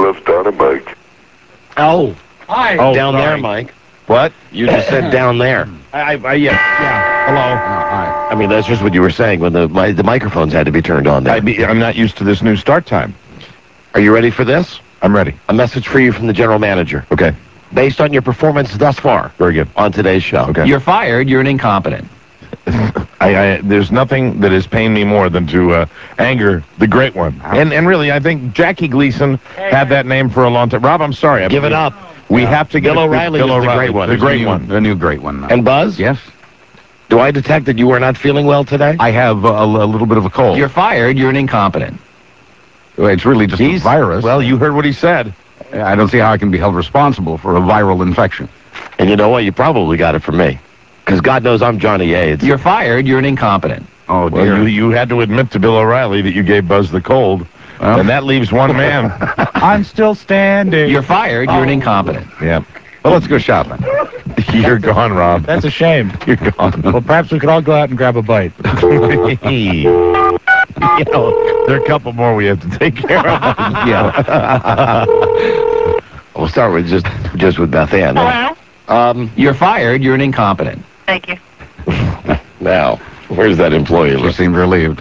left Don and Mike. Oh. Hi. Oh, down there, Mike. What? You just said down there. Yeah. Hello. Hi. I mean, that's just what you were saying when the microphones had to be turned on there. I'm not used to this new start time. Are you ready for this? I'm ready. A message for you from the general manager. Okay. Based on your performance thus far. Very good. On today's show. Okay. You're fired. You're an incompetent. There's nothing that has pained me more than to anger the great one. And really, I think Jackie Gleason had that name for a long time. Rob, I'm sorry. Give it up. We have to get Bill O'Reilly is the great one. The great one. The new great one. And Buzz? Yes? Do I detect that you are not feeling well today? I have a little bit of a cold. You're fired. You're an incompetent. It's really just a virus. Well, you heard what he said. I don't see how I can be held responsible for a viral infection. And you know what? You probably got it from me. Because God knows I'm Johnny AIDS. You're fired. You're an incompetent. Oh, dear. Well, you had to admit to Bill O'Reilly that you gave Buzz the cold. Well. And that leaves one man. I'm still standing. You're fired. You're an incompetent. Yeah. Well, let's go shopping. You're gone, Rob. That's a shame. You're gone. Well, perhaps we could all go out and grab a bite. You know, there are a couple more we have to take care of. Yeah. We'll start with just with Beth Ann. Hello? You're fired. You're an incompetent. Thank you. Now, where's that employee She list? seemed relieved.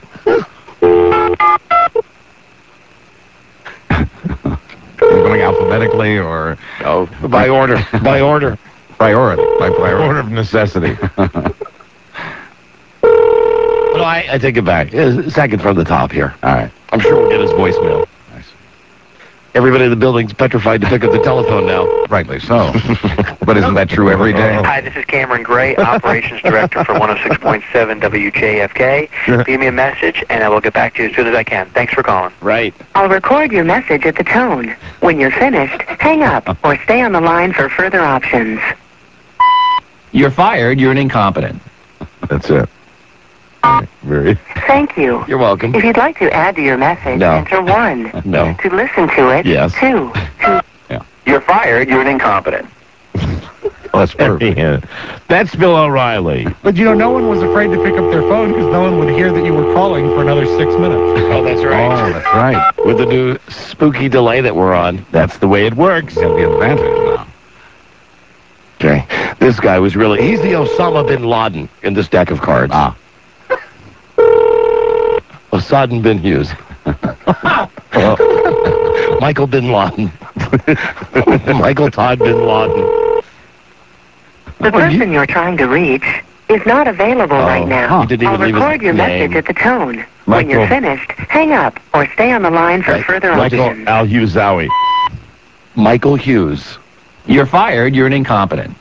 Going alphabetically or Oh, by order. By order. priority? By priority. Order of necessity. No, I take it back. Second from the top here. All right. I'm sure we'll get his voicemail. Nice. Everybody in the building's petrified to pick up the telephone now. Rightly so. But isn't that true every day? Hi, this is Cameron Gray, Operations Director for 106.7 WJFK. Leave me a message, and I will get back to you as soon as I can. Thanks for calling. Right. I'll record your message at the tone. When you're finished, hang up or stay on the line for further options. You're fired. You're an incompetent. That's it. Very. Thank you. You're welcome. If you'd like to add to your message, No. enter 1. No. To listen to it, Yes. 2. You're fired. You're an incompetent. Well, that's perfect. Yeah. That's Bill O'Reilly. But, no one was afraid to pick up their phone because no one would hear that you were calling for another 6 minutes. Oh, that's Oh, right. that's right. With the new spooky delay that we're on. That's the way it works. You have the advantage now. Okay. This guy was really... He's the Osama bin Laden in this deck of cards. Ah. Osama bin Hughes. Michael bin Laden. Michael Todd bin Laden. The person you're trying to reach is not available right now. He didn't even I'll leave his record your name. message at the tone. When you're Michael. finished, hang up or stay on the line for further Michael options. Al-Huzawi. Michael Hughes. You're fired. You're an incompetent.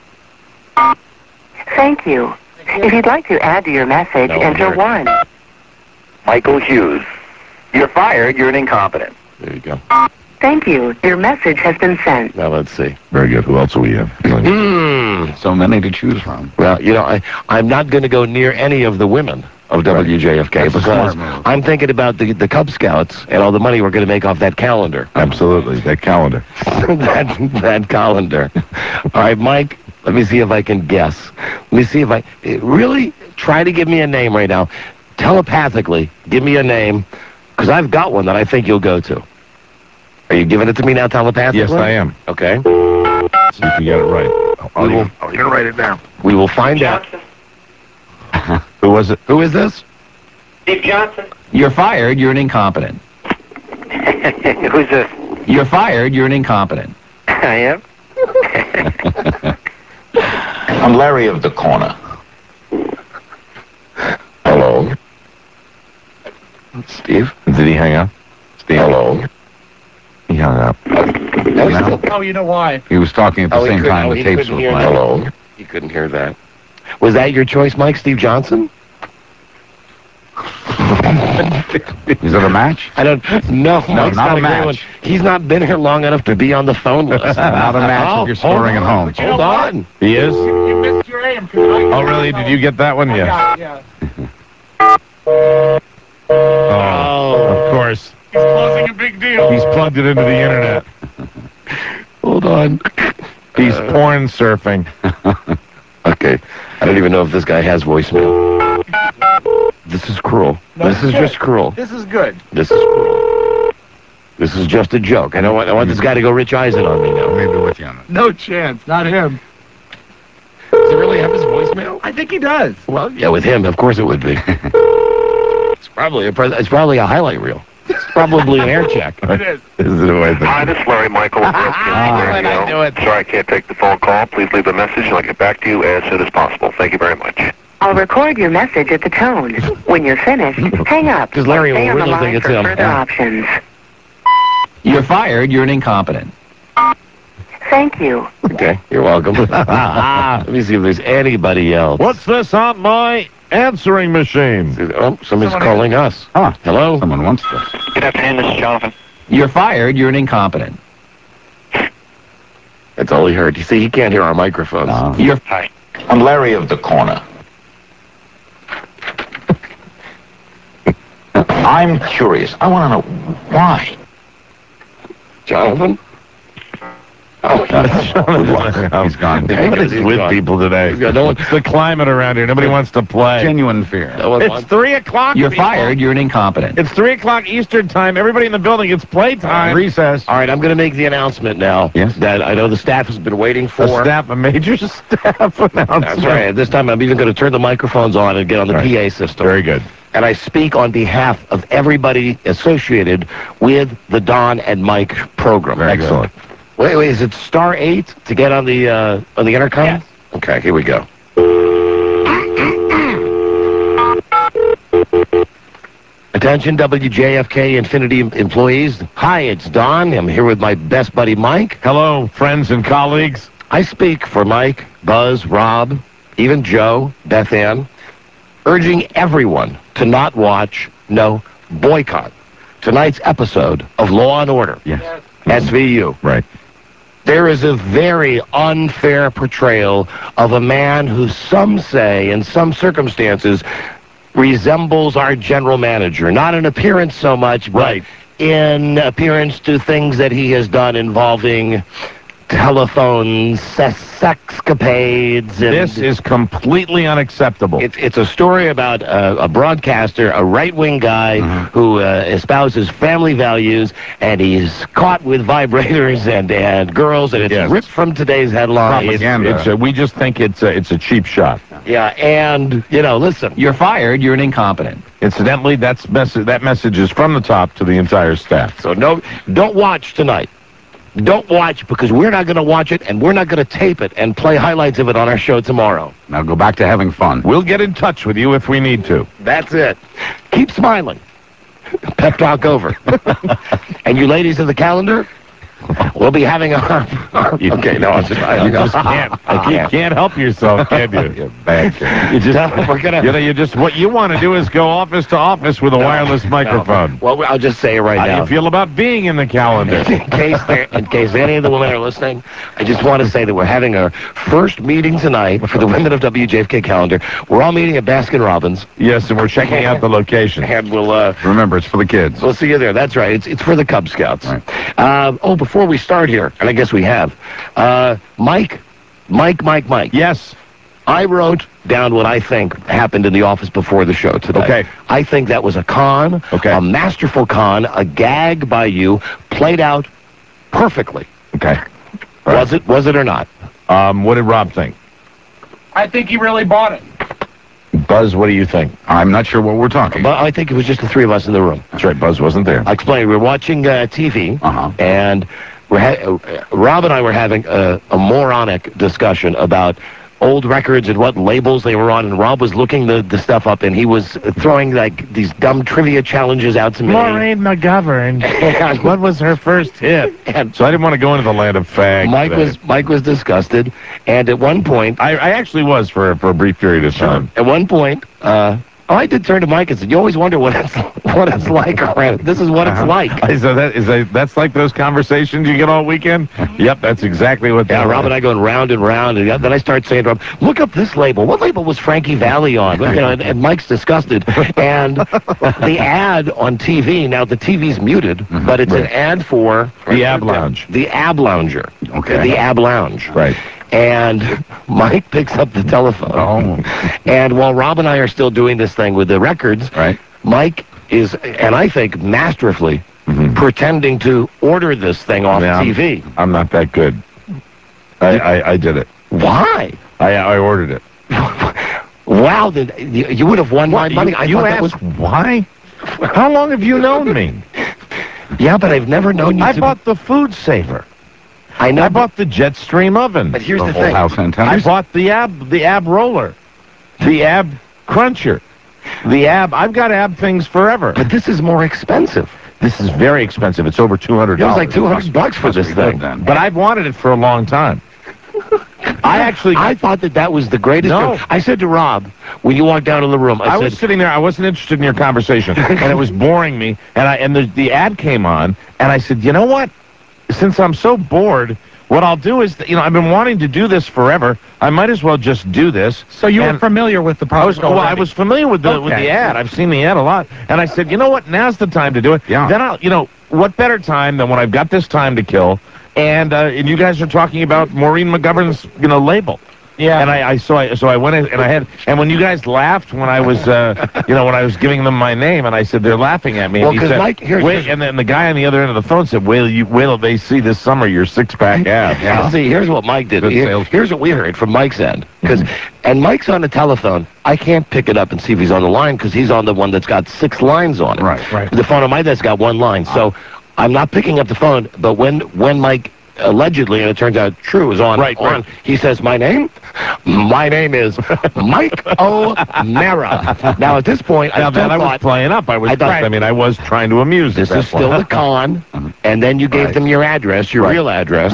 Thank you. If you'd like to add to your message, No, enter here. 1. Michael Hughes. You're fired. You're an incompetent. There you go. Thank you. Your message has been sent. Now let's see. Very good. Who else do we have? So many to choose from. Well, I'm not going to go near any of the women of WJFK That's a because smart move. I'm thinking about the Cub Scouts and all the money we're going to make off that calendar. Absolutely. That calendar. that calendar. All right, Mike, let me see if I can guess. Let me see if I... Really? Try to give me a name right now. Telepathically, give me a name, because I've got one that I think you'll go to. Are you giving it to me now telepathically? Yes, I am. Okay. See if you got it right. We will, I'm going to write it down. we will find out. Who was it? Who is this? Steve Johnson. You're fired. You're an incompetent. Who's this? You're fired. You're an incompetent. I am. I'm Larry of the Corner. Hello. Steve? Did he hang up? Steve. Hello. He hung up. Oh, you know why? He was talking at the same time the he tapes couldn't were hear playing. Hello. He couldn't hear that. Was that your choice, Mike? Steve Johnson? Is it a match? I don't... No, Mike's not not a a great match. one. He's not been here long enough to be on the phone list. Not a match if you're scoring at home. Hold on. He is? You missed your aim. Oh, really? Did you get that one? Yes. Yeah. Oh, of course. He's closing a big deal. He's plugged it into the internet. Hold on. He's porn surfing. Okay. I don't even know if this guy has voicemail. This is cruel. No, This is good. just cruel. This is good. This is cruel. This is just a joke. I want this guy to go Rich Eisen on me now. Maybe with you on it. No chance. Not him. Does he really have his voicemail? I think he does. Well, yeah, with him, of course it would be. It's probably a highlight reel. It's probably an air check. It is. Is it a way that- Hi, this is Larry Michael. I knew it. Sorry I can't take the phone call. Please leave a message and I'll get back to you as soon as possible. Thank you very much. I'll record your message at the tone. When you're finished, hang up. 'Cause Larry or stay will on the really think line it's for him. further Yeah. options. You're fired. You're an incompetent. Thank you. Okay, you're welcome. Let me see if there's anybody else. What's this on my answering machine? Oh, somebody's calling us. Huh. Hello? Someone wants this. Good afternoon, this is Jonathan. You're fired. You're an incompetent. That's all he heard. You see, he can't hear our microphones. No. You're Hi. I'm Larry of the corner. I'm curious. I want to know why. Jonathan? Oh, He's gone. What is He's with gone. people today? He's gone. No one- It's the climate around here. Nobody wants to play. Genuine fear. No one It's wants- 3 o'clock. You're people. fired. You're an incompetent. It's 3 o'clock Eastern time. Everybody in the building, it's playtime. Recess. All right, I'm going to make the announcement now. Yes. That I know the staff has been waiting for. A major staff announcement. That's right. This time I'm even going to turn the microphones on and get on the Right. PA system. Very good. And I speak on behalf of everybody associated with the Don and Mike program. Very excellent. Wait, is it *8 to get on the intercom? Yes. Okay, here we go. Attention, WJFK Infinity employees. Hi, it's Don. I'm here with my best buddy, Mike. Hello, friends and colleagues. I speak for Mike, Buzz, Rob, even Joe, Beth Ann, urging everyone to not watch, no, boycott tonight's episode of Law and Order, Yes. SVU. Right. There is a very unfair portrayal of a man who some say, in some circumstances, resembles our general manager. Not in appearance so much, but Right. in appearance to things that he has done involving telephones, sexcapades. And This is completely unacceptable. it's a story about a broadcaster, a right-wing guy who espouses family values, and he's caught with vibrators and girls, and it's Yes. ripped from today's headline. Propaganda. We just think it's a cheap shot. Yeah, and, listen. You're fired. You're an incompetent. Incidentally, that message is from the top to the entire staff. So don't watch tonight. Don't watch, because we're not going to watch it, and we're not going to tape it and play highlights of it on our show tomorrow. Now go back to having fun. We'll get in touch with you if we need to. That's it. Keep smiling. Pep talk over. And you ladies of the calendar, we'll be having our okay, no, I'm just, You just can't help yourself, can you? You bad kid. You just, we're gonna. you just what you want to do is go office to office with a wireless microphone. Well, I'll just say it right How do now. you feel about being in the calendar? In case any of the women are listening, I just want to say that we're having our first meeting tonight for the women of WJFK calendar. We're all meeting at Baskin Robbins, Yes, and we're checking out the location. and we'll Remember, it's for the kids. see you there. That's right. It's for the Cub Scouts. Right. Before we start here, and I guess we have, Mike. Yes. I wrote down what I think happened in the office before the show today. Okay. I think that was a con, Okay. a masterful con, a gag by you, played out perfectly. Okay. Was it or not? What did Rob think? I think he really bought it. Buzz, what do you think? I'm not sure what we're talking. But I think it was just the three of us in the room. That's right, Buzz wasn't there. I explained. We were watching TV, Uh-huh. and Rob and I were having a moronic discussion about old records and what labels they were on, and Rob was looking the stuff up, and he was throwing like these dumb trivia challenges out to me. Maureen McGovern. And, What was her first hit? and So I didn't want to go into the land of fags. Mike was disgusted, and at one point, I actually was for a brief period of time. I did turn to Mike and said, "You always wonder what it's like around. This is what it's like." I said that's like those conversations you get all weekend. Yep, that's exactly what. Yeah, Rob and I going round and round, and then I start saying to Rob, "Look up this label. What label was Frankie Valli on?" And Mike's disgusted. And the ad on TV, now the TV's muted, but it's an ad for The Ab Lounge. The Ab Lounger. Okay. The Ab Lounge. Right. And Mike picks up the telephone. Oh. And while Rob and I are still doing this thing with the records, Right. Mike is, and I think masterfully, pretending to order this thing off Yeah, TV. I'm not that good. I did it. Why? I ordered it. Wow, you would have won my money. I You thought that asked was... why? How long have you known me? Yeah, but I've never known you I to... bought the Food Saver. I know, I bought the Jetstream oven. but here's The the whole thing. house antenna. I bought the ab roller, the ab cruncher, the ab. I've got ab things forever. But this is more expensive. This is very expensive. It's over $200. It was like $200 for this thing. Then. But I've wanted it for a long time. I thought that was the greatest. No. I said to Rob, when you walked down in the room, I was said, sitting there. I wasn't interested in your conversation, and it was boring me. And the ad came on, and I said, you know what? Since I'm so bored, what I'll do is, I've been wanting to do this forever. I might as well just do this. So you were familiar with the product I was familiar with the ad. I've seen the ad a lot, and I said, you know what? Now's the time to do it. Yeah. Then what better time than when I've got this time to kill, and you guys are talking about Maureen McGovern's, label. Yeah. And so I went in and and when you guys laughed when I was, when I was giving them my name, and I said they're laughing at me. Well, and he 'cause said, Mike, and then the guy on the other end of the phone said, wait till they see this summer your 6-pack ab. yeah. See, here's what Mike did. Good sales. Here's what we heard from Mike's end. And Mike's on the telephone. I can't pick it up and see if he's on the line because he's on the one that's got 6 lines on it. Right. The phone on my desk got 1 line. So I'm not picking up the phone, but when Mike allegedly, and it turns out true, is on, Right. he says, my name is Mike O'Mara. Now, at this point, I was playing up. I was trying to amuse. This is still the con, and then you gave them your address, your real address,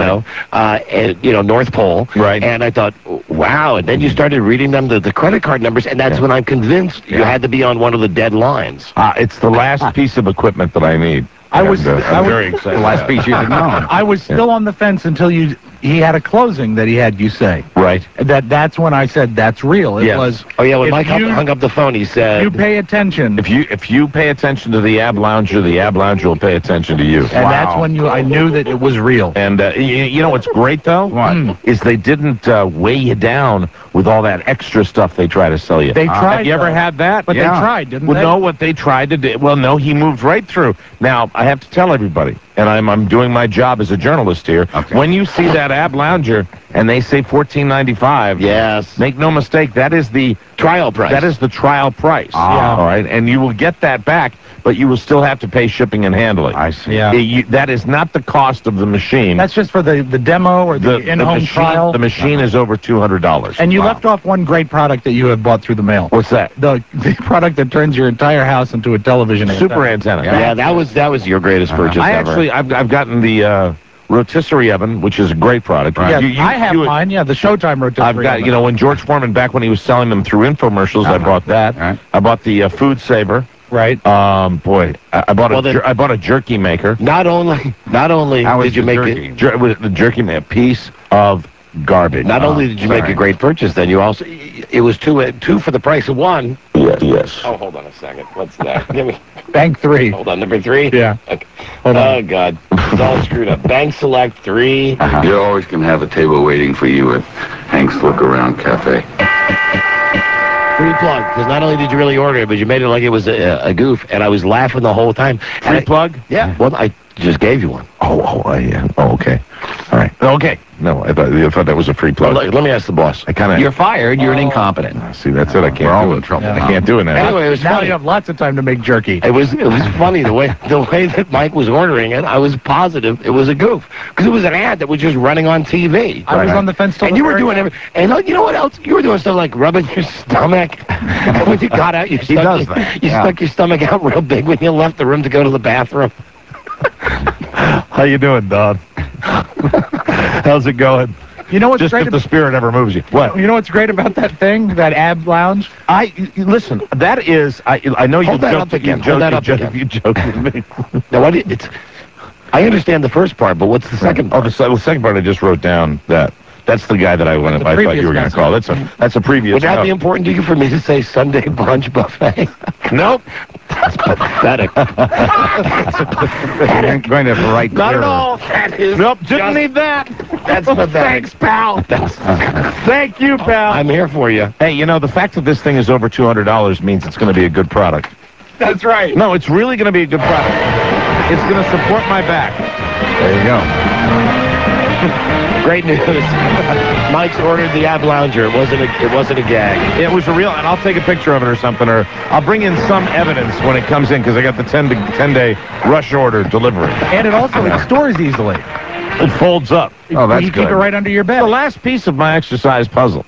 North Pole, Right. And I thought, wow, and then you started reading them the credit card numbers, and that's when I'm convinced you had to be on one of the dead lines. It's the last piece of equipment that I need. I was very excited. The last piece you didn't know. I was still on the fence until he had a closing that he had you say. Right. That's when I said that's real. It Yes. was. Oh yeah, when if Mike hung up the phone, he said, You pay attention. If you pay attention to the ab lounger, the ab lounger will pay attention to you. And that's when I knew that it was real. And you know what's great though? What? Is they didn't weigh you down with all that extra stuff they try to sell you. They tried. Have you ever though. had that? But Yeah. they tried, didn't Well, they? no, what they tried to do. Well, no, he moved right through. Now, I have to tell everybody, and I'm doing my job as a journalist here. Okay. When you see that ab lounger and they say $14.95, yes, make no mistake, that is the trial price. That is the trial price. Ah. All right, and you will get that back, but you will still have to pay shipping and handling. I see. Yeah. That is not the cost of the machine. That's just for the demo or the in-home machine, trial. The machine is over $200. And you left off one great product that you have bought through the mail. What's that? The product that turns your entire house into a television Super antenna. Yeah, that was your greatest purchase ever. I've gotten the rotisserie oven, which is a great product. Yeah, I have mine. Yeah, the Showtime rotisserie. I've got, oven. when George Foreman, back when he was selling them through infomercials, I bought that. Right. I bought the Food Saver. Right. Boy, I bought a jerky maker. Not only How did is you the make jerky? The jerky, a piece of garbage. not only did you make a great purchase, then you also it was two for the price of one. Yes. Oh, hold on a second. What's that? Give me. Bank 3. Hold on, number 3. Yeah. Okay. Hold on. Oh God, it's all screwed up. Bank Select 3. You always can have a table waiting for you at Hank's Look Around Cafe. Free plug, because not only did you really order it, but you made it like it was a goof, and I was laughing the whole time. Free plug? Yeah. Well, I just gave you one. Yeah. Oh, okay. All right. Okay. No, I thought that was a free plug. Let me ask the boss. I kind of. You're fired. You're an incompetent. See, that's it. I can't We're all do in it. trouble I now. can't do it now. Anyway, it was Now funny. you have lots of time to make jerky. It was funny the way that Mike was ordering it. I was positive it was a goof because it was an ad that was just running on TV. I was on the fence till And the you were very doing end. everything. And you know what else? You were doing stuff like rubbing your stomach. When you got out, you does that. You stuck your stomach out real big when you left the room to go to the bathroom. How you doing, Don? How's it going? You know what's Just great if the spirit ever moves you. What? You know what's great about that thing, that ab lounge? Listen. That is. I know you Hold that joked. up again. You Hold that joked. up You again. joked with me. Now, I understand the first part, but what's the second part? The second part I just wrote down. That's the guy that I the thought previous you were going to message. call. That's a previous. Would that note. be important to you for me to say Sunday brunch buffet? Nope. That's pathetic. You're going to have to write Not at clearer. all. That is Nope. Didn't need that. That's pathetic. Thanks, pal. Thank you, pal. I'm here for you. Hey, the fact that this thing is over $200 means it's going to be a good product. That's right. No, it's really going to be a good product. It's going to support my back. There you go. Great news. Mike's ordered the Ab Lounger. It wasn't a gag. It was a real, and I'll take a picture of it or something, or I'll bring in some evidence when it comes in, because I got the 10-day rush order delivery. And it also it stores easily. It folds up. Oh, that's You good. keep it right under your bed. The last piece of my exercise puzzle.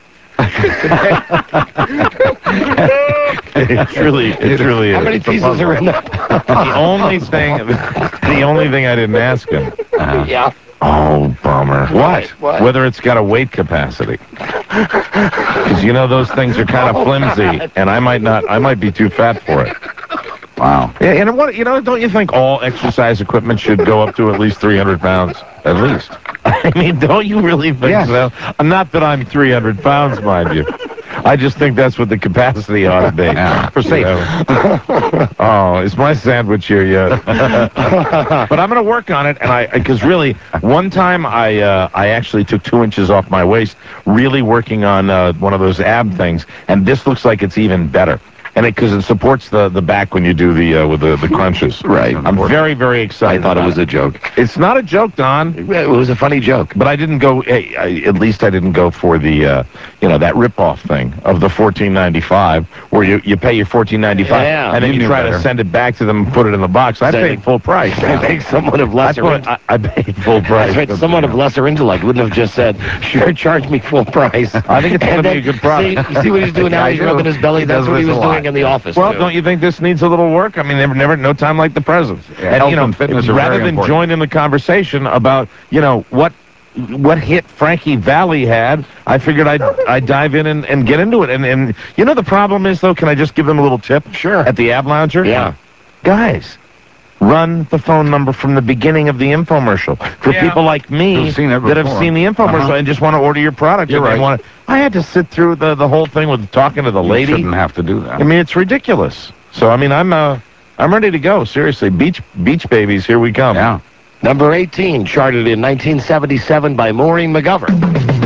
It truly is. How many pieces are in that? The only thing I didn't ask him. Yeah. Oh, bummer. What? Whether it's got a weight capacity. Because you know those things are kind of flimsy, and I might be too fat for it. Wow. Yeah, and what, don't you think all exercise equipment should go up to at least 300 pounds? At least. I mean, don't you really think so? Not that I'm 300 pounds, mind you. I just think that's what the capacity ought to be. Yeah, for safe. Oh, is my sandwich here yet? But I'm going to work on it, and because really, one time I actually took 2 inches off my waist, really working on one of those ab things, and this looks like it's even better. And because it supports the back when you do the crunches. Right. I'm very, very excited. I thought it was a joke. It's not a joke, Don. It was a funny joke. But I didn't go. At least I didn't go for the that rip-off thing of the $14.95, where you pay your $14.95 and then you try to send it back to them and put it in the box. I paid full price. I think someone of lesser I paid full price. That's right. Someone of lesser intellect wouldn't have just said, "Sure, charge me full price." I think it's going to be a good product. You see what he's doing now? He's rubbing his belly. That's what he was doing in the office. Well, don't you think this needs a little work? I mean, no time like the present. Yeah, And fitness are rather very than important. join in the conversation about what hit Frankie Valli had, I figured I'd dive in and get into it. And the problem is, though, can I just give them a little tip? Sure. At the Ab Lounger? Yeah. Guys, run the phone number from the beginning of the infomercial. For people like me Who've seen it that have before. seen the infomercial and just want to order your product. You're and right. I had to sit through the whole thing with talking to the You lady. shouldn't have to do that. I mean, it's ridiculous. So, I mean, I'm ready to go. Seriously, beach babies, here we come. Yeah. Number 18, charted in 1977 by Maureen McGovern.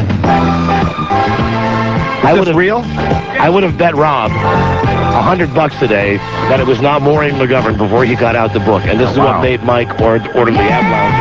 Is this real? I would have bet Rob $100 today that it was not Maureen McGovern before he got out the book. And this is what made Mike order the Ab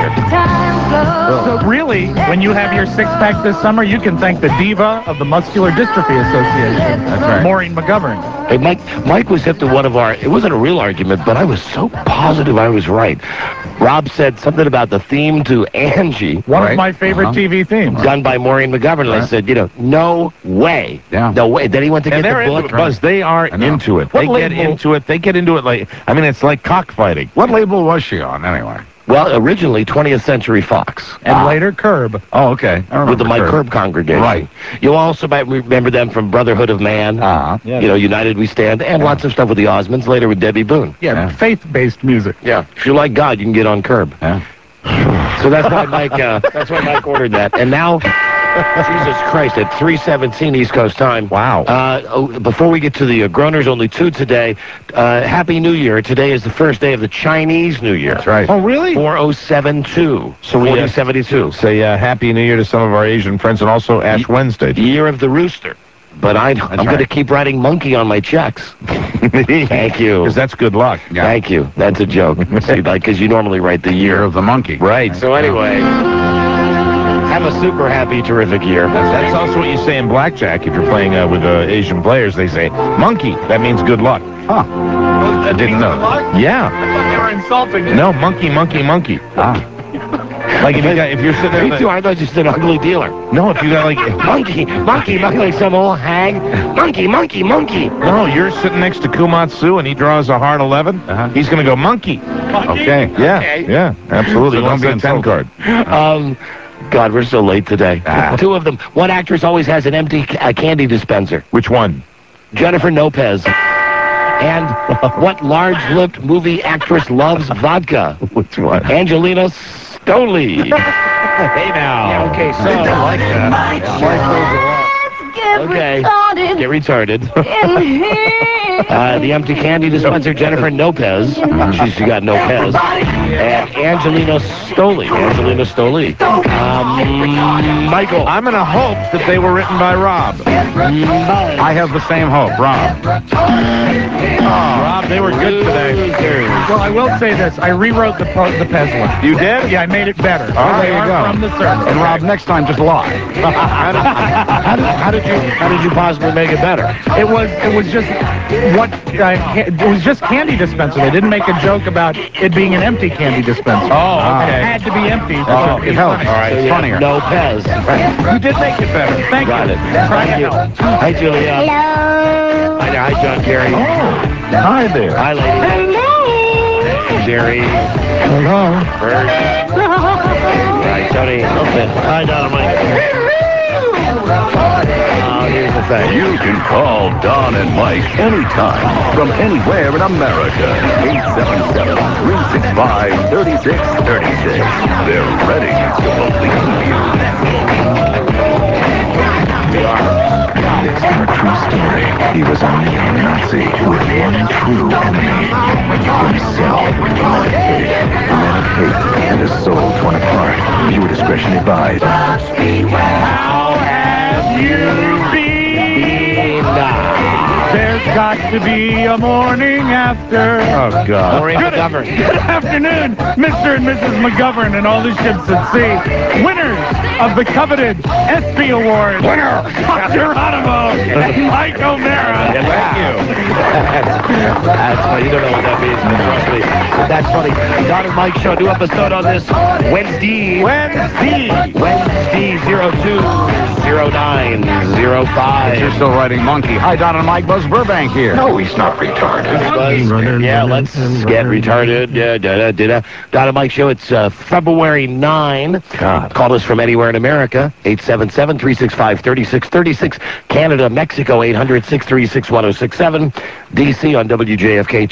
Lounger. So really, when you have your six-pack this summer, you can thank the diva of the Muscular Dystrophy Association, That's right. Maureen McGovern. Hey, Mike was hip to one of our, it wasn't a real argument, but I was so positive I was right. Rob said something about the theme to Angie. One of my favorite TV themes. Done by Maureen McGovern. And I said, no way. Yeah. No way. Then he went to And get they're the book. into it, Buzz. They are into it. They get into it. They get into it like, I mean, it's like cockfighting. What label was she on, anyway? Well, originally 20th Century Fox. And later Curb. Oh, okay. With the Mike Curb congregation. Right. You also might remember them from Brotherhood of Man. United We Stand, and lots of stuff with the Osmonds, later with Debbie Boone. Yeah, faith-based music. Yeah. If you like God, you can get on Curb. Yeah. So that's why Mike ordered that. And now, Jesus Christ, at 3:17 East Coast time. Wow. Before we get to the Groaners, only 2 today. Happy New Year. Today is the first day of the Chinese New Year. That's right. Oh, really? 4072. So we 4072. Say Happy New Year to some of our Asian friends, and also Ash Wednesday. Year of the Rooster. But I'm going to keep writing monkey on my checks. Thank you. Because that's good luck. Yeah. Thank you. That's a joke. See, because you normally write the Year year. of the monkey. Right. So anyway, have a super happy, terrific year. That's also what you say in blackjack if you're playing with Asian players. They say monkey. That means good luck. Huh. I didn't know. Yeah. They were insulting. No, monkey. Ah. Like if you're sitting there. Me too. I thought you said ugly dealer. No, if you got like Monkey, like some old hag. Monkey. no, you're sitting next to Kumatsu and he draws a hard 11. He's gonna go monkey. Okay. Yeah, absolutely. So don't Wants be that 10 card. God, we're so late today. 2 of them. One actress always has an empty candy dispenser. Which one? Jennifer Lopez. And what large-lipped movie actress loves vodka? Which one? Angelina Jolie. Hey now. Yeah, okay, so I like that. Let's get Okay. retarded. Get retarded. in here. The empty candy dispenser, Jennifer Lopez. She got Lopez. And Angelina Stoli. Michael. I'm going to hope that they were written by Rob. I have the same hope, Rob. Rob, they were good today. Well, I will say this. I rewrote the Pez one. You did? Yeah, I made it better. Oh, They there you are go. from the service. And Rob, next time, just lie. How did you possibly make it better? It was just it was just candy dispenser. They didn't make a joke about it being an empty candy dispenser. Oh, It okay. had to be empty. Oh, it helps. All right, It's funnier. Lopez. You did make it better. Thank Got you. it. Try Thank to you. help. Hi, Julia. Hello. Hi, John Kerry. Hi there. Hi, lady. Jerry. Hello. Bert. Hi, Tony. Okay. Hi, Dynamite. Here's the thing. You can call Don and Mike anytime from anywhere in America. 877-365-3636. They're ready to believe you. It's our true story. He was a neo-Nazi with one true enemy. Himself. A man of hate and a soul torn apart. Viewer discretion advised. How have you been? There's got to be a morning after. Oh, God. Maureen McGovern. Good afternoon, Mr. and Mrs. McGovern and all the ships at sea. Winners of the coveted ESPY Award. Winner! Geronimo and Mike O'Mara. Thank you. That's funny. You don't know what that means, but trust me. That's funny. Don and Mike show, new episode on this Wednesday 02-09-05. You're still writing monkey. Hi, Don and Mike. Buzz Burbank here. No, he's not retarded. Yeah, let's get retarded. Yeah, Don and Mike show. It's February 9. God. Call us from anywhere in America. 877-365-3636. Canada, Mexico, 800-636-1067. D.C. on WJFK,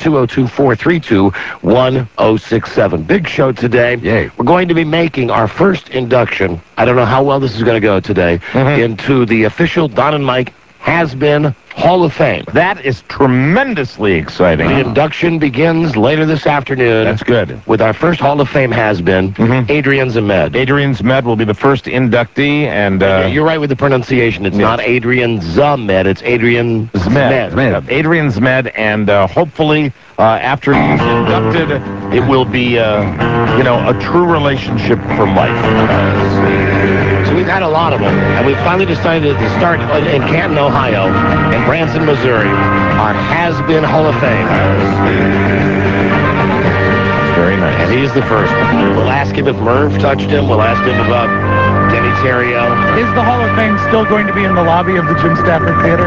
202-432-1067. Big show today. Yay. We're going to be making our first induction. I don't know how well this is going to go today. Into the official Don and Mike Has-Been Hall of Fame. That is tremendously exciting. The induction begins later this afternoon. That's good. With our first Hall of Fame has-been, Adrian Zmed. Adrian Zmed will be the first inductee, and You're right with the pronunciation. It's not Adrian Zmed. It's Adrian Zmed. Adrian Zmed, and hopefully after he's inducted, it will be a true relationship for life. So we've had a lot of them, and we've finally decided to start in Canton, Ohio, and Branson, Missouri, our Has-Been Hall of Fame. Very nice. And he's the first one. We'll ask him if Merv touched him. We'll ask him about Denny Terrio. Is the Hall of Fame still going to be in the lobby of the Jim Stafford Theater?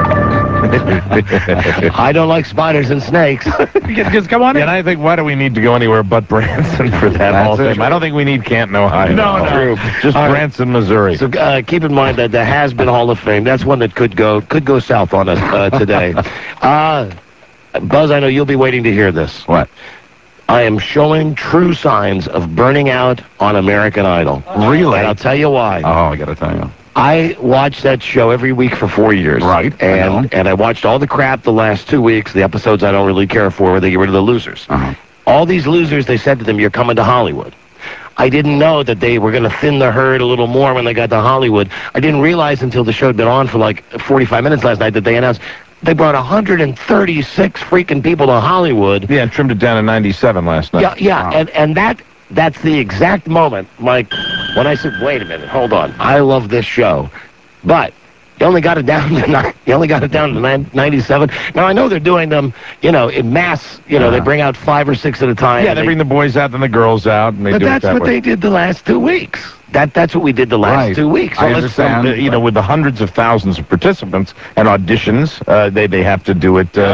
I don't like spiders and snakes. Just come on in. And I think, why do we need to go anywhere but Branson for that Hall of Fame? I don't think we need Canton, Ohio. No. Just Branson, Missouri. So keep in mind that the Has-Been Hall of Fame, that's one that could go south on us today. Buzz, I know you'll be waiting to hear this. What? I am showing true signs of burning out on American Idol. Really? And I'll tell you why. Oh, I got to tell you. I watched that show every week for 4 years. Right, I know. And I watched all the crap the last 2 weeks, the episodes I don't really care for, where they get rid of the losers. All these losers, they said to them, you're coming to Hollywood. I didn't know that they were going to thin the herd a little more when they got to Hollywood. I didn't realize until the show had been on for like 45 minutes last night that they announced they brought 136 freaking people to Hollywood. Yeah, trimmed it down to 97 last night. Yeah, and that's the exact moment, Mike, when I said, wait a minute, hold on. I love this show. But you only got it down to 97. Now, I know they're doing them, in mass. They bring out 5 or 6 at a time. Yeah, they bring the boys out, then the girls out, and they do it that way. But that's what they did the last 2 weeks. That's what we did the last 2 weeks. I understand. With the hundreds of thousands of participants and auditions, they have to do it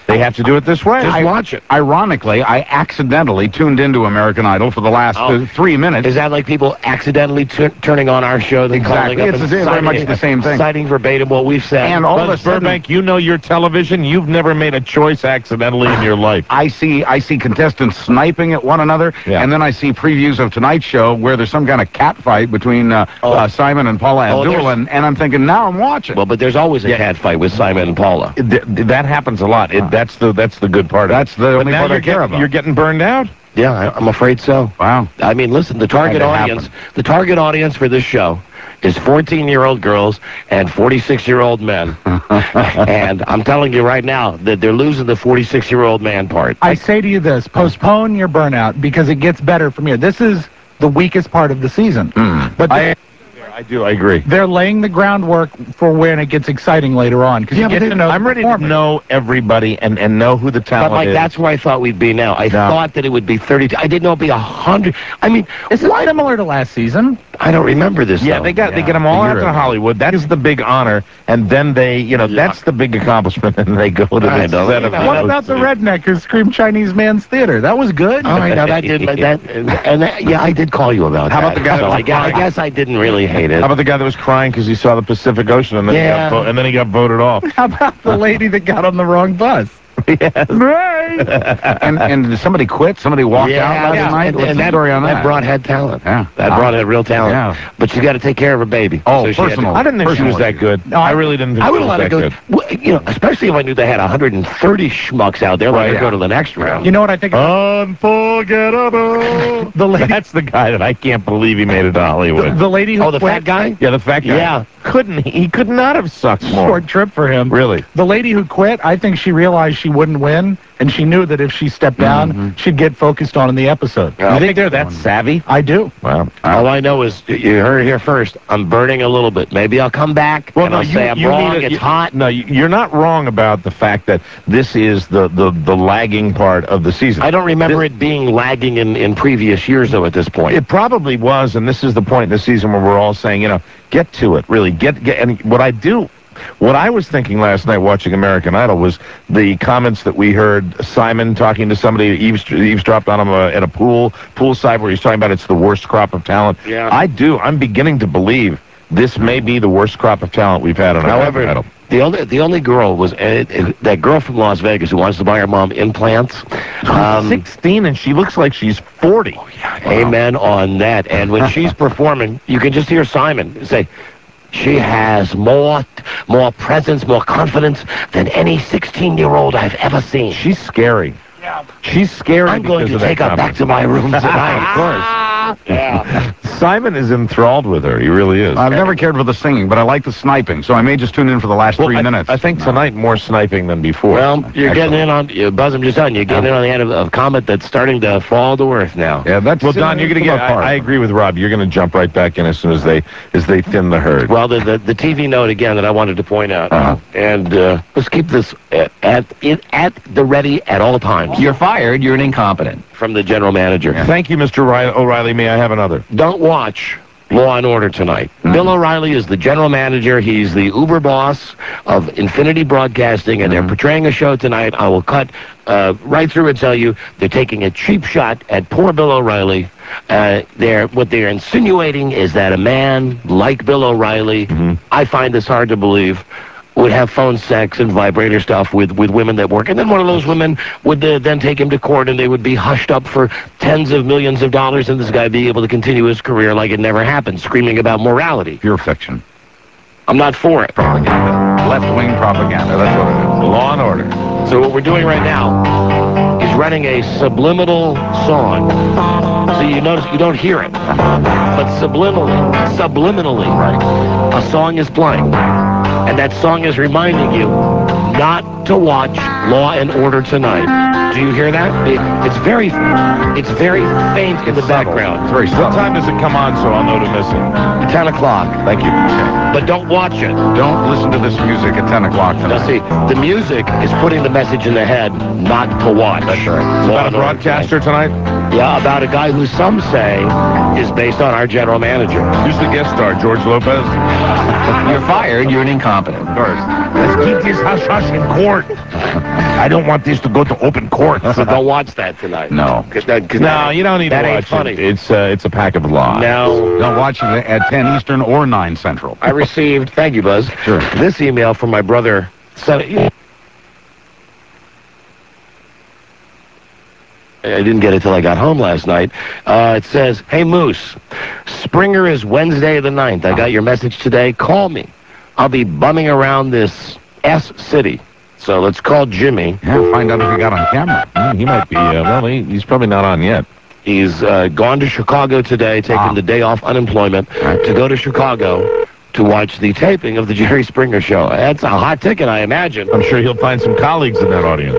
They have to do it this way. Just watch it. Ironically, I accidentally tuned into American Idol for the last 3 minutes. Is that like people accidentally turning on our show? Exactly. Calling up It's and very much the same thing. Citing verbatim what we've said. And all of a Buzz sudden, Burbank, you know your television. You've never made a choice accidentally in your life. I see contestants sniping at one another, and then I see previews of Tonight's Show where there's some kind of cat fight between Simon and Paula Abdul, and I'm thinking, now I'm watching. Well, but there's always a cat fight with Simon and Paula. That happens a lot. That's the good part. That's the only part I care about. You're getting burned out. Yeah, I'm afraid so. Wow. I mean, listen, the target audience for this show is 14-year-old girls and 46-year-old men. And I'm telling you right now that they're losing the 46-year-old man part. I say to you this, postpone your burnout because it gets better from here. This is the weakest part of the season. But I agree. They're laying the groundwork for when it gets exciting later on. Because you get to know I'm ready to know everybody and know who the talent But, Mike, is. that's where I thought we'd be now. I thought that it would be 32. I didn't know it'd be 100. I mean, Is it similar to last season? I don't remember this. Yeah, though. they get them all out to Hollywood. That is the big honor, and then they, that's the big accomplishment, and they go to the set of. What about the redneck who screamed Chinese Man's Theater? That was good. All right, now that did yeah, I did call you about that. How about the guy that was I guess I didn't really hate it. How about the guy that was crying because he saw the Pacific Ocean and then he got voted off? How about the lady that got on the wrong bus? Yes. Right. and did somebody quit? Somebody walked out last night? What's the story on that? That broad had talent. Yeah. That broad had real talent. Yeah. But you got to take care of her baby. Oh, she had to- personal. I didn't think she was that good. No, I really didn't think I she would was have let that her go. good. Well, especially if I knew they had 130 schmucks out there. Let her go to the next round. You know what I think? Unforgettable. That's the guy that I can't believe he made it to Hollywood. The lady who Oh, the quit, fat guy? Yeah, the fat guy. Yeah. He could not have sucked more. short trip for him. Really? The lady who quit, I think she realized she wouldn't win, and she knew that if she stepped down, she'd get focused on in the episode. You think they're that savvy? I do. Wow. All I know is, you heard it here first, I'm burning a little bit. Maybe I'll come back and I'll say I'm wrong, it's hot. No, you're not wrong about the fact that this is the lagging part of the season. I don't remember it being lagging in previous years, though, at this point. It probably was, and this is the point in the season where we're all saying, get to it, really. Get. And what I was thinking last night watching American Idol was the comments that we heard Simon talking to somebody, eavesdropped on him at a poolside where he's talking about it's the worst crop of talent. Yeah. I'm beginning to believe this may be the worst crop of talent we've had on American Idol. The only girl was that girl from Las Vegas who wants to buy her mom implants. 16 and she looks like she's 40. Amen on that. And when she's performing, you can just hear Simon say, she has more presence, more confidence than any 16-year-old I've ever seen. She's scary. Yeah. She's scary. I'm going to take her back to my room tonight. Of course. Yeah. Simon is enthralled with her. He really is. I've never cared for the singing, but I like the sniping, so I may just tune in for the last 3 minutes. I think tonight more sniping than before. Well, you're getting in on, Buzz, I'm just telling you, you're getting in on the end of Comet that's starting to fall to earth now. Yeah, that's well, Don, you're going to get. I agree with Rob. You're going to jump right back in as soon as they thin the herd. Well, the TV note again that I wanted to point out, and let's keep this at the ready at all times. You're fired. You're an incompetent. From the general manager. Thank you, Mr. O'Reilly. May I have another? Don't watch Law and Order tonight. Bill O'Reilly is the general manager. He's the uber boss of Infinity Broadcasting, and they're portraying a show tonight. I will cut right through and tell you they're taking a cheap shot at poor Bill O'Reilly. What they're insinuating is that a man like Bill O'Reilly, I find this hard to believe, would have phone sex and vibrator stuff with women that work. And then one of those women would then take him to court, and they would be hushed up for tens of millions of dollars, and this guy be able to continue his career like it never happened, screaming about morality. Pure fiction. I'm not for it. Propaganda. Left-wing propaganda. That's what it is. Law and Order. So what we're doing right now is running a subliminal song. So you notice you don't hear it. But subliminally, right, a song is playing. And that song is reminding you not to watch Law and Order tonight. Do you hear that? It's very faint in the background. It's very subtle. What time does it come on so I'll know to miss it? 10 o'clock. Thank you. But don't watch it. Don't listen to this music at 10 o'clock tonight. Now see, the music is putting the message in the head not to watch. That's right. Is that a broadcaster tonight? Yeah, about a guy who some say is based on our general manager. Who's the guest star, George Lopez? You're fired. You're an incompetent. Let's keep this hush-hush in court. I don't want this to go to open court. So don't watch that tonight. No. No, you don't need that to ain't watch funny. it. It's a pack of lies. No. Don't watch it at 10 Eastern or 9 Central. I received, thank you, Buzz, Sure. this email from my brother. I didn't get it till I got home last night. It says, "Hey, Moose, Springer is Wednesday the 9th. I got your message today. Call me. I'll be bumming around this S-city. So let's call Jimmy." Yeah, find out if he got on camera. He might be, he's probably not on yet. He's gone to Chicago today, taking the day off unemployment to go to Chicago to watch the taping of the Jerry Springer Show. That's a hot ticket, I imagine. I'm sure he'll find some colleagues in that audience.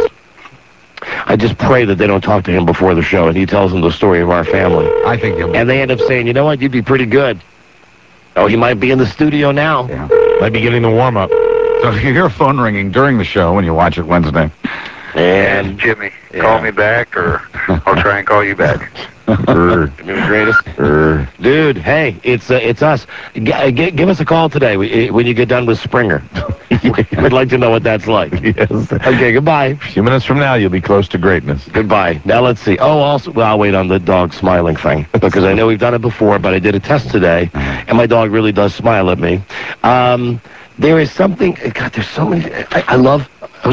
I just pray that they don't talk to him before the show and he tells them the story of our family. I think he'll be. And they end up saying, you know what, you'd be pretty good. Oh, he might be in the studio now. Yeah. Might be getting the warm-up. So if you hear a phone ringing during the show when you watch it Wednesday. And Jimmy, call me back, or I'll try and call you back. You're the greatest. Dude, hey, it's us. Give us a call today when you get done with Springer. We'd like to know what that's like. Yes. Okay, goodbye. A few minutes from now, you'll be close to greatness. Goodbye. Now let's see. Oh, also, well, I'll wait on the dog smiling thing because I know we've done it before, but I did a test today, and my dog really does smile at me. There is something. God, there's so many. I love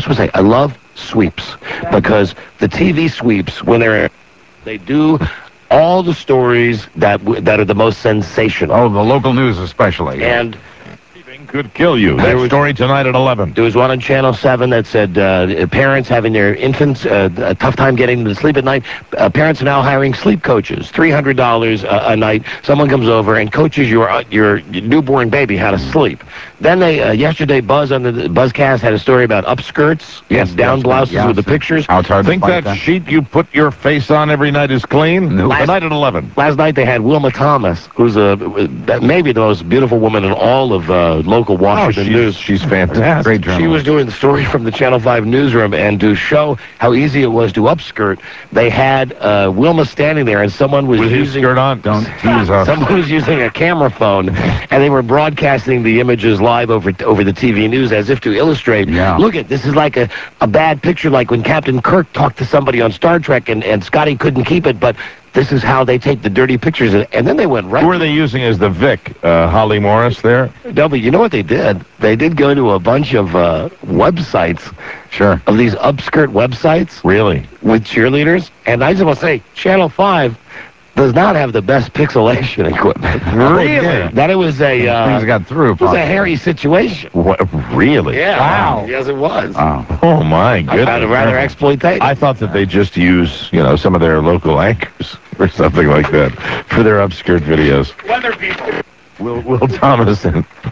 sweeps because the TV sweeps when they do all the stories that are the most sensational. Oh, the local news especially. And could kill you. That story tonight at 11. There was one on Channel 7 that said parents having their infants a tough time getting them to sleep at night. Parents are now hiring sleep coaches, $300 a night. Someone comes over and coaches your newborn baby how to sleep. Then they yesterday Buzz on the Buzzcast had a story about upskirts and down blouses with the pictures. How it's hard Think to fight that sheet you put your face on every night is clean? No. Tonight at 11. Last night they had Wilma Thomas, who's maybe the most beautiful woman in all of local Washington news. She's fantastic. Great journalist. She was doing the story from the Channel 5 newsroom, and to show how easy it was to upskirt, they had Wilma standing there, and someone was with his using skirt on. Don't tease us. someone was using a camera phone, and they were broadcasting the images live over the TV news as if to illustrate. Yeah. Look at this is like a bad picture, like when Captain Kirk talked to somebody on Star Trek, and Scotty couldn't keep it, but this is how they take the dirty pictures, and then they went right. Who are they using as the Vic? Holly Morris there? No, but you know what they did? They did go to a bunch of websites. Sure. Of these upskirt websites. Really? With cheerleaders. And I just want to say, Channel 5 does not have the best pixelation equipment. Really? That it was a... Things got through. It was a hairy situation. What? Really? Yeah. Wow. Yes, it was. Oh, my goodness. I'd rather exploitative. I thought that they just use, some of their local anchors or something like that for their upskirt videos. Weather people. Will Thomas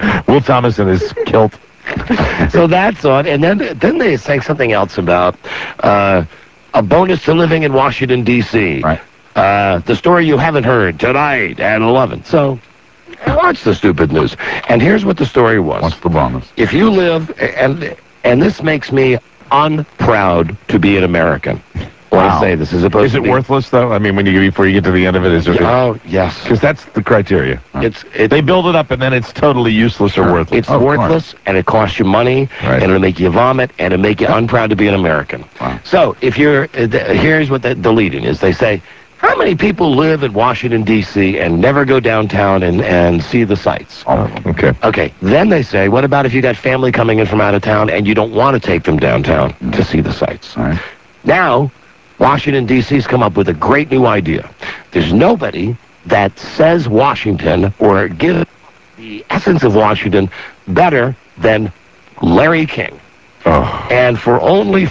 and his kilt. So that's on. And then they say something else about a bonus to living in Washington, D.C. Right. The story you haven't heard tonight at 11. So watch the stupid news. And here's what the story was. What's the bonus? If you live, and this makes me unproud to be an American. When I say this is supposed Is to it be worthless, though? I mean, before you get to the end of it, is it? Oh, yes. Because that's the criteria. They build it up, and then it's totally useless or worthless. It's worthless, and it costs you money, and it'll make you vomit, and it'll make you unproud to be an American. Wow. So if you're, here's what the lead-in is. They say, how many people live in Washington, D.C. and never go downtown and see the sights? Oh, okay. Okay. Then they say, what about if you got family coming in from out of town and you don't want to take them downtown to see the sights? All right. Now, Washington, D.C.'s come up with a great new idea. There's nobody that says Washington or gives the essence of Washington better than Larry King. Oh. And for only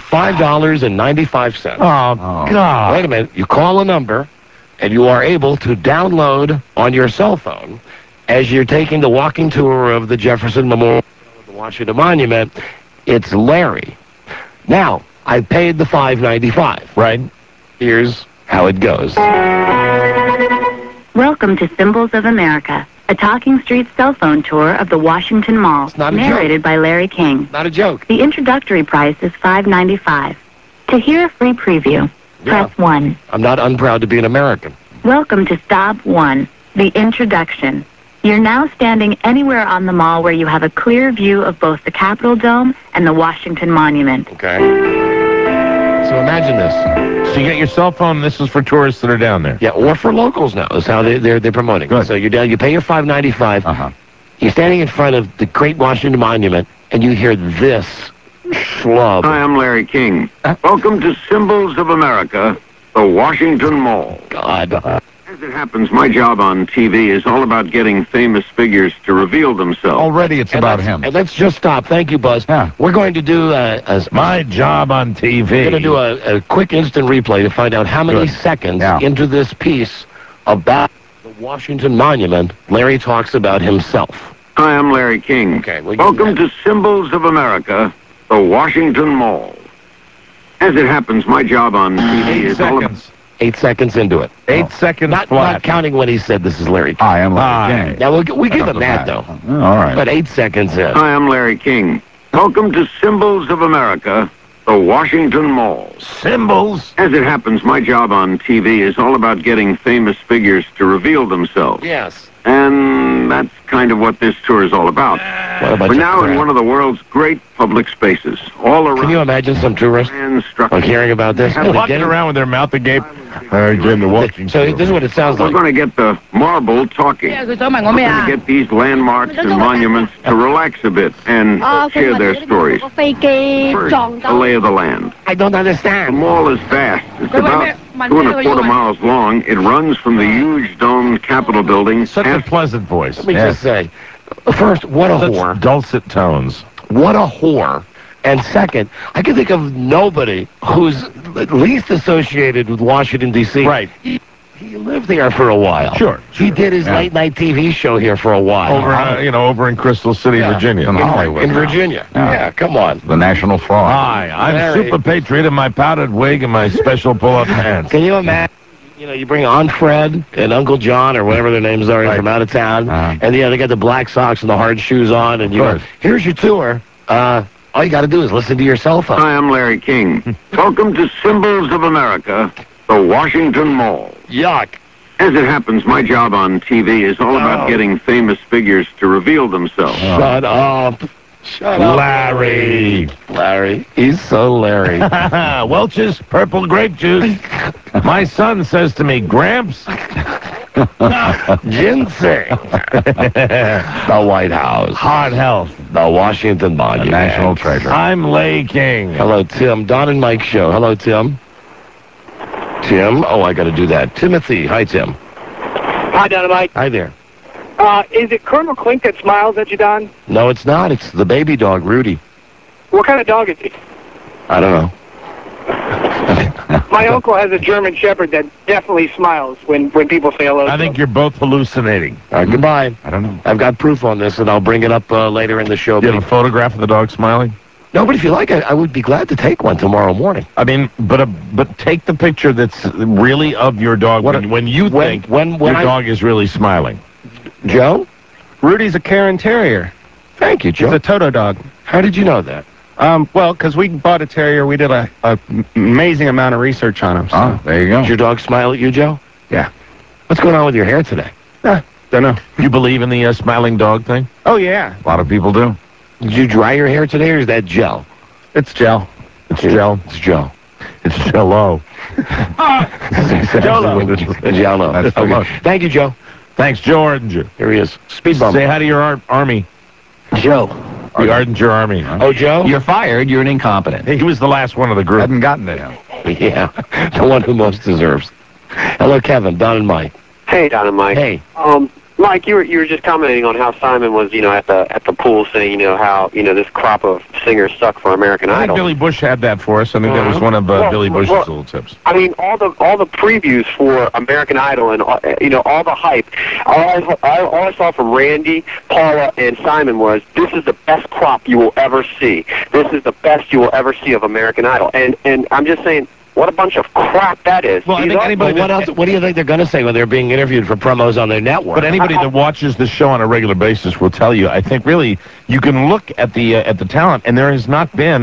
$5.95. Oh, God. Wait a minute. You call a number, and you are able to download on your cell phone as you're taking the walking tour of the Jefferson Memorial, the Washington Monument. It's Larry. Now, I paid the $5.95. Right. Here's how it goes. Welcome to Symbols of America, a Talking Street cell phone tour of the Washington Mall, It's not a narrated by Larry King. Not a joke. The introductory price is $5.95. To hear a free preview, press 1. I'm not unproud to be an American. Welcome to Stop 1, the introduction. You're now standing anywhere on the mall where you have a clear view of both the Capitol Dome and the Washington Monument. Okay. So imagine this. So you get your cell phone. This is for tourists that are down there. Yeah, or for locals now. Is how they're promoting. Good. So you're down. You pay your $5.95. Uh-huh. You're standing in front of the Great Washington Monument, and you hear this schlub. Hi, I'm Larry King. Welcome to Symbols of America, the Washington Mall. God. As it happens, my job on TV is all about getting famous figures to reveal themselves. Already it's about him. And let's just stop. Thank you, Buzz. Yeah. We're going to do My job on TV. we're going to do a quick instant replay to find out how many seconds into this piece about the Washington Monument Larry talks about himself. Hi, I'm Larry King. Okay. Well, Welcome to Symbols of America, the Washington Mall. As it happens, my job on TV 8 is all about... seconds. 8 seconds into it. 8 seconds Not flat. counting when he said this is Larry King. Hi, I'm Larry King. Now, we give him that, though. Oh, all right. But 8 seconds in. Hi, I'm Larry King. Welcome to Symbols of America, the Washington Mall. Symbols. As it happens, my job on TV is all about getting famous figures to reveal themselves. Yes. And that's kind of what this tour is all about. What a bunch We're of now in crap. one of the world's great public spaces, all around. Can you imagine some tourists like hearing about this? Walking around with their mouth agape. Again, the Washington. So this is what it sounds We're like. going to get the marble talking. We're going to get these landmarks and monuments to relax a bit and share their stories. First, the lay of the land. I don't The understand. mall is vast. It's about 2.25 miles long. It runs from the huge domed Capitol building. Such a pleasant voice. Let me just say, first, what a whore. Dulcet tones. What a whore. And second, I can think of nobody who's least associated with Washington, D.C. Right. He lived there for a while. Sure. He did his late-night TV show here for a while. Over in Crystal City, Virginia. In Hollywood. In Virginia. Yeah, come on. The National Fraud. Hi, I'm Larry. Super Patriot in my powdered wig and my special pull-up pants. Can you imagine? You know, you bring Aunt Fred and Uncle John or whatever their names are from out of town, and they got the black socks and the hard shoes on, and you go, here's your tour. All you got to do is listen to your cell phone. Hi, I'm Larry King. Welcome to Symbols of America, the Washington Mall. Yuck. As it happens, my job on TV is all about getting famous figures to reveal themselves. Shut up. Shut up. Larry. He's so Larry. Welch's purple grape juice. My son says to me, Gramps. Ginseng. The White House. Heart health. The Washington Monument. National treasure. I'm Lay King. Hello, Tim. Don and Mike show. Hello, Tim. Tim? Oh, I got to do that. Timothy. Hi, Tim. Hi, Don and Mike. Hi there. Is it Colonel Klink that smiles at you, Don? No, it's not. It's the baby dog, Rudy. What kind of dog is he? I don't know. My uncle has a German Shepherd that definitely smiles when people say hello. I think you're both hallucinating. Goodbye. I don't know. I've got proof on this, and I'll bring it up later in the show. Do you have a photograph of the dog smiling? No, but if you like, I would be glad to take one tomorrow morning. I mean, but take the picture that's really of your dog when you think your dog is really smiling. Joe? Rudy's a Cairn Terrier. Thank you, Joe. He's a Toto dog. How did you know that? Well, because we bought a terrier, we did a amazing amount of research on him. So. Oh, there you go. Did your dog smile at you, Joe? Yeah. What's going on with your hair today? Don't know. You believe in the smiling dog thing? Oh, yeah. A lot of people do. Did you dry your hair today, or is that gel? It's gel. It's gel. It's Joe. It's Jello. Jello. Jello. That's the look. Thank you, Joe. Thanks, Joe Ardinger. Here he is. Speed bump. Say hi to your army. Joe. The Ardinger Army. Oh, Joe? You're fired. You're an incompetent. He was the last one of the group. Hadn't gotten to him. Yeah, the one who most deserves. Hello, Kevin. Don and Mike. Hey, Don and Mike. Hey. Mike, you were just commenting on how Simon was, at the pool saying, how, this crop of singers suck for American I think Idol. Billy Bush had that for us. I think that was one of Billy Bush's little tips. I mean, all the previews for American Idol and all the hype. All I saw from Randy, Paula, and Simon was, this is the best crop you will ever see. This is the best you will ever see of American Idol. And I'm just saying, what a bunch of crap that is. Well, I think anybody what do you think they're going to say when they're being interviewed for promos on their network? But anybody that watches the show on a regular basis will tell you, I think really you can look at the talent, and there has not been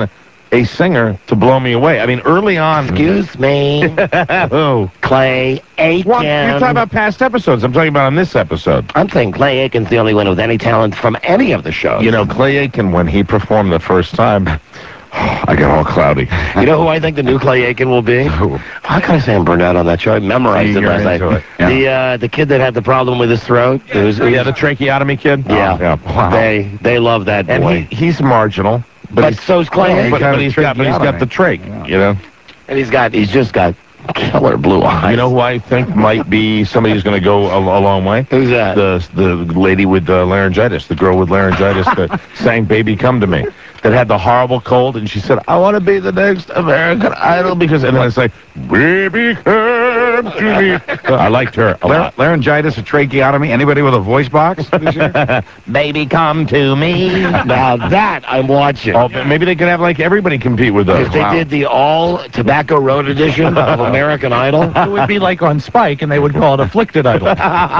a singer to blow me away. I mean, early on... Excuse me. Oh. Clay Aiken. Well, you're talking about past episodes. I'm talking about on this episode. I'm saying Clay Aiken's the only one with any talent from any of the shows. You know, Clay Aiken, when he performed the first time, I got all cloudy. You know who I think the new Clay Aiken will be? Who? How can I say I'm burned out on that show? I memorized it last night. Yeah. The kid that had the problem with his throat. The tracheotomy kid? Yeah. Wow. They love that boy. And he's marginal. But so's Clay Aiken. But he's got the trach, you know? And he's just got killer blue eyes. You know who I think might be somebody who's going to go a long way? Who's that? The lady with laryngitis, the girl with laryngitis that sang "Baby Come to Me," that had the horrible cold, and she said, "I want to be the next American Idol," because, and then it's like, "Baby Come to Me." I liked her a lot. Laryngitis, a tracheotomy. Anybody with a voice box? Baby, come to me. Now that I'm watching. Oh, maybe they could have like everybody compete with those. If they did the all Tobacco Road edition of American Idol, it would be like on Spike, and they would call it Afflicted Idol.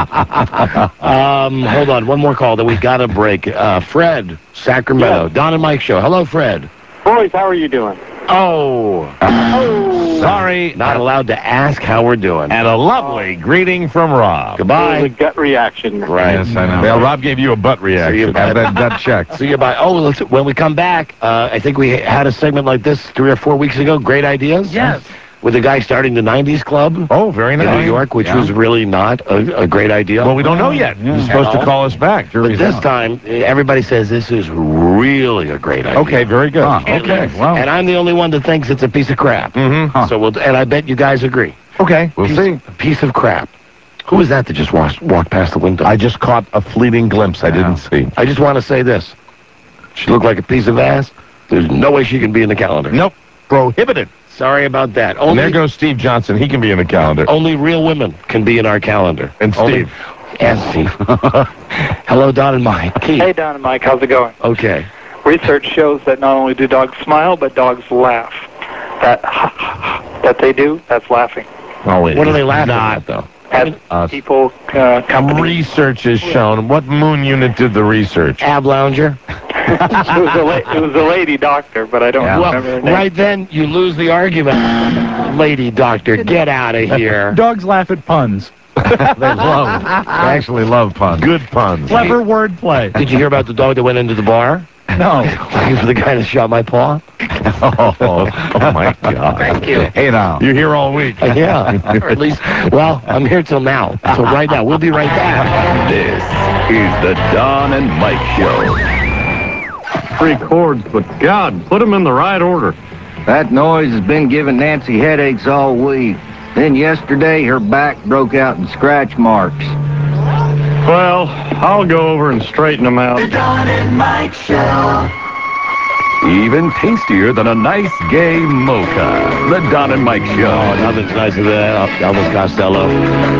Hold on, one more call that we got to break. Fred, Sacramento, Yes. Don and Mike show. Hello, Fred. Boys, how are you doing? Sorry, Not allowed to ask how we're doing. and a lovely greeting from Rob. It was Goodbye. a gut reaction. Right. Yes, I know. Well, Rob gave you a butt reaction. Have that checked. See you bye. Oh, when we come back, I think we had a segment like this 3 or 4 weeks ago. Great ideas. Yes. With the guy starting the 90s club Oh, very in nice. New York, which was really not a great idea. Well, we don't know yet. He's supposed to call us back. But this time, everybody says this is really a great idea. Okay, very good. Okay, well. And I'm the only one that thinks it's a piece of crap. Mm-hmm. So and I bet you guys agree. Okay, We'll see. A piece of crap. Who was that just walked past the window? I just caught a fleeting glimpse. I didn't see. I just want to say this. She looked like a piece of ass. There's no way she can be in the calendar. Nope. Prohibited. Sorry about that. And there goes Steve Johnson. He can be in the calendar. Only real women can be in our calendar. And Steve. And Steve. Hello, Don and Mike. Keith. Hey, Don and Mike, how's it going? Okay. Research shows that not only do dogs smile, but dogs laugh. That they do, that's laughing. Oh, wait. What are they laughing at, though? As people come to Research has shown. What moon unit did the research? Ab Lounger. it was a lady doctor, but I don't remember her name. Right then, you lose the argument. Lady doctor, get out of here. Dogs laugh at puns. They actually love puns. Good puns. Clever wordplay. Did you hear about the dog that went into the bar? No. Looking for the guy that shot my paw? Oh, my God. Thank you. Hey, now. You're here all week. Yeah, or at least, well, I'm here till now. So right now, we'll be right back. This is the Don and Mike Show. 3 chords, but God, put them in the right order. That noise has been giving Nancy headaches all week. Then yesterday, her back broke out in scratch marks. Well, I'll go over and straighten them out. The Don and Mike Show. Even tastier than a nice gay mocha. The Don and Mike Show. Oh, nothing's nicer than that. Elvis Costello.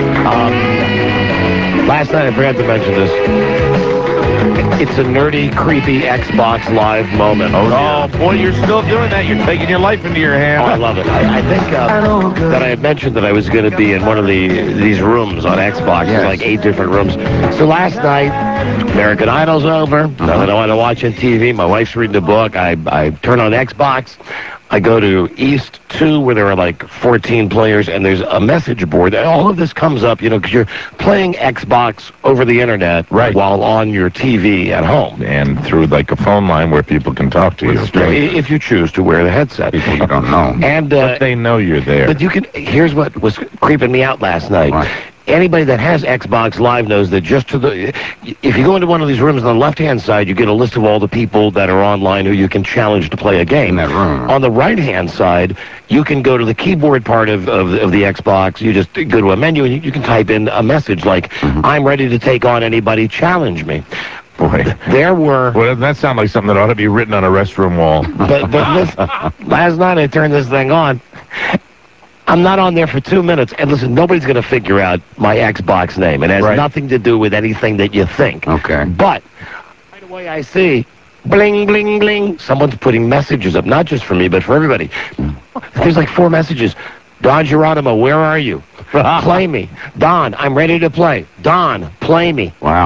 Last night, I forgot to mention this. It's a nerdy, creepy Xbox Live moment. Oh, boy, you're still doing that. You're taking your life into your hands. Oh, I love it. I think that I had mentioned that I was going to be in one of these rooms on Xbox. There's like 8 different rooms. So last night, American Idol's over. Nothing I want to watch on TV. My wife's reading a book. I turn on Xbox. I go to East 2 where there are like 14 players, and there's a message board. All of this comes up, you know, because you're playing Xbox over the internet while on your TV at home. And through like a phone line where people can talk to you. If you choose to wear the headset. People you don't know. And but they know you're there. But you can. Here's what was creeping me out last night. Right. Anybody that has Xbox Live knows that just to the, if you go into one of these rooms on the left-hand side, you get a list of all the people that are online who you can challenge to play a game. In that room. On the right-hand side, you can go to the keyboard part of the Xbox. You just go to a menu and you can type in a message like, I'm ready to take on anybody, challenge me. Boy. There were... Well, doesn't that sound like something that ought to be written on a restroom wall? But last night I turned this thing on. I'm not on there for 2 minutes. And listen, nobody's going to figure out my Xbox name. It has nothing to do with anything that you think. Okay. But right away I see, bling, bling, bling. Someone's putting messages up, not just for me, but for everybody. There's like 4 messages. Don Geronimo, where are you? Play me. Don, I'm ready to play. Don, play me. Wow.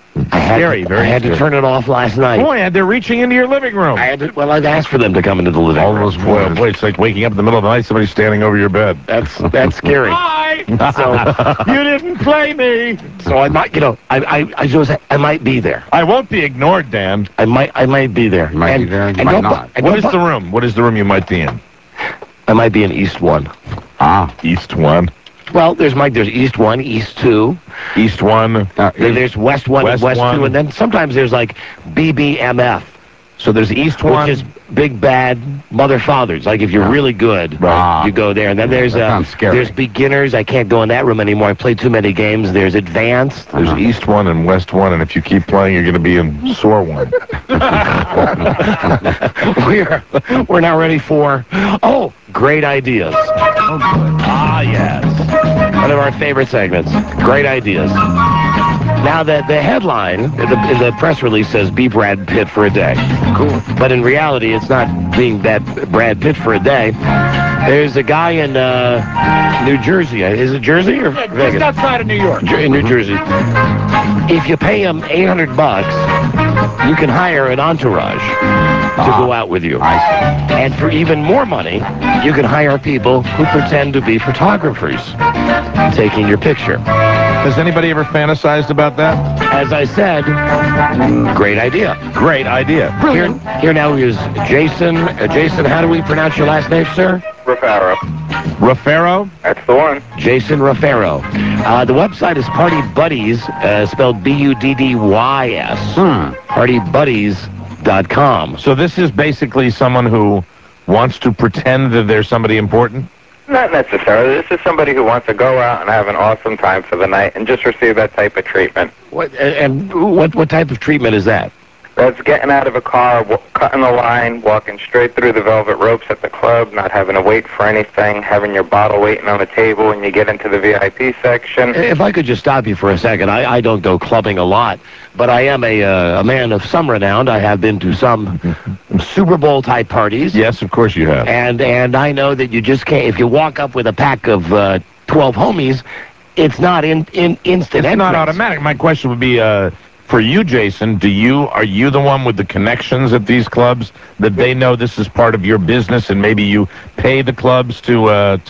I had to turn it off last night. Boy, they're reaching into your living room. I'd asked for them to come into the living room. All those boy, it's like waking up in the middle of the night, somebody standing over your bed. That's scary. Hi! So you didn't play me. So I might, I might be there. I won't be ignored, Dan. I might be there. You might be there, you might not. What is the room? What is the room you might be in? I might be in East 1. East 1. Well, there's East 1, East 2. East 1. There's West 1 and West 2, and then sometimes there's like BBMF. So there's East 1. Which is Big Bad Mother Fathers. Like if you're really good, you go there. And then there's beginners. I can't go in that room anymore. I played too many games. There's advanced. There's East 1 and West 1, and if you keep playing, you're going to be in Sore 1. We're now ready for, great ideas. Oh, good. Yes. One of our favorite segments. Great ideas. Now, the headline in the press release says, be Brad Pitt for a day. Cool. But in reality, it's not being Brad Pitt for a day. There's a guy in New Jersey. Is it Jersey or Vegas? Just outside of New York. In New Jersey. If you pay him $800, you can hire an entourage to go out with you. And for even more money, you can hire people who pretend to be photographers taking your picture. Has anybody ever fantasized about that? As I said, great idea. Great idea. Here now is Jason. Jason, how do we pronounce your last name, sir? Ruffaro. Ruffaro? That's the one. Jason Ruffaro. The website is Party Buddies, spelled Buddys. PartyBuddies.com. So this is basically someone who wants to pretend that there's somebody important? Not necessarily. This is somebody who wants to go out and have an awesome time for the night and just receive that type of treatment. What type of treatment is that? That's getting out of a car, cutting the line, walking straight through the velvet ropes at the club, not having to wait for anything, having your bottle waiting on the table when you get into the VIP section. If I could just stop you for a second, I don't go clubbing a lot, but I am a man of some renown. I have been to some Super Bowl type parties. Yes, of course you have. And I know that you just can't, if you walk up with a pack of 12 homies, it's not instant It's not automatic. My question would be, for you, Jason, are you the one with the connections at these clubs that they know this is part of your business and maybe you pay the clubs to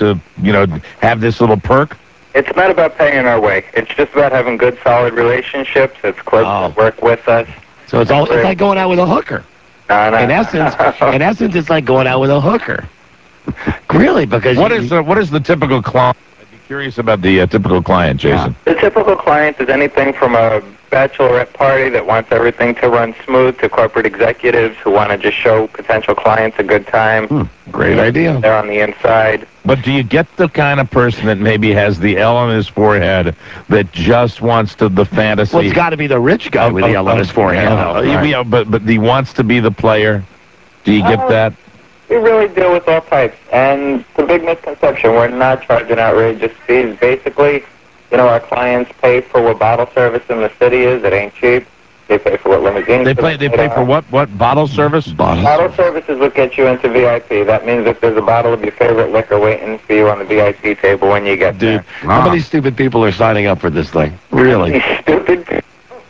have this little perk? It's not about paying our way. It's just about having good, solid relationships. It's clubs that work with us. So it's like going out with a hooker. No. In essence, it's like going out with a hooker. Really? Because what is the typical client? I'd be curious about the typical client, Jason. The typical client is anything from a bachelorette party that wants everything to run smooth to corporate executives who want to just show potential clients a good time. Great idea. They're on the inside. But do you get the kind of person that maybe has the L on his forehead that just wants the fantasy? Well, it's got to be the rich guy with the L on his forehead. Yeah, but he wants to be the player. Do you get that? We really deal with all types. And the big misconception, we're not charging outrageous fees. Basically, our clients pay for what bottle service in the city is. It ain't cheap. They pay for what limousines. They pay for what? What bottle service? Bottle service is what gets you into VIP. That means if there's a bottle of your favorite liquor waiting for you on the VIP table when you get there. How many stupid people are signing up for this thing? Really? Stupid people.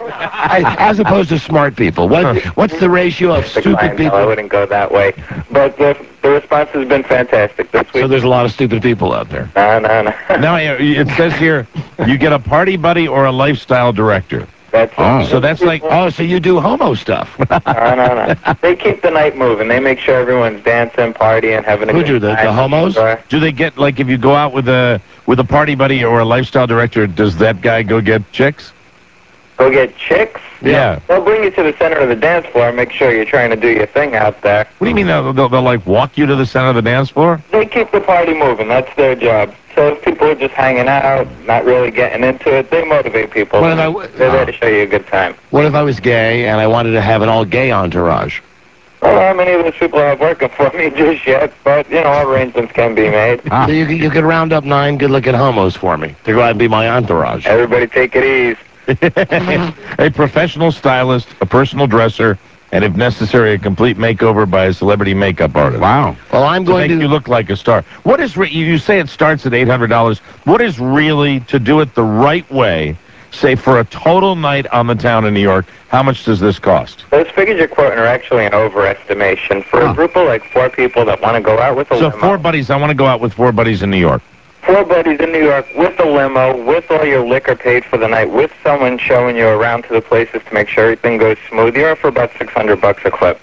As opposed to smart people. What's the ratio of stupid people? I wouldn't go that way. But the response has been fantastic this week. So there's a lot of stupid people out there. No. No, it says here, you get a party buddy or a lifestyle director. That's so that's like, so you do homo stuff. No. They keep the night moving. They make sure everyone's dancing, partying, having a good time. Who do the homos? Do they get, like, if you go out with a party buddy or a lifestyle director, does that guy go get chicks? Go get chicks? Yeah. They'll bring you to the center of the dance floor and make sure you're trying to do your thing out there. What do you mean they'll like walk you to the center of the dance floor? They keep the party moving. That's their job. So if people are just hanging out, not really getting into it, they motivate people. They're there to show you a good time. What if I was gay and I wanted to have an all-gay entourage? Well, how many of those people I have working for me just yet? But, arrangements can be made. So you could round up 9 good-looking homos for me to go out and be my entourage. Everybody take it easy. A professional stylist, a personal dresser, and if necessary, a complete makeover by a celebrity makeup artist. Wow. Well, I'm going to make you look like a star. What is you say it starts at $800? What is really, to do it the right way, say, for a total night on the town in New York, how much does this cost? Those figures you're quoting are actually an overestimation. For a group of like 4 people that want to go out with a limo. So 4 buddies, I want to go out with 4 buddies in New York. 4 buddies in New York with a limo, with all your liquor paid for the night, with someone showing you around to the places to make sure everything goes smooth. You're for about $600 a clip.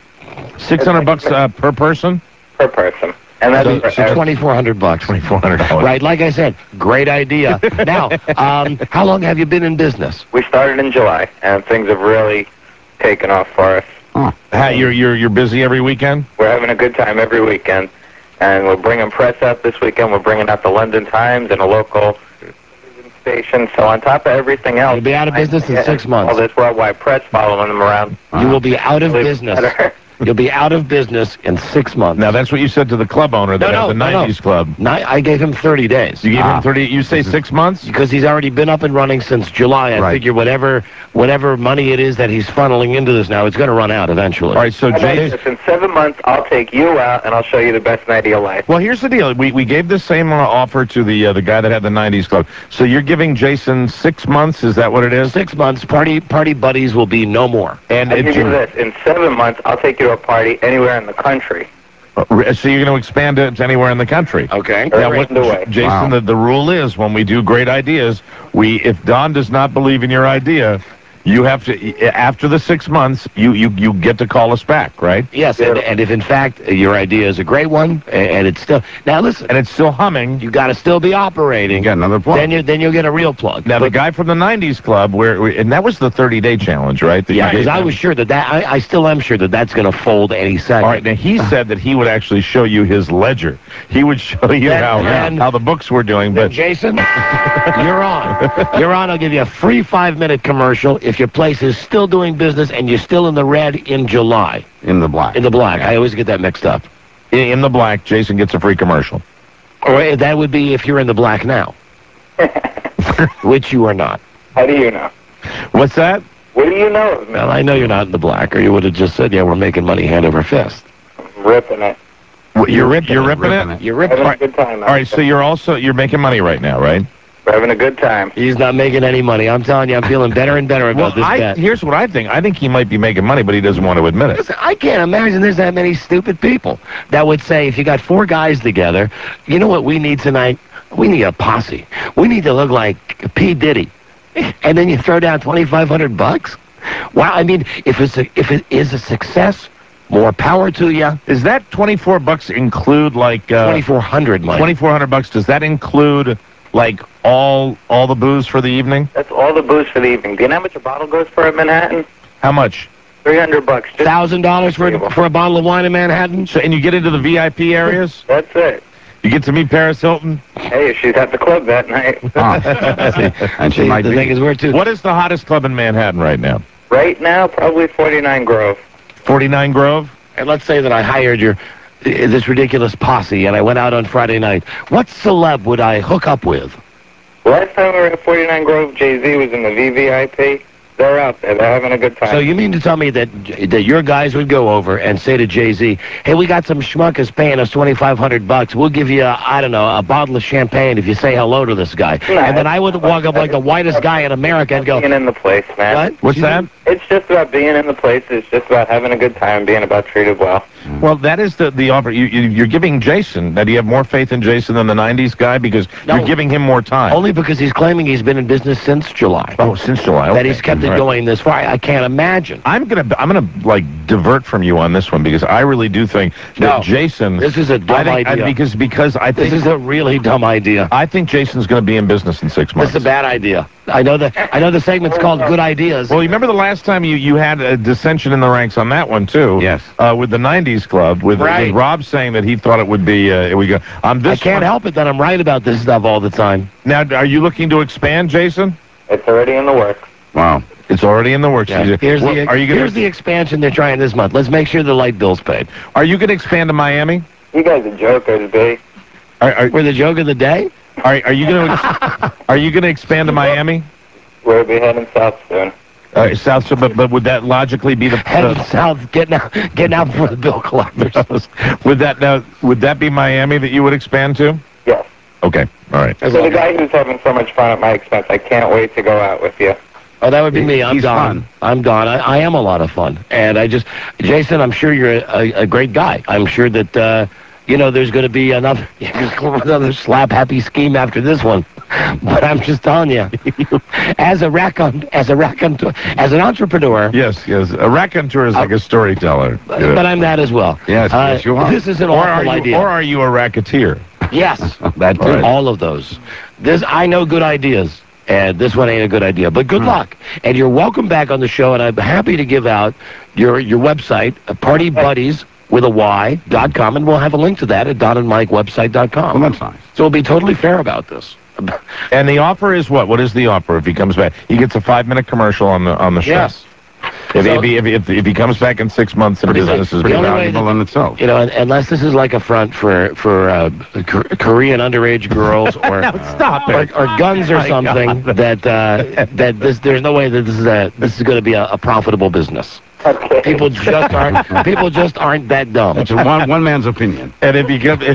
$600 per person? Per person. And that's so $2,400. $2,400. Right, like I said, great idea. Now, how long have you been in business? We started in July, and things have really taken off for us. You're busy every weekend? We're having a good time every weekend, and we're bringing press out this weekend. We're bringing out the London Times and a local station. So on top of everything else, you'll be out of business in 6 months. All this worldwide press following them around. You will be out of business. You'll be out of business in 6 months. Now, that's what you said to the club owner that had the 90s club. I gave him 30 days. You gave him 30, you say 6 months? Because he's already been up and running since July. I figure whatever money it is that he's funneling into this now, it's going to run out eventually. All right, so Jason, in 7 months, I'll take you out, and I'll show you the best night of your life. Well, here's the deal. We gave the same offer to the guy that had the 90s club. So you're giving Jason 6 months? Is that what it is? 6 months. Party buddies will be no more. And I'll give you this. In 7 months, I'll take you to a party anywhere in the country. So you're going to expand it to anywhere in the country? Okay. Now, Jason, the rule is when we do great ideas, if Don does not believe in your idea, you have to, after the 6 months, you get to call us back, right? Yes, and if in fact your idea is a great one, and it's still, now listen, and it's still humming, you got to still be operating. You got another plug. Then you'll get a real plug. Now the guy from the 90s club, and that was the 30-day challenge, right? Yeah, because I was sure that I still am sure that that's going to fold any second. All right, now he said that he would actually show you his ledger. He would show you how the books were doing. But Jason, you're on. You're on. I'll give you a free 5-minute commercial if your place is still doing business and you're still in the red in July. In the black. In the black. I always get that mixed up. In the black, Jason gets a free commercial. Or that would be if you're in the black now. Which you are not. How do you know? What's that? What do you know of me? Well, I know you're not in the black, or you would have just said, yeah, we're making money hand over fist. Ripping it. You're ripping it? You're ripping it. Good time. All right, so you're making money right now, right? We're having a good time. He's not making any money. I'm telling you, I'm feeling better and better about this bet. Here's what I think. I think he might be making money, but he doesn't want to admit it. Listen, I can't imagine there's that many stupid people that would say, if you got 4 guys together, you know what we need tonight? We need a posse. We need to look like P. Diddy. And then you throw down $2,500? Wow, I mean, if it is a success, more power to you. Is that $24 include like $2,400, Mike? $2,400. Does that include like all the booze for the evening? That's all the booze for the evening. Do you know how much a bottle goes for in Manhattan? How much? $300. $1,000 for a bottle of wine in Manhattan? So, and you get into the VIP areas? That's it. You get to meet Paris Hilton? Hey, she's at the club that night. And she might be. Thing is, we're too. What is the hottest club in Manhattan right now? Right now, probably 49 Grove. 49 Grove? And let's say that I hired this ridiculous posse, and I went out on Friday night. What celeb would I hook up with? Last time we were at 49 Grove, Jay-Z was in the VVIP. They're out there. They're having a good time. So you mean to tell me that your guys would go over and say to Jay-Z, hey, we got some schmuckers paying us $2,500. We'll give you, I don't know, a bottle of champagne if you say hello to this guy. No, and then I would walk up like the whitest guy in America and go, being in the place, man. What? What's that? It's just about being in the place. It's just about having a good time, being about treated well. Well, that is the offer. You're giving Jason. Now, do you have more faith in Jason than the 90s guy? Because you're giving him more time. Only because he's claiming he's been in business since July. Oh, since July. That he's kept it going this far. I can't imagine. I'm gonna like divert from you on this one because I really do think that Jason. This is a dumb idea. Because I think this is a really dumb idea. I think Jason's going to be in business in 6 months. This is a bad idia. I know the segment's called Good Ideas. Well, you remember the last time you had a dissension in the ranks on that one too? Yes. With the 90s club, with Rob saying that he thought it would be. I can't help it that I'm right about this stuff all the time. Now, are you looking to expand, Jason? It's already in the works. Wow. It's already in the works. Yeah. Here's the expansion they're trying this month. Let's make sure the light bill's paid. Are you going to expand to Miami? You guys are jokers, B. We're the joke of the day? Are you going to expand to Miami? We'll be heading south soon. South, but would that logically be the heading south, getting out before the bill collectors? Would that be Miami that you would expand to? Yes. Okay, all right. So the guy who's having so much fun at my expense, I can't wait to go out with you. Oh, that would be me. I'm He's Don. fun. I'm Don. I am a lot of fun. And Jason, I'm sure you're a great guy. I'm sure that, there's going to be another slap-happy scheme after this one. But I'm just telling you, as an entrepreneur. Yes. A raconteur is like a storyteller. But I'm that as well. Yes, you are. This is an awful idea. Or are you a racketeer? Yes. That too. All of those. I know good ideas. And this one ain't a good idea. But good luck. And you're welcome back on the show, and I'm happy to give out your website, partybuddies.com, and we'll have a link to that at donandmikewebsite.com. Well, that's nice. So we'll be totally fair about this. And the offer is what? What is the offer if he comes back? He gets a 5-minute commercial on the show. Yes. If he comes back in 6 months and business is pretty valuable in itself. Unless this is like a front for Korean underage girls or stop it. or guns or something there's no way that this is going to be a profitable business. Okay. People just aren't that dumb. It's one man's opinion. And if you get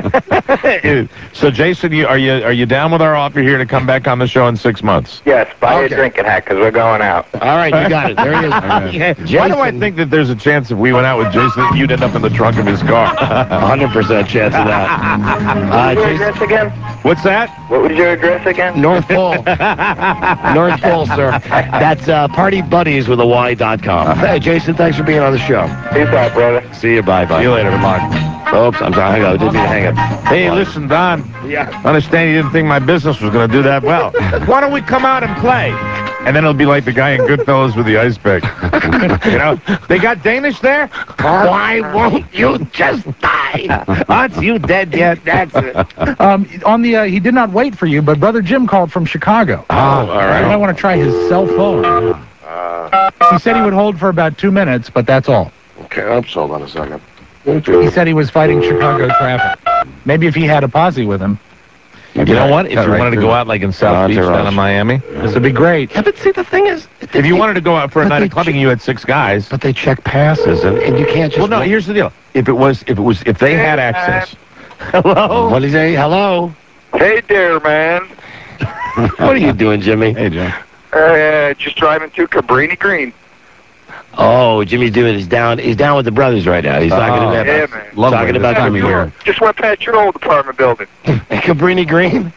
so, Jason, are you down with our offer here to come back on the show in 6 months? Yes, buy a drinking hat because we're going out. All right, you got it. There he is. Why do I think that there's a chance if we went out with Jason that you'd end up in the trunk of his car? 100% chance of that. What was your address again? What's that? What was your address again? North Pole. North Pole, sir. That's partybuddies.com. Hey, Jason, thanks for being on the show. Peace out, brother. See you. Bye. See you later. Good luck. Oops, I'm sorry. I didn't mean to hang up. Hey, listen, Don. Yeah. I understand you didn't think my business was going to do that well. Why don't we come out and play? And then it'll be like the guy in Goodfellas with the ice pick. They got Danish there? Why won't you just die? Aren't you dead yet? That's it. He did not wait for you, but Brother Jim called from Chicago. Oh, all right. You might want to try his cell phone. He said he would hold for about 2 minutes, but that's all. Okay, oops, hold on a second. He said he was fighting Chicago traffic. Maybe if he had a posse with him. You know what? If you wanted to go out like in South Beach down in Miami, this would be great. Yeah, but see, the thing is, if you wanted to go out for a night of clubbing, you had 6 guys. But they check passes, and you can't just. Well, no. Here's the deal. If they had access. Hello. What did he say? Hello. Hey there, man. What are you doing, Jimmy? Hey, Jim. Just driving through Cabrini Green. Oh, Jimmy's doing. He's down with the brothers right now. He's talking about. Yeah, man. Talking about time of year. Just went past your old apartment building. Cabrini Green.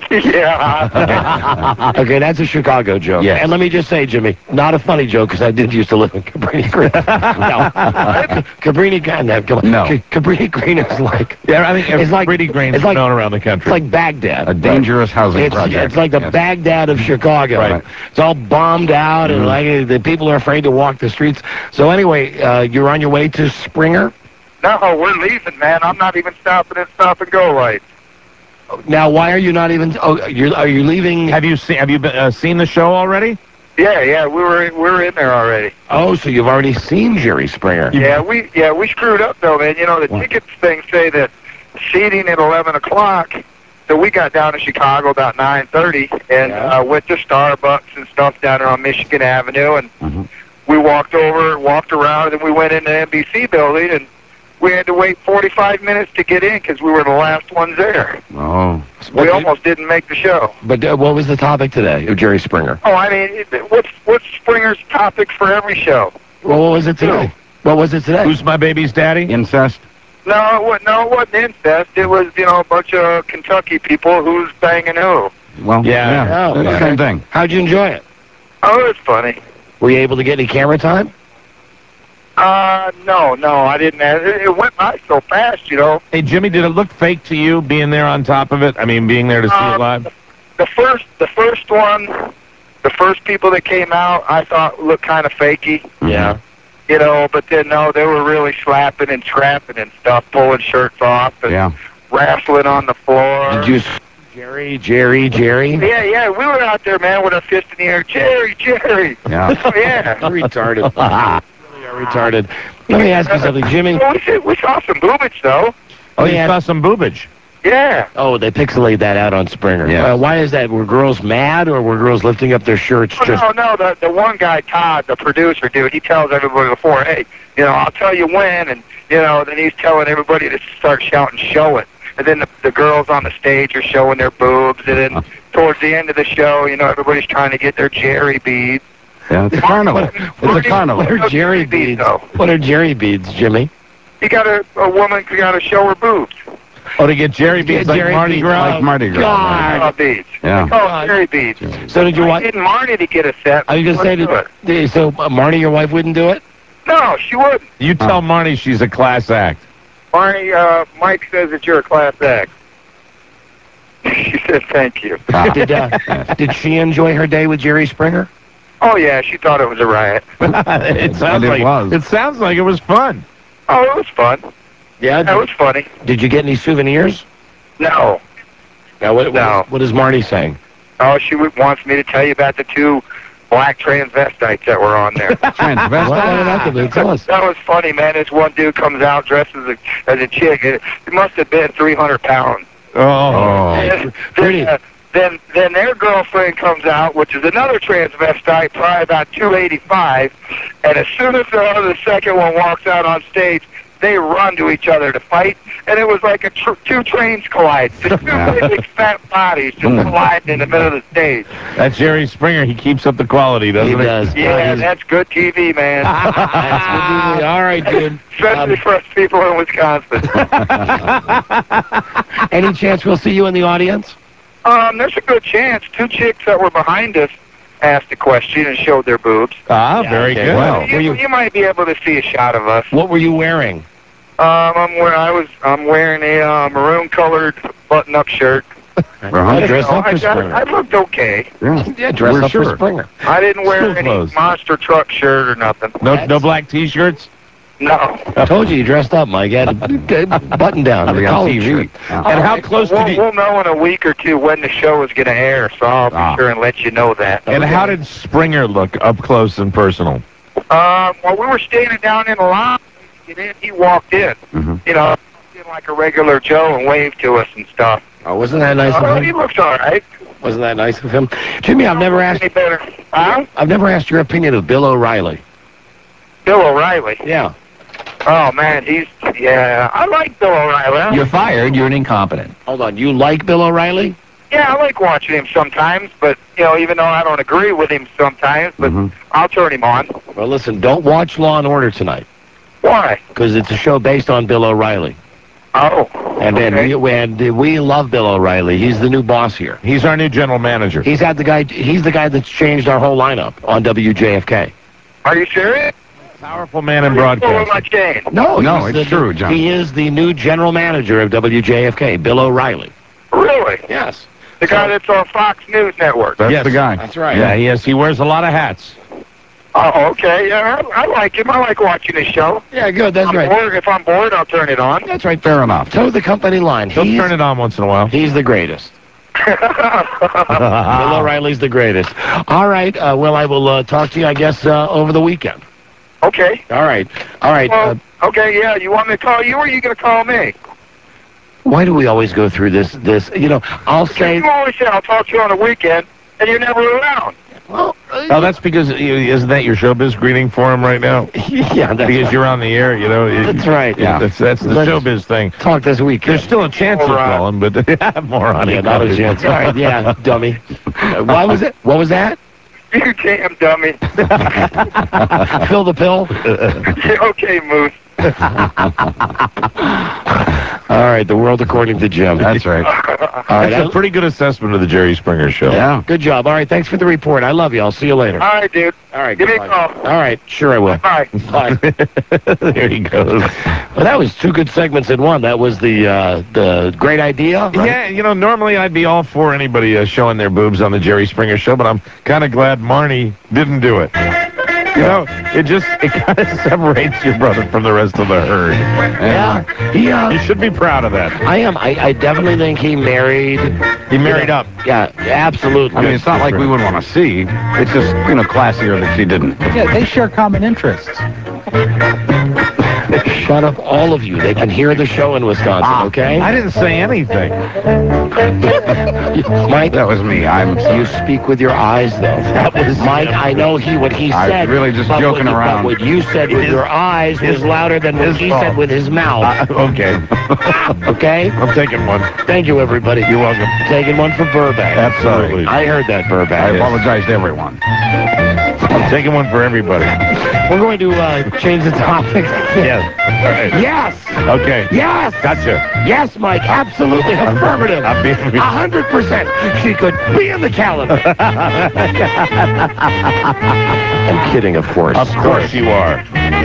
Yeah. Okay, that's a Chicago joke. Yes. And let me just say, Jimmy, not a funny joke because I did used to live in Cabrini Green. No. Cabrini Green. No. Cabrini Green is like. Yeah, I think it's like Cabrini Green is known around the country. It's like Baghdad. A dangerous housing project. It's like the Baghdad of Chicago. Right. It's all bombed out, and like the people are afraid to walk the streets. So anyway, you're on your way to Springer? No, we're leaving, man. I'm not even stopping at Stop and Go lights. Now, why are you not even? Oh, are you leaving? Have you seen the show already? Yeah, we were in there already. Oh, so you've already seen Jerry Springer? Yeah, we screwed up though, man. You know the tickets thing say that seating at 11 o'clock. So we got down to Chicago about 9:30 and went to Starbucks and stuff down there on Michigan Avenue, and we walked around, and we went in the NBC building, and we had to wait 45 minutes to get in because we were the last ones there. Oh. We almost didn't make the show. But what was the topic today of Jerry Springer? Oh, I mean, what's Springer's topic for every show? Well, what was it today? What was it today? Who's my baby's daddy? Incest? No, it wasn't incest. It was, a bunch of Kentucky people who's banging who. Well, yeah. Oh, okay. Same thing. How'd you enjoy it? Oh, it was funny. Were you able to get any camera time? No, I didn't. It went by so fast, Hey, Jimmy, did it look fake to you being there on top of it? I mean, being there to see it live? The first one, the first people that came out, I thought looked kind of fakey. Yeah. But then, no, they were really slapping and trapping and stuff, pulling shirts off and wrestling on the floor. Did you Jerry? Yeah, we were out there, man, with our fist in the air. Jerry. Yeah. Yeah. Retarded. Retarded. Let me ask you something, Jimmy. We saw some boobage, though. Oh, you saw some boobage? Yeah. Oh, they pixelate that out on Springer. Yeah. Why is that? Were girls mad, or were girls lifting up their shirts? No. The one guy, Todd, the producer, dude, he tells everybody before, hey, I'll tell you when, and, then he's telling everybody to start shouting, show it. and then the girls on the stage are showing their boobs, and then towards the end of the show, you know, everybody's trying to get their Jerry beads. Yeah, it's a carnival. It's a carnival. What are Jerry beads? What are Jerry beads, Jimmy? You got a woman got to show her boobs. Oh, to get Jerry beads like Mardi Gras? Like Mardi Gras. God. Beads. Yeah. Oh, Jerry beads. So did your wife? I didn't Marty to get a set. I was going to say, so Marty, your wife wouldn't do it? No, she wouldn't. You tell Marnie she's a class act. Marty, Mike says that you're a class act. She said thank you. Did she enjoy her day with Jerry Springer? Oh, yeah, she thought it was a riot. It sounds like it was fun. Oh, it was fun. Yeah? That was funny. Did you get any souvenirs? No. Now, what is Marty saying? Oh, she wants me to tell you about the 2 black transvestites that were on there. Transvestites? That was funny, man. This one dude comes out dressed as a chick. It must have been 300 pounds. Oh. Then their girlfriend comes out, which is another transvestite, probably about 285. And as soon as the second one walks out on stage, they run to each other to fight, and it was like 2 trains collide. Just 2 big fat bodies just colliding in the middle of the stage. That's Jerry Springer. He keeps up the quality, doesn't he? He does. Yeah, that's good TV, man. That's good TV. All right, dude. Especially for us people in Wisconsin. Any chance we'll see you in the audience? There's a good chance. 2 chicks that were behind us asked a question and showed their boobs. Very good. Well, you might be able to see a shot of us. What were you wearing? I'm wearing a maroon-colored button-up shirt. Dress up for Springer. I looked okay. Yeah, dress up for Springer. I didn't wear any monster truck shirt or nothing. No black T-shirts? No. I told you dressed up, Mike. You had a button down. We got TV. And how close did he... We'll know in a week or 2 when the show is going to air, so I'll be sure and let you know that. And how did Springer look up close and personal? Well, we were standing down in the line, and he walked in. You know, like a regular Joe and waved to us and stuff. Oh, wasn't that nice of him? He looks all right. Wasn't that nice of him? Jimmy, I've never asked... Any better? Huh? I've never asked your opinion of Bill O'Reilly. Bill O'Reilly? Yeah. Oh, man, I like Bill O'Reilly. You're fired. You're an incompetent. Hold on. You like Bill O'Reilly? Yeah, I like watching him sometimes, but, you know, even though I don't agree with him sometimes, but I'll turn him on. Well, listen, don't watch Law & Order tonight. Why? Because it's a show based on Bill O'Reilly. Oh. And we love Bill O'Reilly. He's the new boss here. He's our new general manager. He's the guy that's changed our whole lineup on WJFK. Are you serious? Powerful man in broadcasting. No, it's true, John. He is the new general manager of WJFK, Bill O'Reilly. Really? Yes. The guy that's on Fox News Network. That's the guy. That's right. Yeah, yes, he wears a lot of hats. Oh, okay. Yeah, I like him. I like watching his show. Yeah, good. That's right. If I'm bored, I'll turn it on. That's right. Fair enough. Toe the company line. He'll turn it on once in a while. He's the greatest. Bill O'Reilly's the greatest. All right. Well, I will talk to you, I guess, over the weekend. Okay. All right. All right. Well, okay, yeah. You want me to call you, or are you going to call me? Why do we always go through this? You know, I'll say... You always say I'll talk to you on the weekend, and you're never around. Well... Oh, that's because, isn't that your showbiz greeting for him right now? Yeah, that's because you're on the air, you know. That's right. Yeah, that's the showbiz thing. Talk this weekend. There's still a chance of calling, but moron. Yeah, not a chance. All right, yeah, dummy. Why was it? What was that? You damn dummy. Fill the pill? Okay, Moose. All right, the world according to Jim. That's right. All right, that's a pretty good assessment of the Jerry Springer Show. Yeah. Good job. All right, thanks for the report. I love you. I'll see you later. All right, dude. All right, give me a call. All right, sure I will. Bye. Bye. There he goes. Well, that was 2 good segments in one. That was the great idea. Right? Yeah, you know, normally I'd be all for anybody showing their boobs on the Jerry Springer Show, but I'm kind of glad Marnie didn't do it. You know, it kind of separates your brother from the rest of the herd. Yeah. You should be proud of that. I am. I definitely think he married. He married up. Yeah, absolutely. I mean, it's not like we wouldn't want to see. It's just, classier that she didn't. Yeah, they share common interests. Shut up, all of you. They can hear the show in Wisconsin, okay? I didn't say anything. Mike, That was me. I'm sorry. you speak with your eyes, though. That was Mike. I know what he I said. was really just but joking around. But what you said with your eyes was louder than what he said with his mouth. Okay. Okay? I'm taking one. Thank you, everybody. You're welcome. Taking one for Burbank. Absolutely. I heard that, Burbank. I apologize to everyone. I'm taking one for everybody. We're going to change the topic. Yes. All right. Yes. Okay. Yes. Gotcha. Yes, Mike. Absolutely. Affirmative. 100%. She could be in the calendar. I'm kidding, of course. Of course you are.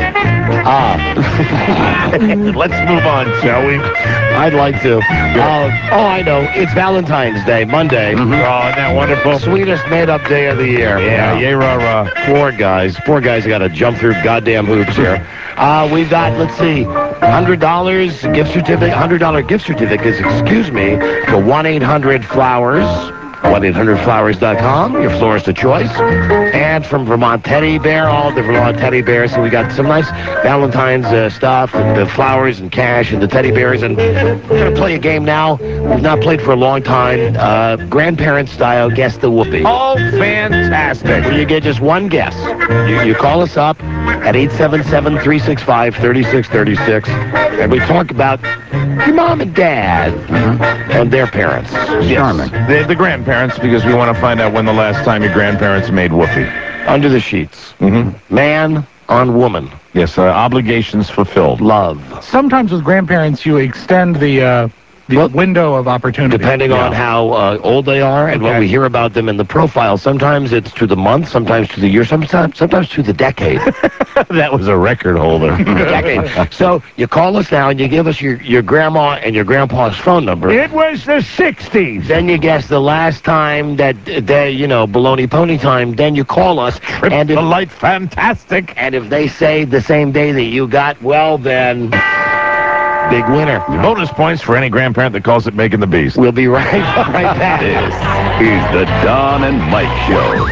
Let's move on, shall we? I'd like to. I know. It's Valentine's Day, Monday. Oh, isn't that wonderful? Sweetest made-up day of the year. Yeah, yay, rah. Poor guys. Poor guys got to jump through goddamn hoops here. We've got, let's see, $100 gift certificate, $100 gift certificates, excuse me, to 1-800-FLOWERS. 1-800-Flowers.com, your florist of choice. And from Vermont Teddy Bear, all the Vermont Teddy Bears. So we got some nice Valentine's stuff, and the flowers and cash and the teddy bears. And we're going to play a game now. We've not played for a long time. Grandparent style, guess the whoopee. Oh, fantastic. Where you get just one guess. You call us up at 877-365-3636. And we talk about your mom and dad and their parents. Charming. The grandparents, because we want to find out when the last time your grandparents made whoopee. Under the sheets. Man on woman. Yes, obligations fulfilled. Love. Sometimes with grandparents, you extend the window of opportunity. Depending on how old they are and what we hear about them in the profile. Sometimes it's to the month, sometimes to the year, sometimes to the decade. That was a record holder. Decade. So you call us now and you give us your grandma and your grandpa's phone number. It was the 60s. Then you guess the last time that they, baloney pony time. Then you call us. And the light fantastic. And if they say the same day that you got, well then, big winner. Bonus points for any grandparent that calls it making the beast. We'll be right back. This is the Don and Mike Show.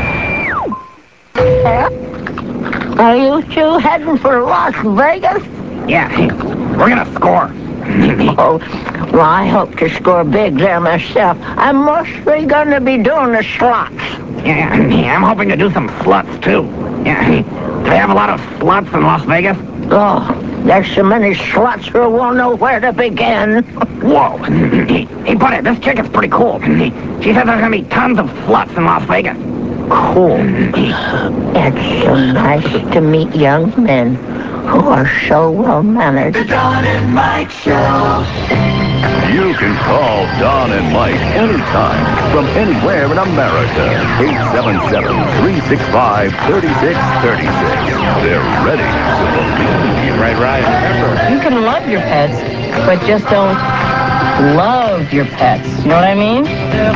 Are you two heading for Las Vegas? Yeah, we're gonna score. Oh, well, I hope to score big there myself. I'm mostly going to be doing the slots. Yeah, I'm hoping to do some sluts, too. Yeah, do they have a lot of sluts in Las Vegas? Oh, there's so many sluts who won't know where to begin. Whoa. Hey, buddy, this chick is pretty cool. She said there's going to be tons of sluts in Las Vegas. Cool. It's so nice to meet young men who are so well-mannered. The Don and Mike Show. You can call Don and Mike anytime from anywhere in America. 877-365-3636. They're ready to believe. Right. Remember. You can love your pets, but just don't love your pets. You know what I mean?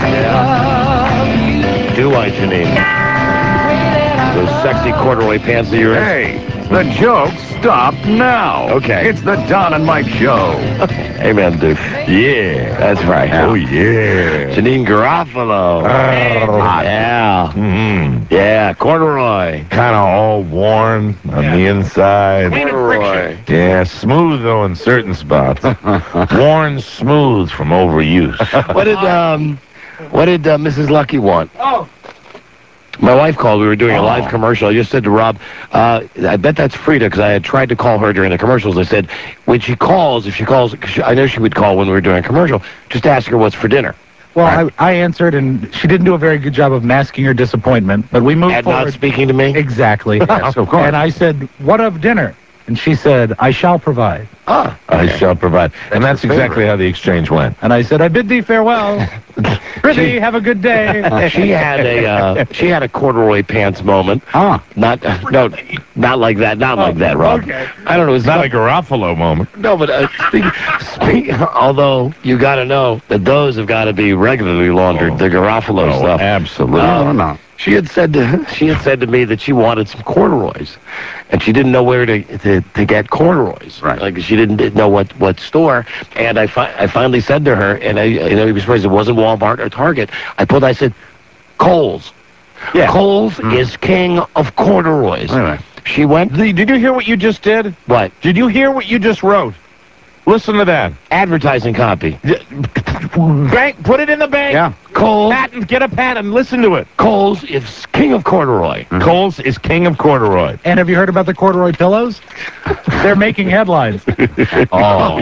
Do I, Janine? Those sexy corduroy pants of yours. Hey, the jokes stop now. Okay. It's the Don and Mike Show. Amen, dude. Yeah. That's right. Oh, yeah. Janine Garofalo. Yeah. Yeah, corduroy. Kind of all worn on the inside. Corduroy. Yeah, smooth, though, in certain spots. Worn smooth from overuse. What did Mrs. Lucky want? Oh. My wife called. We were doing a live commercial. I just said to Rob, I bet that's Frida, because I had tried to call her during the commercials. I said, when she calls, if she calls, I know she would call when we were doing a commercial, just ask her what's for dinner. Well, I answered, and she didn't do a very good job of masking her disappointment, but we moved forward. Not speaking to me? Exactly. Yes, of course. And I said, what of dinner? And she said, I shall provide. I shall provide. And that's exactly how the exchange went. And I said, I bid thee farewell. Prithee, have a good day. She had a corduroy pants moment. Not like that. Not like that, Rob. Okay. I don't know. It's Not a Garofalo moment. No, but although you got to know that those have got to be regularly laundered. The Garofalo stuff. Absolutely. No. She had said to me that she wanted some corduroys, and she didn't know where to get corduroys. Right. Like she didn't know what store. And I finally said to her, and I was surprised it wasn't Walmart or Target. I said, Kohl's. Yeah. Kohl's is king of corduroys. Right. She went. Did you hear what you just did? What? Did you hear what you just wrote? Listen to that. Advertising copy. Bank, put it in the bank. Yeah. Kohl's. Patent, get a patent. Listen to it. Kohl's is king of corduroy. Kohl's is king of corduroy. And have you heard about the corduroy pillows? They're making headlines. Oh.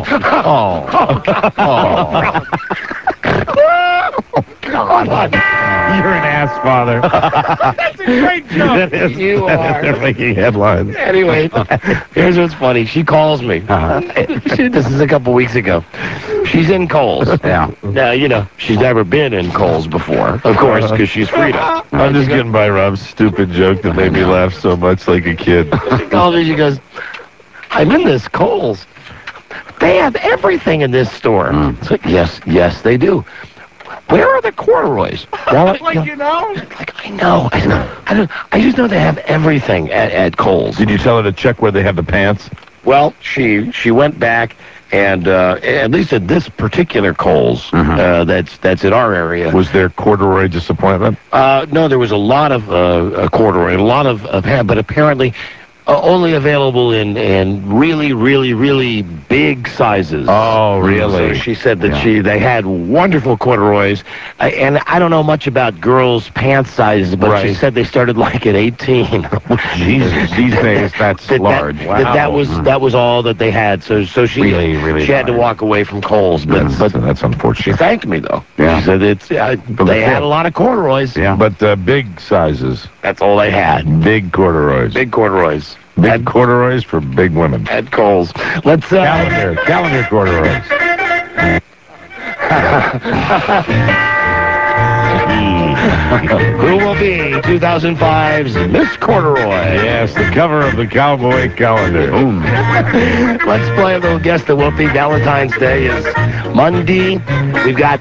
God. You're an ass, father. That's a great joke. You are. They're making headlines. Anyway, here's what's funny. She calls me. This is a couple weeks ago. She's in Kohl's. Yeah. Now, you know, she's never been in Kohl's before, of course, because she's Frida. I'm just getting by Rob's stupid joke that made me laugh so much like a kid. She calls me, she goes, I'm in this Kohl's. They have everything in this store. It's like, yes, they do. Where are the corduroys? Well, You know? I know. I just know they have everything at Kohl's. Did you tell her to check where they have the pants? Well, she went back and at least at this particular Kohl's that's in our area. Was there corduroy disappointment? No, there was a lot of corduroy, a lot of but apparently only available in really, really, really big sizes. Oh, really? So she said that they had wonderful corduroys, and I don't know much about girls' pant sizes, but she said they started like at 18. Jesus, these days that's large. That was all that they had. So she really she had to walk away from Kohl's, but that's unfortunate. she thanked me though. Yeah. She said they had a lot of corduroys. Yeah. But big sizes. That's all they had. Big corduroys. Big corduroys. Big corduroys for big women. At Kohl's. Let's calendar corduroys. Who will be 2005's Miss Corduroy? Yes, the cover of the Cowboy Calendar. Boom. Let's play a little Guess the Whoopee. Valentine's Day is Monday. We've got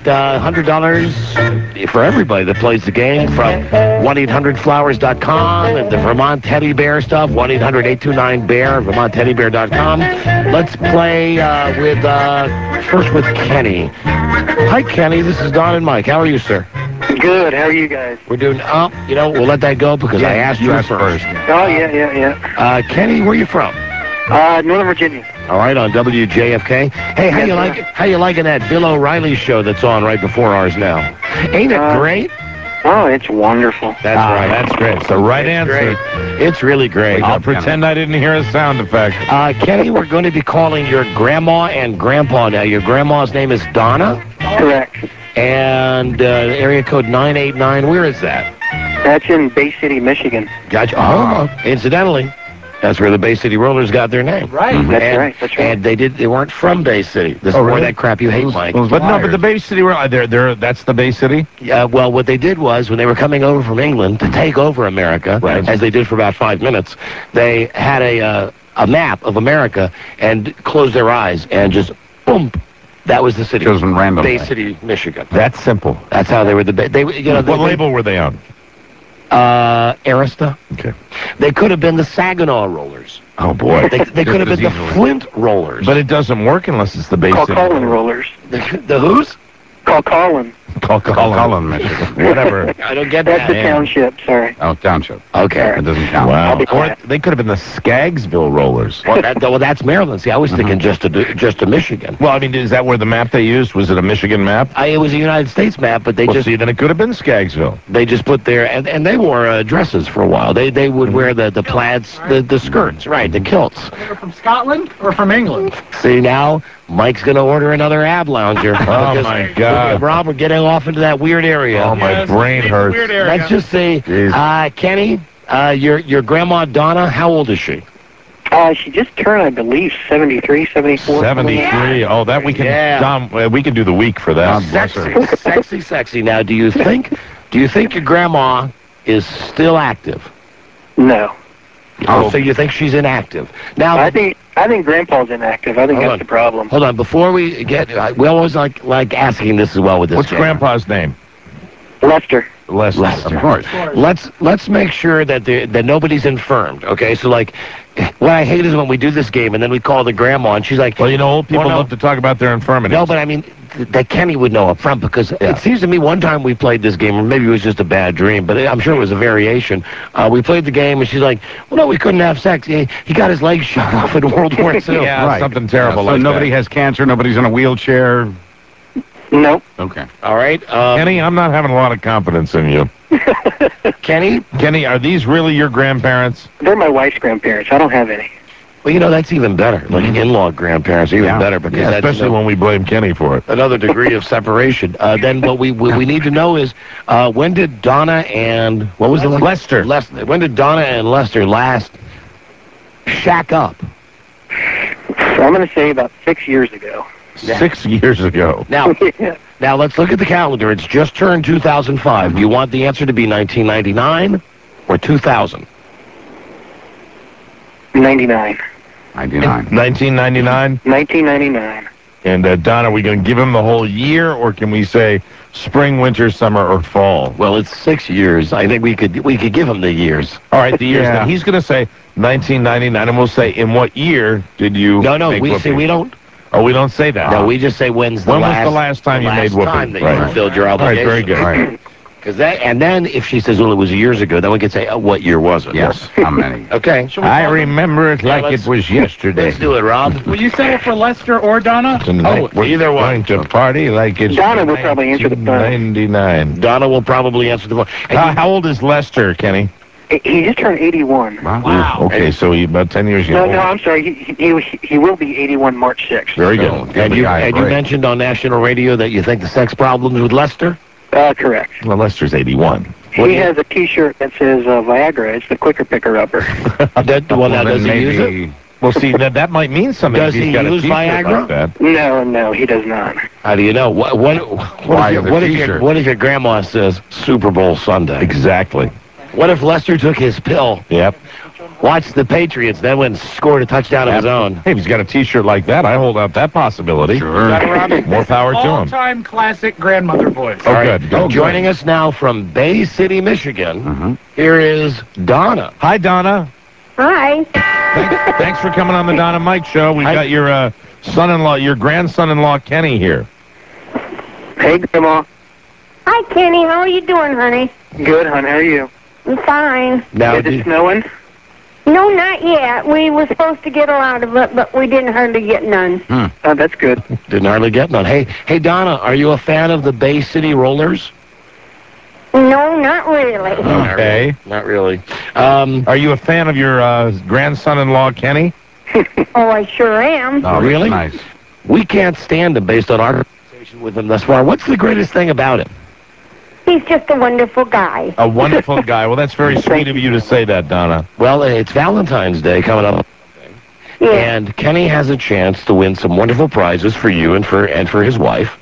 $100 for everybody that plays the game from 1-800-Flowers.com and the Vermont Teddy Bear stuff, 1-800-829-BEAR, VermontTeddyBear.com. Let's play first with Kenny. Hi, Kenny. This is Don and Mike. How are you, sir? Good. How are you guys? We're doing, we'll let that go because I asked you first. Oh, yeah. Kenny, where are you from? Northern Virginia. All right, on WJFK. Hey, how you liking that Bill O'Reilly show that's on right before ours now? Ain't it great? Oh, it's wonderful. That's right. That's great. It's the right answer. Great. It's really great. I'll pretend I didn't hear a sound effect. Kenny, we're going to be calling your grandma and grandpa now. Your grandma's name is Donna? Correct. And area code 989, where is that? That's in Bay City, Michigan. Gotcha. Oh, incidentally, that's where the Bay City Rollers got their name. Right. That's right. And they weren't from Bay City. This is more that crap you hate, Mike. But the Bay City, that's the Bay City? Yeah, well, what they did was, when they were coming over from England to take over America, as they did for about 5 minutes, they had a map of America and closed their eyes and just, boom, that was the city. Chosen randomly. Bay City, Michigan. That's simple. That's how they were what label were they on? Arista. Okay. They could have been the Saginaw Rollers. Oh, boy. They could have been the Flint Rollers. But it doesn't work unless it's the Bay City. Colin Rollers. The whose? Colin. Colin, Michigan. Whatever. I don't get That's the township, sorry. Oh, township. Okay. It doesn't count. Wow. I'll be Or quiet. they could have been the Skaggsville Rollers. Well, that's Maryland. See, I was thinking just to Michigan. Well, I mean, is that where the map they used? Was it a Michigan map? It was a United States map, but they See, then it could have been Skaggsville. They just put their, and they wore dresses for a while. They would wear the plaids, the skirts, right, the kilts. They're from Scotland or from England? See, now Mike's going to order another ab lounger. Oh, my God. Rob, we're getting off into that weird area. Oh, my brain hurts. Weird area. Let's just say, Kenny, your grandma Donna, how old is she? She just turned, I believe, 73, 74. 73. Oh, that we can, Tom, we can do the week for that. Sexy. Now, do you think your grandma is still active? No. Oh, so you think she's inactive? Now, I think Grandpa's inactive. I think that's the problem. Hold on, before we get, we always like asking this as well with this. What's Grandpa's name? Lester. Of course. Let's make sure that nobody's infirmed. Okay, so like, what I hate is when we do this game and then we call the grandma and she's like, well, old people love to talk about their infirmities. No, but I mean, that Kenny would know up front, because it seems to me one time we played this game, or maybe it was just a bad dream, but I'm sure it was a variation. We played the game, and she's like, well, no, we couldn't have sex. He got his legs shot off in World War II. Yeah, Right. something terrible So like nobody that. has cancer, nobody's in a wheelchair. Nope. Okay. All right. Kenny, I'm not having a lot of confidence in you. Kenny, are these really your grandparents? They're my wife's grandparents. I don't have any. Well, that's even better. Like in-law grandparents are even better, because that's, especially when we blame Kenny for it. Another degree of separation. Then what we need to know is, when did Donna and what was Lester? When did Donna and Lester last shack up? I'm going to say about 6 years ago. 6 years ago. Now, now let's look at the calendar. It's just turned 2005. Do you want the answer to be 1999 or 2000? 99. 1999? 1999. And Don, are we going to give him the whole year, or can we say spring, winter, summer, or fall? Well, it's 6 years. I think we could give him the years. All right, the years. Then he's going to say 1999, and we'll say, in what year did you? No, make we Whoopi? say we don't. Oh, we don't say that. No, we just say when was the last time you made Whoopi? time that you fulfilled your All right, obligation. very good. All right. And then if she says, well, it was years ago, then we can say, what year was it? Yes. How many? Okay. I remember it like it was yesterday. Let's do it, Rob. Will you settle for Lester or Donna? Tonight we're either one. going to party like it's Donna will probably answer the phone. 1999. Donna will probably answer the phone. How old is Lester, Kenny? He just turned 81. Wow. Okay, so he about 10 years No, younger. I'm sorry. He will be 81 March 6th. Very good. And you mentioned on national radio that you think the sex problems with Lester? Correct. Well, Lester's 81. He has a T-shirt that says Viagra. It's the quicker picker upper. Does he use it? Well, see, that might mean something. Does if he's he got use a t-shirt Viagra? Like that. No, he does not. How do you know? What if your grandma says Super Bowl Sunday? Exactly. What if Lester took his pill? Yep. Watched the Patriots, then went and scored a touchdown of his own. Hey, if he's got a T-shirt like that, I hold out that possibility. Sure. More power to him. All-time classic grandmother voice. Oh, good. Joining us now from Bay City, Michigan, here is Donna. Hi, Donna. Hi. Thanks for coming on the Don and Mike show. We've got your son-in-law, your grandson-in-law, Kenny, here. Hey, Grandma. Hi, Kenny. How are you doing, honey? Good, hon. How are you? I'm fine. Now, Is it snowing? No, not yet. We were supposed to get a lot of it, but we didn't hardly get none. Oh, that's good. Didn't hardly get none. Hey, Donna, are you a fan of the Bay City Rollers? No, not really. Okay. Not really. Are you a fan of your grandson-in-law, Kenny? Oh, I sure am. Oh, Really? Nice. We can't stand him based on our conversation with him thus far. What's the greatest thing about him? He's just a wonderful guy. A wonderful guy. Well, that's very sweet of you to say that, Donna. Well, it's Valentine's Day coming up. Yeah. And Kenny has a chance to win some wonderful prizes for you and for his wife.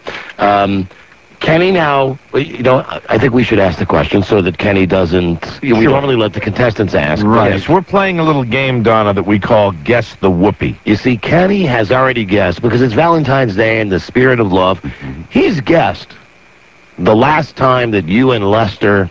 Kenny, now, I think we should ask the question so that Kenny doesn't. We normally let the contestants ask. Right. Yes, we're playing a little game, Donna, that we call Guess the Whoopi. You see, Kenny has already guessed, because it's Valentine's Day in the spirit of love. He's guessed the last time that you and Lester,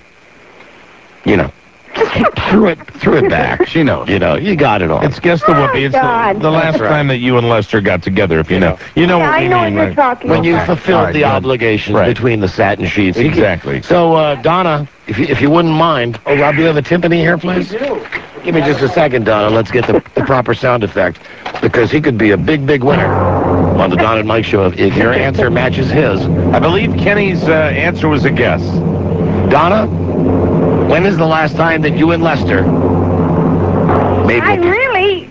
threw it back. She knows. You got it all. It's Guess the Whoopi. It's the last time that you and Lester got together, if you know. You know what we mean, I know what you're right? talking When you about. fulfilled the obligations between the satin sheets. Exactly. So, Donna, if you wouldn't mind. Oh, Rob, do you have a timpani here, please? I do. Give me just a second, Donna. Let's get the proper sound effect, because he could be a big, big winner on the Don and Mike show if your answer matches his. I believe Kenny's answer was a guess. Donna, when is the last time that you and Lester made I Whoopi? really,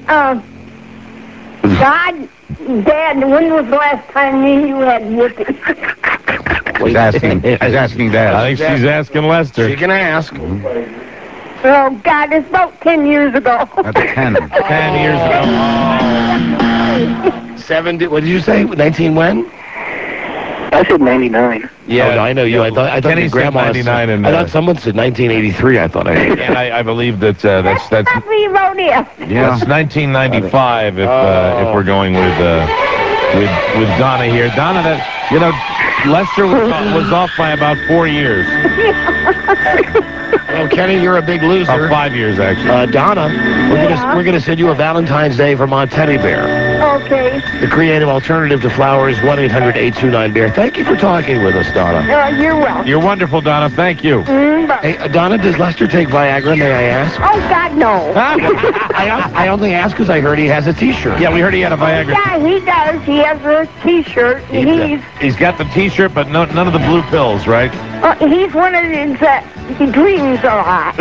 God, Dad, when was the last time me and you had Whoopi? He's asking Dad. I think she's asking Lester. She can ask. Oh, God, it's about 10 years ago. That's 10. 10 years ago. 70, what did you say? 19 when? I said 99. Yeah, no, I know you. I thought Kenny your said grandma 99 and, I thought someone said 1983. I thought I heard. And I believe that that's Probably about it. Yeah. that's 1995 if we're going with Donna here. Donna, that Lester was off by about 4 years. Well, Kenny, you're a big loser. 5 years, actually. Donna, we're gonna send you a Valentine's Day Vermont teddy bear. Okay. The creative alternative to flowers, 1-800-829-BEAR. Thank you for talking with us, Donna. You're welcome. You're wonderful, Donna. Thank you. Hey, Donna, does Lester take Viagra, may I ask? Oh, God, no. I only ask because I heard he has a T-shirt. Yeah, we heard he had a Viagra. Yeah, he does. He has a T-shirt. He's got the T-shirt, but none of the blue pills, right? He's one of his, he dreams a lot.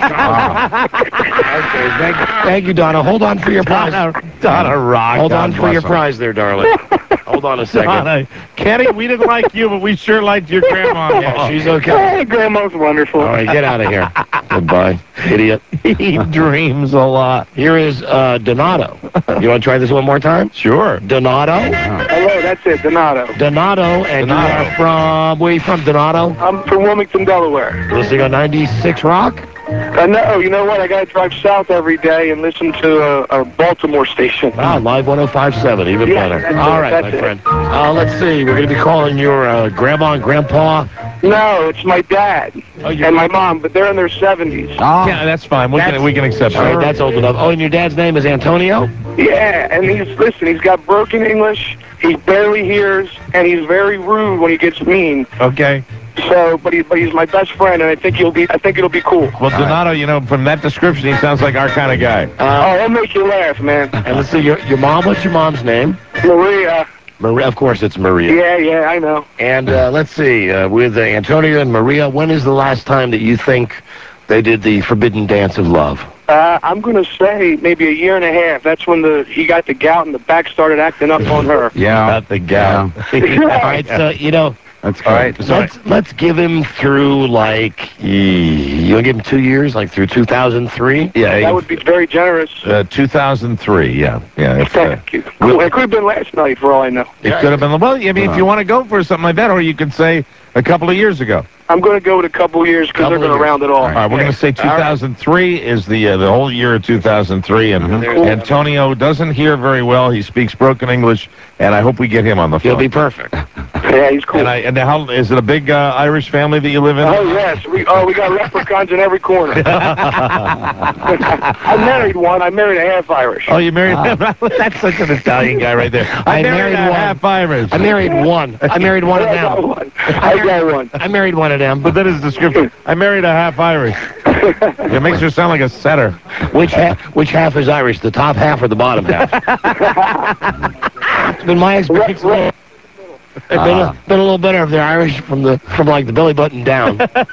Okay, thank you, Donna. Hold on for your prize. Donna rock. Hold on for your prize there, darling. Hold on a second. Donna, Kenny, we didn't like you, but we sure liked your grandma. Yeah, she's okay. Hey, Grandma's wonderful. All right, get out of here. Goodbye, idiot. He dreams a lot. Here is Donato. You want to try this one more time? Sure. Donato? Hello, that's it, Donato. Donato, and you are from, where are you from, Donato? I'm from Wilmington, Delaware. Listening on 96 Rock? No, you know what? I got to drive south every day and listen to a Baltimore station. Ah, Live 105.7, even better. All right, my friend. Let's see. We're going to be calling your grandma and grandpa. No, it's my dad and my mom, but they're in their 70s. Oh. Yeah, that's fine. We can accept All that. right, that's old enough. Oh, and your dad's name is Antonio? Yeah, and he's got broken English, he barely hears, and he's very rude when he gets mean. Okay. So, but he's my best friend, and I think it'll be cool. Well, Donato, you know, from that description, he sounds like our kind of guy. I'll make you laugh, man. And let's see, your mom, what's your mom's name? Maria. Maria, of course, it's Maria. Yeah, I know. And let's see, with Antonio and Maria, when is the last time that you think they did the Forbidden Dance of Love? I'm going to say maybe a year and a half. That's when he got the gout and the back started acting up on her. Yeah. Got the gout. All right, so, you know, That's all right. Let's give him through, like, you want to give him 2 years, like through 2003? Yeah. That would be very generous. 2003, yeah. Thank you. Cool. It could have been last night, for all I know. It could have been, well, I mean, if you want to go for something like that, or you could say a couple of years ago. I'm going to go with a couple years because they're going to round it off. All right, we're going to say 2003 is the whole year of 2003, and Antonio doesn't hear very well. He speaks broken English, and I hope we get him on the phone. He'll be perfect. Yeah, he's cool. And how is it a big Irish family that you live in? Oh yes, we got leprechauns in every corner. I married one. I married a half Irish. Oh, you married him? That's such an Italian guy right there. I married a half Irish. I married one. I married one of them. I got one. I married one of them. But that is description. I married a half Irish. It makes her sound like a setter. Which half is Irish? The top half or the bottom half? It's been my experience. It's been a little better if they're Irish from like the belly button down. That's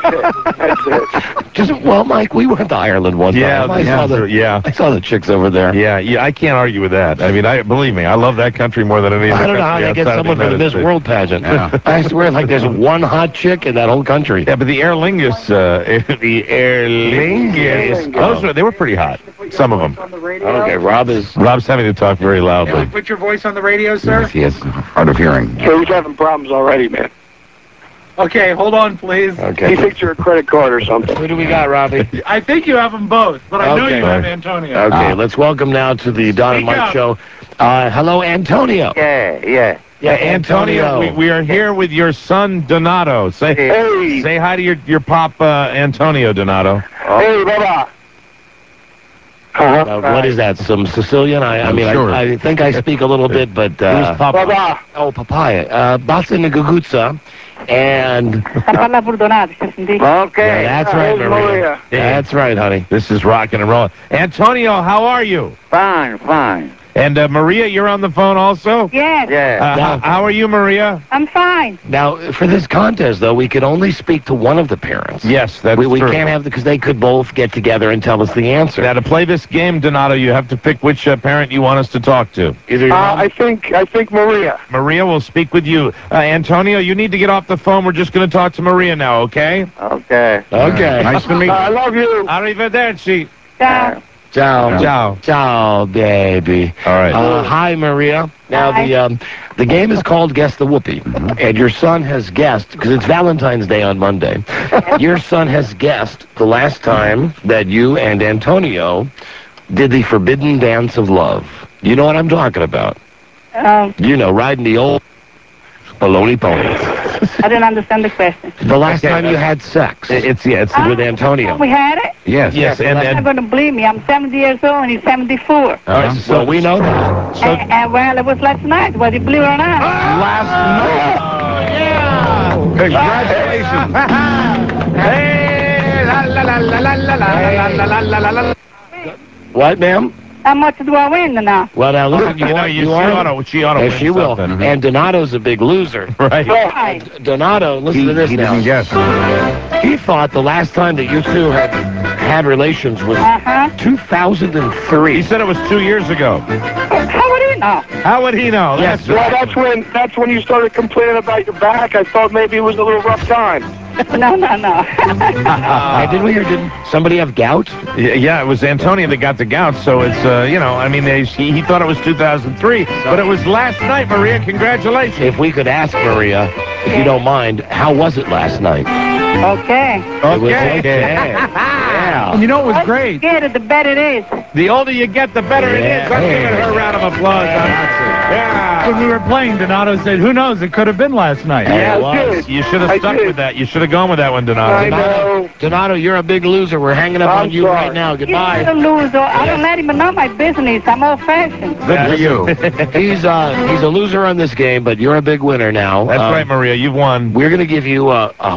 it. Well, Mike, we went to Ireland one time. I saw the chicks over there. Yeah, I can't argue with that. I mean, believe me, I love that country more than any other country. I don't know how they get someone for the Miss World pageant. Yeah. I swear, like there's one hot chick in that whole country. Yeah, but the Aer Lingus, they were pretty hot. Some of them. Okay, Rob's having to talk very loudly. Put your voice on the radio, sir. He has hard of hearing. So he's having problems already, man. Okay, hold on, please. Okay. He thinks you're a credit card or something. Who do we got, Robbie? I think you have them both, but I know you have Antonio. Okay, let's welcome now to the Don and Mike show. Hello, Antonio. Yeah, Antonio, we are here with your son, Donato. Say hi to your pop, Antonio, Donato. Hey, Baba. What is that? Some Sicilian? I mean, sure. I think I speak a little bit, but Baba. Oh, papaya. Bassa Ngugutsa. And Okay. That's right, Maria. That's right, honey. This is rocking and rolling. Antonio, how are you? Fine. And Maria, you're on the phone also? Yes. Yeah. How are you, Maria? I'm fine. Now, for this contest, though, we can only speak to one of the parents. Yes, that's true. We can't have, because they could both get together and tell us the answer. Now, to play this game, Donato, you have to pick which parent you want us to talk to. Either I think Maria. Maria will speak with you. Antonio, you need to get off the phone. We're just going to talk to Maria now, okay? Okay. Nice to meet you. I love you. Arrivederci. Ciao. Ciao, baby. All right. Hi, Maria. Now, the game is called Guess the Whoopee. And your son has guessed, because it's Valentine's Day on Monday, your son has guessed the last time that you and Antonio did the Forbidden Dance of Love. You know what I'm talking about? You know, riding the old baloney ponies. I didn't understand the question. The last time you had sex. It's with Antonio. We had it? Yes. You're not going to believe me. I'm 70 years old and he's 74. So we know that. And well, it was last night, whether you believe it or not. Last night. Congratulations. Hey, la la la la la la la la la la la. What, ma'am? How much do I win now? Well, now listen, she ought to yes, win she will. something. And Donato's a big loser. Right. Donato, listen to this he now. didn't guess. He thought the last time that you two had relations was 2003. He said it was 2 years ago. How would he know? How would he know? Yes. Well, that's when you started complaining about your back. I thought maybe it was a little rough time. No. Did we or didn't somebody have gout? Yeah, it was Antonio that got the gout, so it's, he thought it was 2003, but it was last night, Maria. Congratulations. If we could ask Maria, if you don't mind, how was it last night? Okay. It was okay. Yeah. And you know it was great. The better the better it is. The older you get, the better it is. I'm giving her a round of applause. Yeah. When we were playing, Donato said, who knows, it could have been last night. Yeah, it was. You should have stuck with that. You should have gone with that one, Donato. I know. Donato, you're a big loser. We're hanging up on you right now. Goodbye. He's a loser. I don't let him know my business. I'm old-fashioned. Good for you. He's a loser on this game, but you're a big winner now. That's right, Maria. You've won. We're going to give you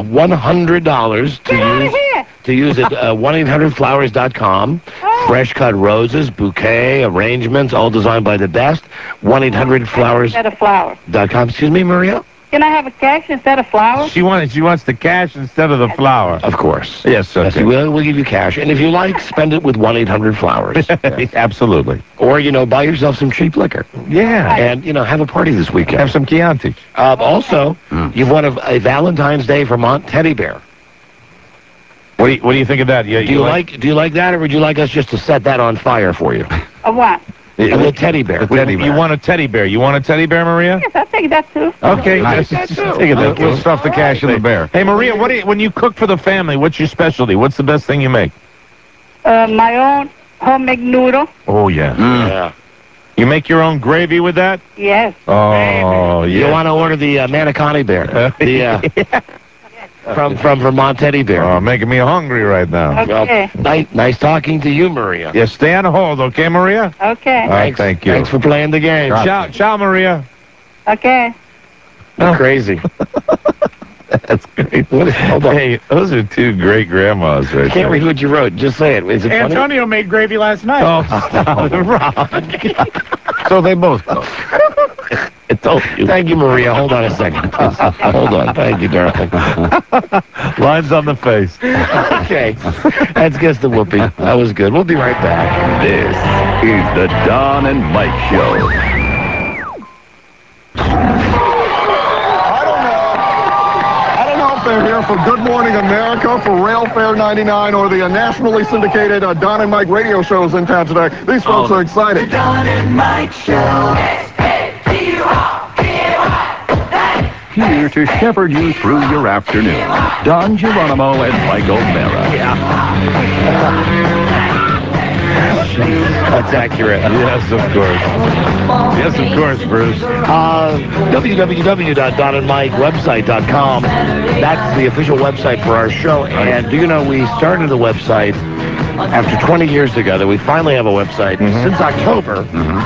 $100 to use at 1-800-Flowers.com. Fresh cut roses, bouquet, arrangements, all designed by the best. 1-800-Flowers.com. Instead of flowers. Excuse me, Maria? Can I have a cash instead of flowers? She wants the cash instead of the flower. Of course. Yes, okay. Yes, we'll give you cash. And if you like, spend it with 1-800-Flowers. Yes. Absolutely. Or, buy yourself some cheap liquor. Yeah. And, have a party this weekend. Have some Chianti. Also, you've won a Valentine's Day Vermont teddy bear. What do you think of that? Do you like that, or would you like us just to set that on fire for you? A what? The teddy bear. You want a teddy bear? You want a teddy bear, Maria? Yes, I'll take that too. Okay, nice. take it. We'll stuff the cash in the bear. Hey, Maria, when you cook for the family, what's your specialty? What's the best thing you make? My own homemade noodle. Oh, yeah. Yeah. You make your own gravy with that? Yes. Oh, yeah. You want to order the Manicani bear? From Vermont teddy bear. Oh, making me hungry right now. Okay. Well, nice talking to you, Maria. Yeah, stay on hold, okay, Maria? Okay. All right, thank you. Thanks for playing the game. Ciao, Maria. Okay. You're crazy. That's great. Hold on. Hey, those are two great grandmas right I can't read what you wrote. Just say it. Is it funny? Antonio made gravy last night. Oh, stop it, Rob. So they both go. I told you. Thank you, Maria. Hold on a second. Hold on. Thank you, darling. Lines on the face. Okay. That's just the whoopee. That was good. We'll be right back. This is the Don and Mike Show. I don't know if they're here for Good Morning America, for Rail Fair 99, or the nationally syndicated Don and Mike radio shows in town today. These folks are excited. The Don and Mike Show. Here to shepherd you through your afternoon, Don Geronimo and Mike O'Mara. That's accurate. Yes, of course. Yes, of course, Bruce. www.donandmikewebsite.com. That's the official website for our show. And do you know, we started the website after 20 years ago, that we finally have a website. Since October,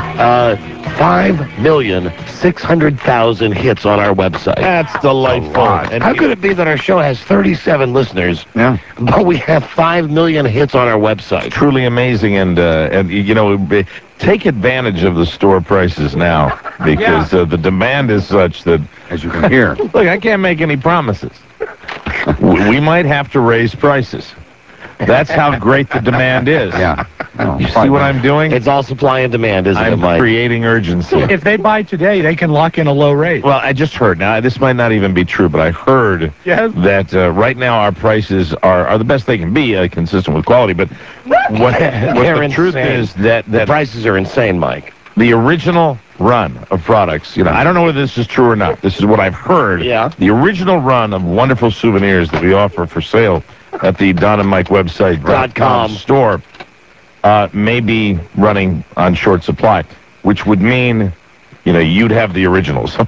5,600,000 hits on our website. That's delightful. And how could it be that our show has 37 listeners, but we have 5 million hits on our website? Truly amazing, and take advantage of the store prices now, because the demand is such that, as you can hear, look, I can't make any promises. We might have to raise prices. That's how great the demand is. Yeah. You see what I'm doing? It's all supply and demand, isn't it, I'm Mike? creating urgency. If they buy today, they can lock in a low rate. Well, I just heard. Now, this might not even be true, but I heard that right now our prices are the best they can be, consistent with quality. But what the truth is that the prices are insane, Mike. The original run of products, I don't know whether this is true or not. This is what I've heard. Yeah. The original run of wonderful souvenirs that we offer for sale at the Don and Mike website.com store may be running on short supply, which would mean, you'd have the originals.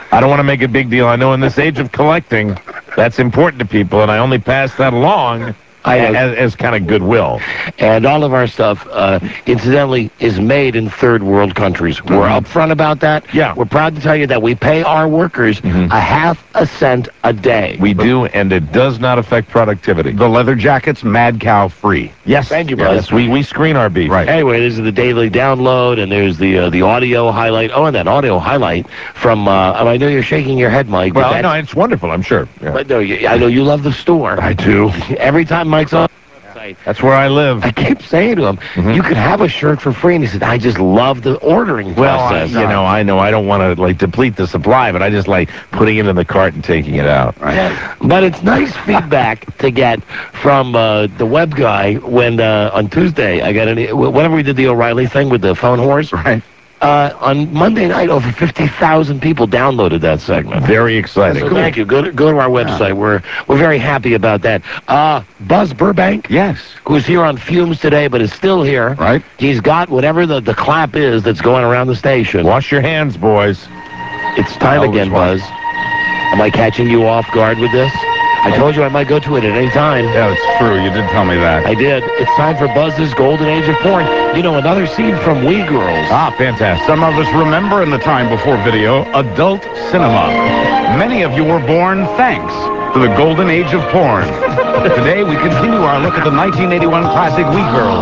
I don't want to make a big deal. I know in this age of collecting, that's important to people, and I only pass that along as kind of goodwill. And all of our stuff, incidentally, is made in third world countries. We're upfront about that. Yeah. We're proud to tell you that we pay our workers a half a cent a day. We do, and it does not affect productivity. The leather jackets, Mad Cow free. Yes. Thank you, Buzz. Yes, we screen our beef. Right. Anyway, this is the daily download, and there's the audio highlight. Oh, and that audio highlight from, I know you're shaking your head, Mike. Well, no, it's wonderful, I'm sure. Yeah. But no, I know you love the store. I do. Every time Mike's on the website, That's where I live. I keep saying to him, you could have a shirt for free. And he said, I just love the ordering process. Well, I know I don't want to, deplete the supply, but I just like putting it in the cart and taking it out. Right. Yeah. But it's nice feedback to get from the web guy when on Tuesday, I got whenever we did the O'Reilly thing with the phone horse. Right. On Monday night, over 50,000 people downloaded that segment. Very exciting. So thank you. Go to our website. We're very happy about that. Buzz Burbank, yes, who's here on fumes today, but is still here. Right. He's got whatever the clap is that's going around the station. Wash your hands, boys. It's time again, Buzz. Am I catching you off guard with this? I told you I might go to it at any time. Yeah, it's true. You did tell me that. I did. It's time for Buzz's Golden Age of Porn. You know, another scene from We Girls. Ah, fantastic. Some of us remember in the time before video, adult cinema. Many of you were born thanks to the Golden Age of Porn. Today, we continue our look at the 1981 classic We Girls.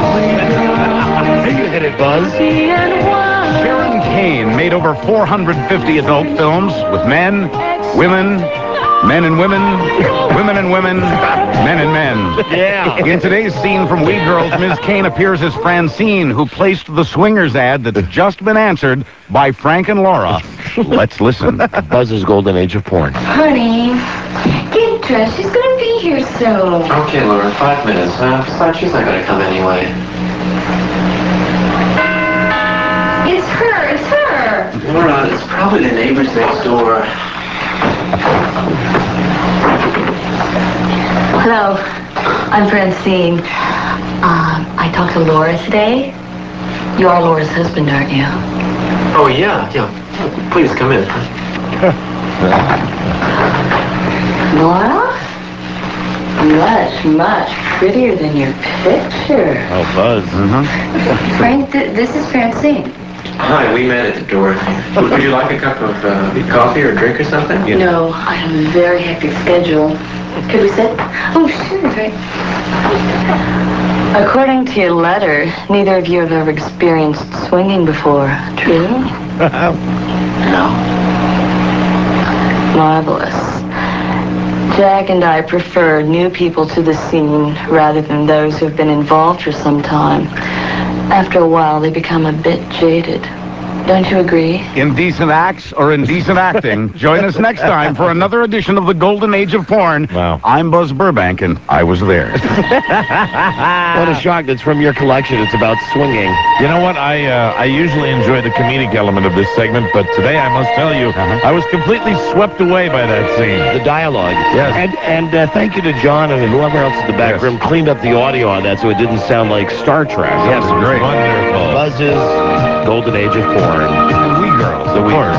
You hit it, Buzz. Sharon Kane made over 450 adult films with men, women, men and women, women and women, men and men. Yeah. In today's scene from We Girls, Ms. Kane appears as Francine, who placed the swingers ad that's just been answered by Frank and Laura. Let's listen. Buzz's Golden Age of Porn. Honey, get dressed. She's going to be here soon. Okay, Laura, 5 minutes. Besides, she's not going to come anyway. It's her. It's her. Laura, it's probably the neighbors next door. Hello, I'm Francine. I talked to Laura today. You are Laura's husband, aren't you? Oh, yeah. Please come in. Laura? Much, much prettier than your picture. Oh, Buzz. Frank, this is Francine. Hi, we met at the door. Would you like a cup of coffee or a drink or something? No, I have a very hectic schedule. Could we sit? Oh, sure, right. According to your letter, neither of you have ever experienced swinging before. True? No. Marvelous. Jack and I prefer new people to the scene rather than those who have been involved for some time. After a while, they become a bit jaded. Don't you agree? Indecent acts or indecent acting. Join us next time for another edition of the Golden Age of Porn. Wow. I'm Buzz Burbank, and I was there. What a shock. That's from your collection. It's about swinging. You know what? I usually enjoy the comedic element of this segment, but today I must tell you, I was completely swept away by that scene. The dialogue. Yes. And thank you to John and whoever else in the back room cleaned up the audio on that so it didn't sound like Star Trek. Yes, great. Wonderful. Buzz's Golden Age of Porn. And We Girls, The We Girls.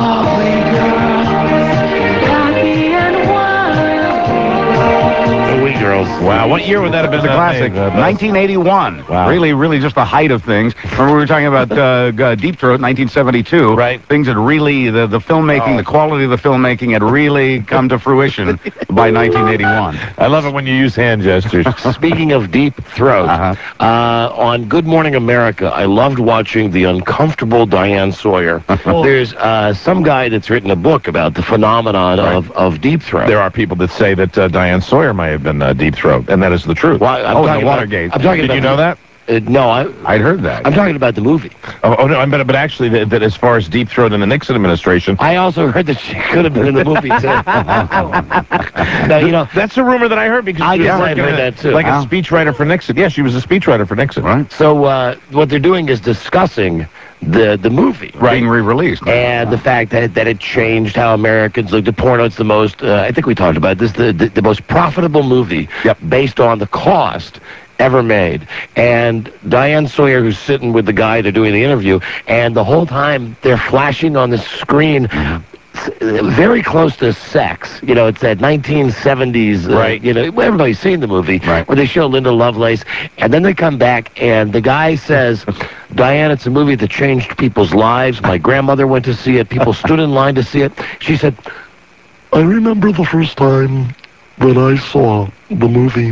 The We Girls. Wow, what year would that have been? The classic, 1981. Wow. Really just the height of things. Remember we were talking about Deep Throat, 1972. Right. Things had really, the filmmaking, the quality of the filmmaking had really come to fruition by 1981. I love it when you use hand gestures. Speaking of Deep Throat, on Good Morning America, I loved watching The Uncomfortable Diane Sawyer. There's some guy that's written a book about the phenomenon of Deep Throat. There are people that say that Diane Sawyer may have been Deep Throat, and that is the truth. Well, I'm talking the Watergate. Did you know that? No, I'd heard that. I'm talking about the movie. Oh no, but actually, that as far as Deep Throat in the Nixon administration, I also heard that she could have been in the movie too. Now, you know, that's a rumor that I heard because I she was guess working I've heard that too. like a speechwriter for Nixon. Yeah, she was a speechwriter for Nixon. Right. So what they're doing is discussing the movie, being re-released, and the fact that it changed how Americans looked at porno. It's the most, I think we talked about this, the most profitable movie based on the cost ever made. And Diane Sawyer, who's sitting with the guy they're doing the interview, and the whole time they're flashing on the screen very close to Sex. You know, it's that 1970s, Right. you know, everybody's seen the movie, Right. where they show Linda Lovelace, and then they come back, and the guy says, Diane, it's a movie that changed people's lives. My grandmother went to see it. People stood in line to see it. She said, I remember the first time that I saw the movie.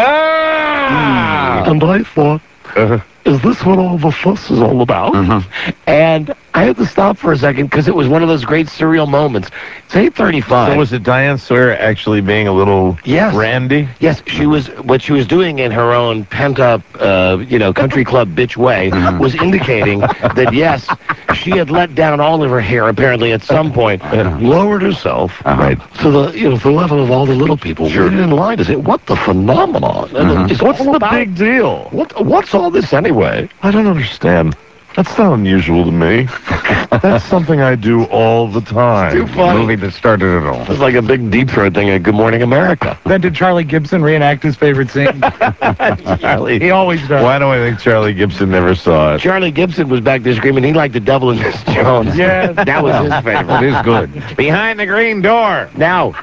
And I thought, is this what all the fuss is all about? And I had to stop for a second because it was one of those great surreal moments. It's 8:35. So was it Diane Sawyer actually being a little randy? Yes, she was. What she was doing in her own pent-up, you know, country club bitch way was indicating that yes, she had let down all of her hair apparently at some point, lowered herself to the to the level of all the little people waiting in line to say, "What the phenomenon? What's the big deal? What's all this anyway?" I don't understand. That's not unusual to me. That's something I do all the time. Too funny. Movie that started it all. It's like a big deep throat thing at Good Morning America. Then did Charlie Gibson reenact his favorite scene? Charlie. He always does. Why do I think Charlie Gibson never saw it? Charlie Gibson was back there screaming he liked the devil and Miss Jones. Yeah. That was his favorite. It is good. Behind the green door. Now,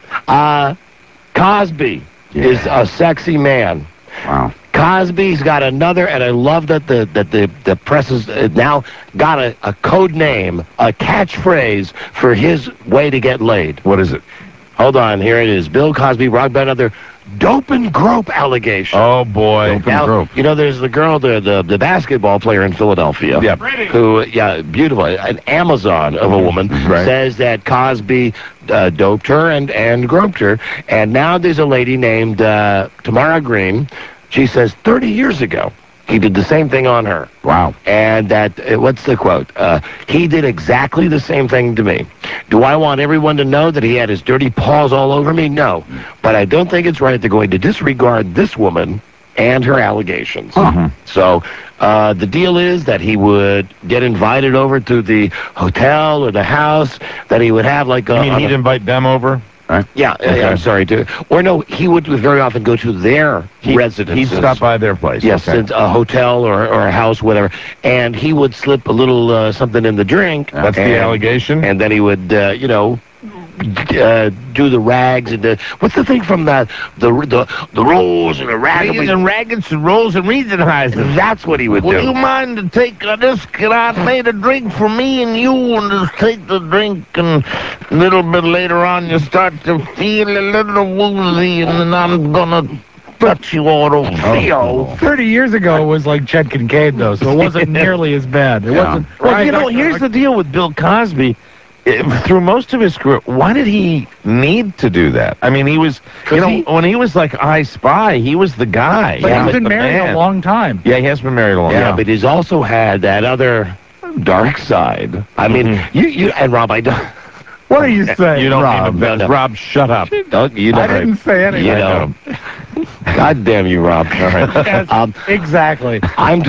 Cosby is a sexy man. Wow. Cosby's got another, and I love that the press has now got a code name, a catchphrase for his way to get laid. What is it? Hold on, here it is. Bill Cosby brought back another dope and grope allegation. Oh, boy. Dope and grope. You know, there's the girl, the basketball player in Philadelphia. Yep. Who, beautiful, an Amazon of a woman, says that Cosby doped her and groped her. And now there's a lady named Tamara Green. She says 30 years ago, he did the same thing on her. Wow. And that, what's the quote? He did exactly the same thing to me. Do I want everyone to know that he had his dirty paws all over me? No. But I don't think it's right they're going to disregard this woman and her allegations. So the deal is that he would get invited over to the hotel or the house, that he would have like a... You mean he'd invite them over? Right? Yeah, I'm sorry. Or no, he would very often go to their residence. He'd stop by their place. Yes, a hotel or a house, whatever. And he would slip a little something in the drink. That's the allegation? And then he would, do the rags and what's the thing from the rolls and the rags and raggeds and rolls and Riesenheisen. That's what he would do. Would you mind to take this? I made a drink for me and you, and just take the drink, and a little bit later on you start to feel a little woozy, and then I'm gonna touch you all over. Theo. 30 years ago it was like Chet Kincaid, though, so it wasn't nearly as bad. It wasn't. Well, you know, here's the deal with Bill Cosby. Through most of his career, why did he need to do that? I mean, he was, when he was like I Spy, he was the guy. But he's been married a long time. Yeah, he has been married a long time. Yeah, but he's also had that other dark side. I mean, you and Rob, I don't... What are you saying, You don't Rob? mean to Rob, shut up. Don't, you know, I didn't say anything. You know. God damn you, Rob. All right. Yes, exactly. I'm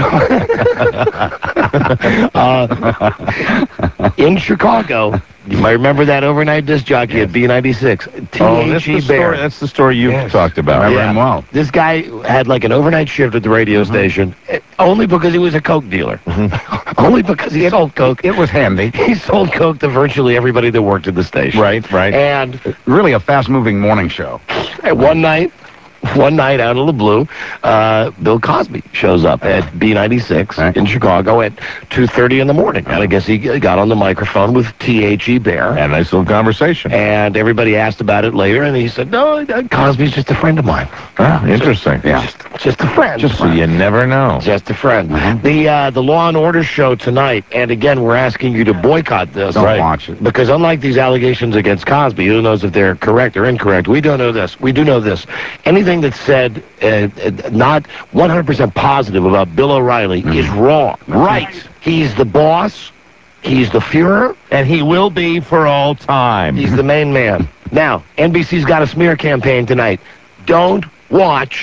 in Chicago. You might remember that overnight disc jockey at B96. T.H.E. Bear. That's the story you've talked about. I remember him well. This guy had like an overnight shift at the radio station, only because he was a coke dealer. Only because he sold coke. It was handy. He sold coke to virtually everybody that worked at the station. Right. And really a fast-moving morning show. One night out of the blue, Bill Cosby shows up at B96 in Chicago at 2:30 in the morning. And I guess he got on the microphone with T.H.E. Bear. Had a nice little conversation. And everybody asked about it later, and he said, no, Cosby's just a friend of mine. Ah, interesting. Just a friend. Just so you never know. Just a friend. The Law and Order show tonight, and again, we're asking you to boycott this. Don't watch it. Because unlike these allegations against Cosby, who knows if they're correct or incorrect, we don't know this. We do know this. Anything that's said not 100% positive about Bill O'Reilly is wrong. Right. He's the boss. He's the Fuhrer. And he will be for all time. He's the main man. Now, NBC's got a smear campaign tonight. Don't watch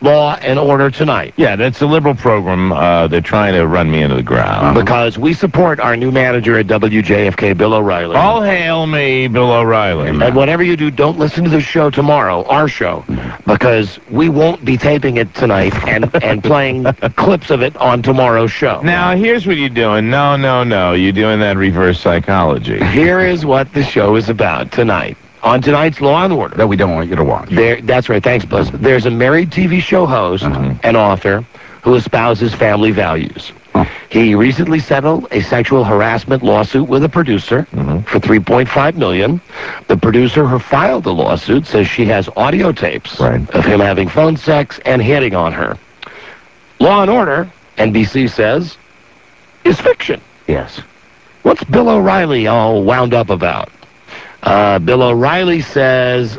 Law and Order Tonight. Yeah, that's a liberal program. They're trying to run me into the ground. Because we support our new manager at WJFK, Bill O'Reilly. All hail me, Bill O'Reilly. And whatever you do, don't listen to the show tomorrow, our show, because we won't be taping it tonight and playing clips of it on tomorrow's show. Now, here's what you're doing. No. You're doing that reverse psychology. Here is what the show is about tonight. On tonight's Law and Order. That we don't want you to watch. That's right. Thanks, Buzz. There's a married TV show host and author who espouses family values. He recently settled a sexual harassment lawsuit with a producer for $3.5 million. The producer who filed the lawsuit says she has audio tapes of him having phone sex and hitting on her. Law and Order, NBC says, is fiction. Yes. What's Bill O'Reilly all wound up about? Bill O'Reilly says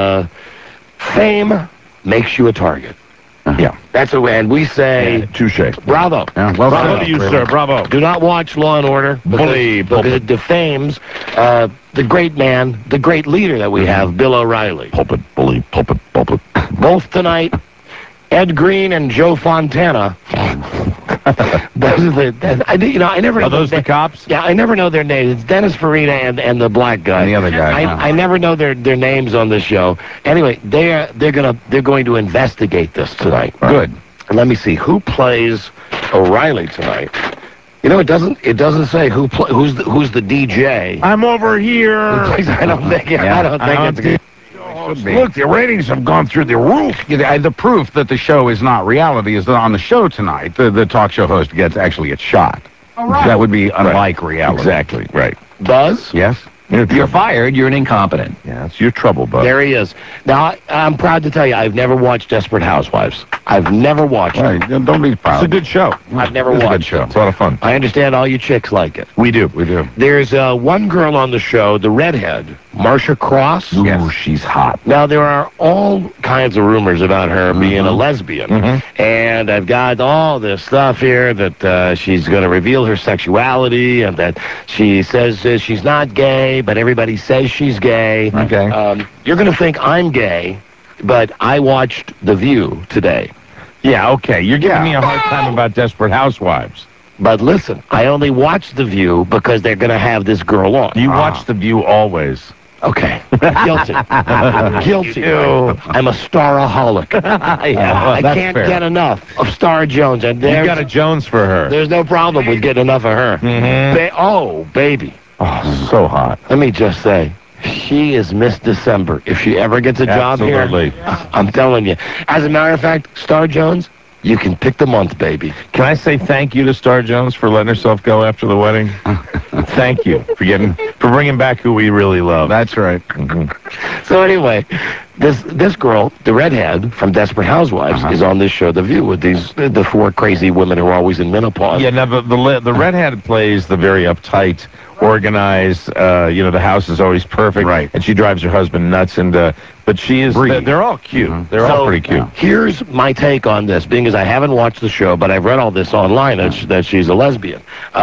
fame makes you a target. Yeah. That's a way, and we say, touche. Bravo. Yeah, well Bravo done. to you, sir. Bravo. Do not watch Law and Order because it defames the great man, the great leader that we have, Bill O'Reilly. Pulpit, bully, pulpit. Both tonight, Ed Green and Joe Fontana. Those are I never know. Are those the cops? Yeah, I never know their names. It's Dennis Farina and the black guy. And the other guy. I never know their names on the show. Anyway, they're going to investigate this tonight. Right. Good. And let me see who plays O'Reilly tonight. You know, it doesn't say who's the DJ. I'm over here. I don't think it's good. Look, the ratings have gone through the roof. The proof that the show is not reality is that on the show tonight, the talk show host actually gets shot. Right. That would be unlike reality. Exactly, right. Buzz? Yes? You're fired. You're an incompetent. Yeah, it's your trouble, Buzz. There he is. Now, I'm proud to tell you, I've never watched Desperate Housewives. I've never watched it. Right, don't be proud. It's a good show. I've never It's a watched good show. it. It's a lot of fun. I understand all you chicks like it. We do. There's one girl on the show, the redhead, Marcia Cross. Ooh, she's hot. Now, there are all kinds of rumors about her being a lesbian. And I've got all this stuff here that she's going to reveal her sexuality and that she says she's not gay, but everybody says she's gay. Okay. You're going to think I'm gay, but I watched The View today. Yeah, okay. You're giving me a hard time about Desperate Housewives. But listen, I only watched The View because they're going to have this girl on. You watch The View always. Okay. Guilty. Guilty. I'm a staraholic. I that's can't fair. get enough of Star Jones. And You got a Jones for her. there's no problem with getting enough of her. Baby. Oh, so hot. Let me just say, she is Miss December. If she ever gets a job Absolutely. here, I'm telling you. As a matter of fact, Star Jones, you can pick the month, baby. Can I say thank you to Star Jones for letting herself go after the wedding? Thank you for bringing back who we really love. That's right. So anyway, this girl, the redhead from Desperate Housewives, is on this show, The View, with the four crazy women who are always in menopause. Yeah, now the redhead plays the very uptight, organized, the house is always perfect. Right. And she drives her husband nuts, but she is, they're all cute. They're all pretty cute. Here's my take on this, being as I haven't watched the show, but I've read all this online that she's a lesbian.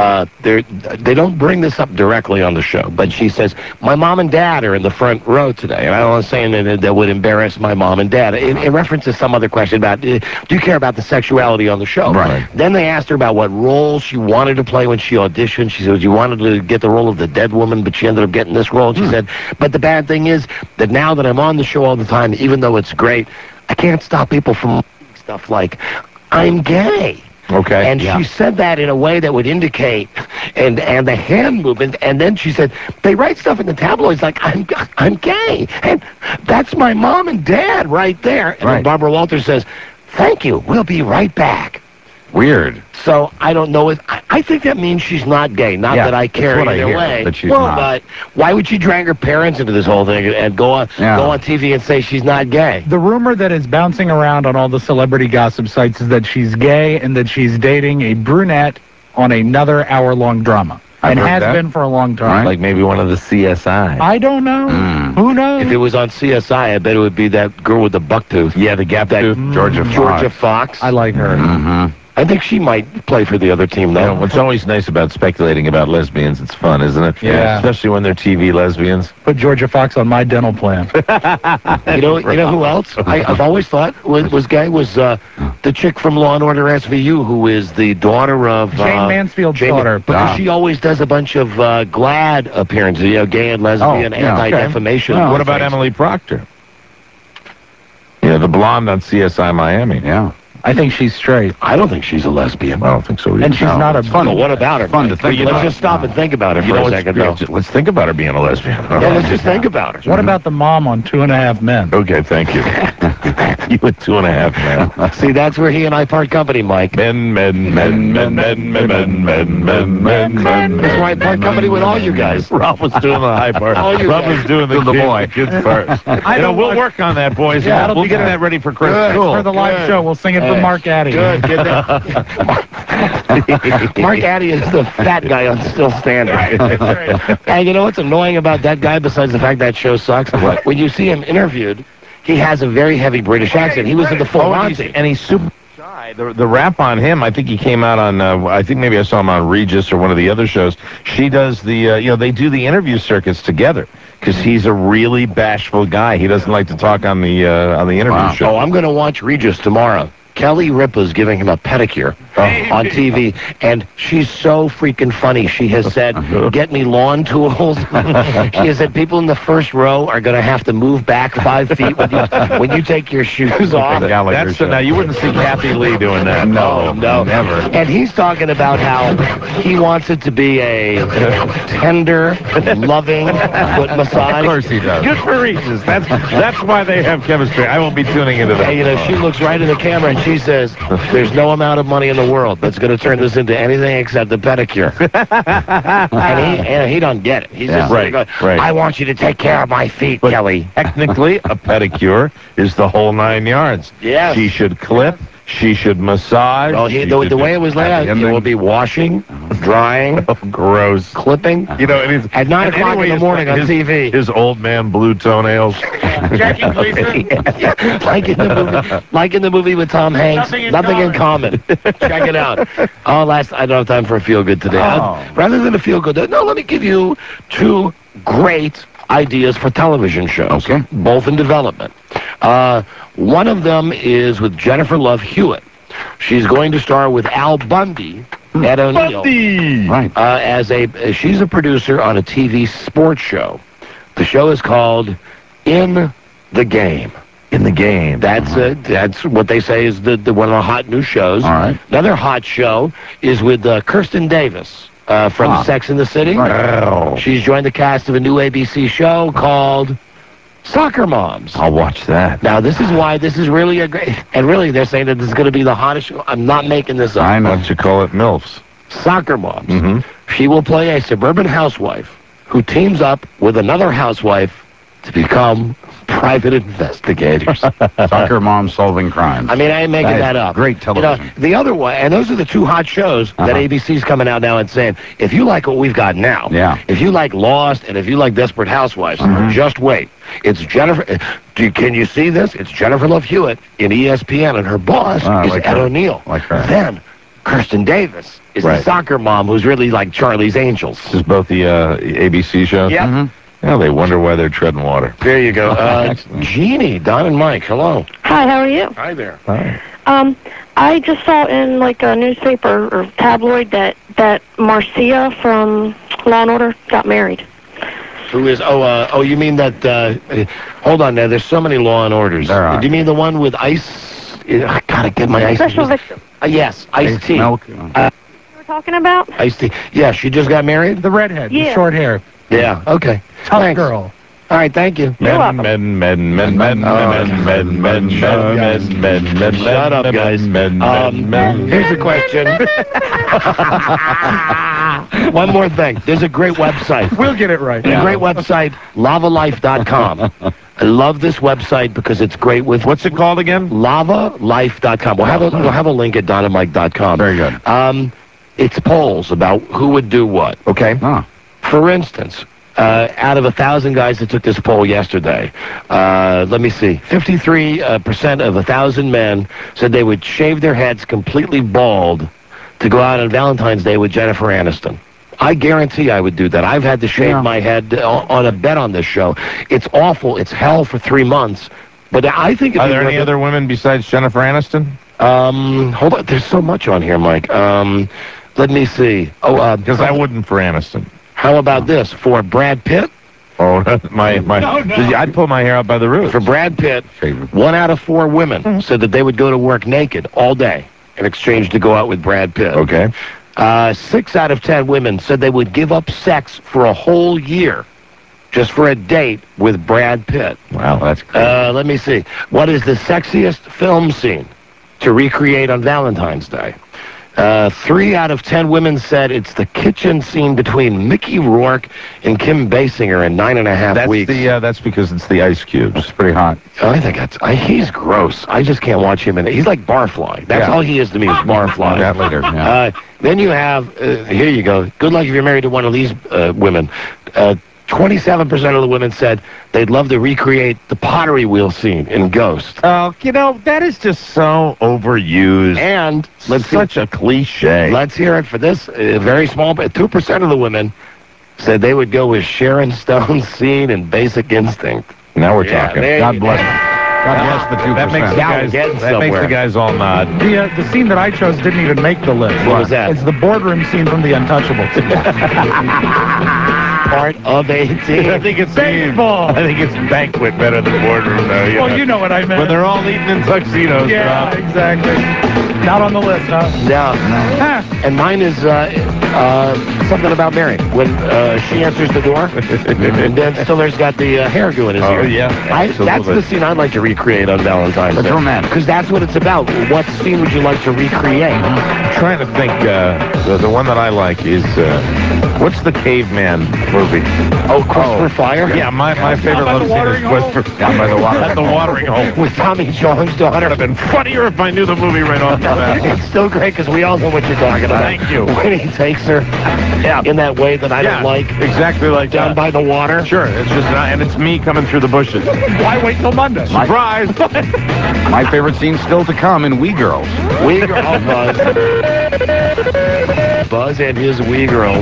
They don't bring this up directly on the show, but she says, my mom and dad are in the front row today. And I don't want to say anything that would embarrass my mom and dad. In reference to some other question about, do you care about the sexuality on the show? Right. Then they asked her about what role she wanted to play when she auditioned. She said she wanted to get the role of the dead woman, but she ended up getting this role. And she said, but the bad thing is that now that I'm on the show all the time, even though it's great, I can't stop people from stuff like, I'm gay. Okay. And she said that in a way that would indicate, and the hand movement, and then she said, they write stuff in the tabloids like, I'm gay. And that's my mom and dad right there. And then Barbara Walters says, thank you, we'll be right back. Weird. So I don't know. I think that means she's not gay. Not that I care either way. That she's not. But why would she drag her parents into this whole thing and go on TV and say she's not gay? The rumor that is bouncing around on all the celebrity gossip sites is that she's gay and that she's dating a brunette on another hour-long drama. And has been for a long time. Like maybe one of the CSI. I don't know. Who knows? If it was on CSI, I bet it would be that girl with the buck tooth. Yeah, the gap tooth. Georgia Fox. I like her. I think she might play for the other team, though. You know, what's always nice about speculating about lesbians, it's fun, isn't it? Yeah. Especially when they're TV lesbians. Put Georgia Fox on my dental plan. You know who else I've always thought was gay was the chick from Law and Order SVU, who is the daughter of Jane Mansfield's daughter. because she always does a bunch of GLAAD appearances, gay and lesbian anti-defamation. What about Emily Proctor? Yeah, the blonde on CSI Miami. Yeah. I think she's straight. I don't think she's a lesbian. I don't think so either. And she's not a... Well, what about her? Fun to think Let's about. just stop and think about her for a second. Let's think about her being a lesbian. Yeah, let's just think about her. What about the mom on 2.5 Men? Okay, thank you. You with 2.5 Men. See, that's where he and I part company, Mike. Men. That's where I part company with all you guys. Ralph was doing the high part. Ralph was doing the boy. Kids part. We'll work on that, boys. Yeah, we'll get that ready for Christmas. For the live show, we'll sing it for Mark Addy. Good, get that. Mark Addy is the fat guy on Still Standing. And you know what's annoying about that guy, besides the fact that show sucks? When you see him interviewed, he has a very heavy British accent. He was in the full Monty. And he's super shy. The rap on him, I think he came out on, I think maybe I saw him on Regis or one of the other shows. She does the, they do the interview circuits together. Because he's a really bashful guy. He doesn't like to talk on the interview show. Oh, I'm going to watch Regis tomorrow. Kelly Ripa's giving him a pedicure on TV, and she's so freaking funny. She has said, get me lawn tools. She has said people in the first row are going to have to move back 5 feet when you take your shoes off. Now, you wouldn't see Kathy Lee doing that. No, never. And he's talking about how he wants it to be a tender, loving foot massage. Of course he does. Good for Regis. That's why they have chemistry. I won't be tuning into that. And, she looks right in the camera and she says, there's no amount of money in the world that's going to turn this into anything except a pedicure. and he don't get it. He's just right. I want you to take care of my feet, But Kelly. Technically, a pedicure is the whole 9 yards. Yeah. She should clip. She should massage. Well, the way it was laid out, it will be washing, drying, gross, clipping. You know, and at 9 o'clock in the morning on TV. His old man blue toenails. Jackie Gleason. Like in the movie with Tom Hanks. Nothing in common. Check it out. I don't have time for a feel good today. Rather than a feel good, let me give you 2 great ideas for television shows. Okay. Both in development. One of them is with Jennifer Love Hewitt. She's going to star with Al Bundy, Ed O'Neill. Right. She's a producer on a TV sports show. The show is called In the Game. In the Game. That's what they say is the one of the hot new shows. All right. Another hot show is with Kirsten Davis from Sex and the City. Right. She's joined the cast of a new ABC show called Soccer Moms. I'll watch that. Now, this is why this is really a great... And really, they're saying that this is going to be the hottest show. I'm not making this up. I know. Why don't you call it MILFs? Soccer Moms. She will play a suburban housewife who teams up with another housewife to become private investigators. Soccer Moms solving crimes. I mean, I ain't making that up. Great television. The other one, and those are the 2 hot shows that ABC's coming out now and saying, if you like what we've got now, if you like Lost and if you like Desperate Housewives, just wait. It's Jennifer. Can you see this? It's Jennifer Love Hewitt in ESPN, and her boss is Ed O'Neill. Like her. Then Kirsten Davis is the soccer mom who's really like Charlie's Angels. This is both the ABC shows? Yep. Yeah, they wonder why they're treading water. There you go. Jeannie, Don and Mike, hello. Hi, how are you? Hi there. Hi. I just saw in like a newspaper or tabloid that Marcia from Law and Order got married. Who is? You mean that? Hold on, now. There's so many Law and Orders. Do you mean the one with Ice? I gotta get my Ice. Special Victim. Yes, Ice-T. You were talking about? Ice-T. Yeah, she just got married. The redhead, the short hair. Yeah. Okay. Tough girl. All right, thank you. You're welcome. Shut up, guys. Here's the question. One more thing. There's a great website. We'll get it right. A great website, lavalife.com. I love this website because it's great with... What's it called again? Lavalife.com. We'll have a link at donandmike.com. Very good. It's polls about who would do what, okay? For instance, Out of 1,000 guys that took this poll yesterday, let me see, 53% of 1,000 men said they would shave their heads completely bald to go out on Valentine's Day with Jennifer Aniston. I guarantee I would do that. I've had to shave my head on a bet on this show. It's awful. It's hell for 3 months. But I think... Are there any other women besides Jennifer Aniston? Hold on. There's so much on here, Mike. Let me see. Because I wouldn't for Aniston. How about this? For Brad Pitt? Oh, I'd pull my hair out by the roots. For Brad Pitt, 1 out of 4 women said that they would go to work naked all day in exchange to go out with Brad Pitt. Okay. 6 out of 10 women said they would give up sex for a whole year just for a date with Brad Pitt. Wow, that's crazy. Let me see. What is the sexiest film scene to recreate on Valentine's Day? 3 out of 10 women said it's the kitchen scene between Mickey Rourke and Kim Basinger in 9.5 weeks. That's because it's the Ice Cubes. It's pretty hot. I think he's gross. I just can't watch him in it. He's like Barfly. That's all he is to me, is Barfly. That later, yeah. Then you have, here you go. Good luck if you're married to one of these women. 27% of the women said they'd love to recreate the pottery wheel scene in Ghost. Oh, that is just so overused. And such a cliche. Let's hear it for this very small, but 2% of the women said they would go with Sharon Stone's scene in Basic Instinct. Now we're talking. God bless. God bless the 2%. That makes the guys all nod. The scene that I chose didn't even make the list. What was that? It's the boardroom scene from The Untouchables. Part of a team. I think it's baseball. I think it's banquet better than boardroom, though. Well, you know what I meant. Where they're all eating in tuxedos. Yeah, exactly. Not on the list, huh? No. And mine is something about Mary. When she answers the door, and Ben Stiller's got the hairdo in his ear. Oh, yeah. That's the scene I'd like to recreate on Valentine's Day. That's romantic. Because that's what it's about. What scene would you like to recreate? I'm trying to think. The one that I like is, what's the caveman movie? Oh, Quest for Fire? Yeah, my favorite love scene is Quest for Fire. By the water. At the watering hole. With Tommy John's daughter. Would have been funnier if I knew the movie right off the bat. It's still great because we all know what you're talking about. Thank you. When he takes her in that way that I don't like. Exactly like down by the water. Sure, it's just and it's me coming through the bushes. Why wait till Monday? Surprise! My favorite scene still to come in Wee Girls. Wee Girls. Buzz. Buzz and his Wee Girls.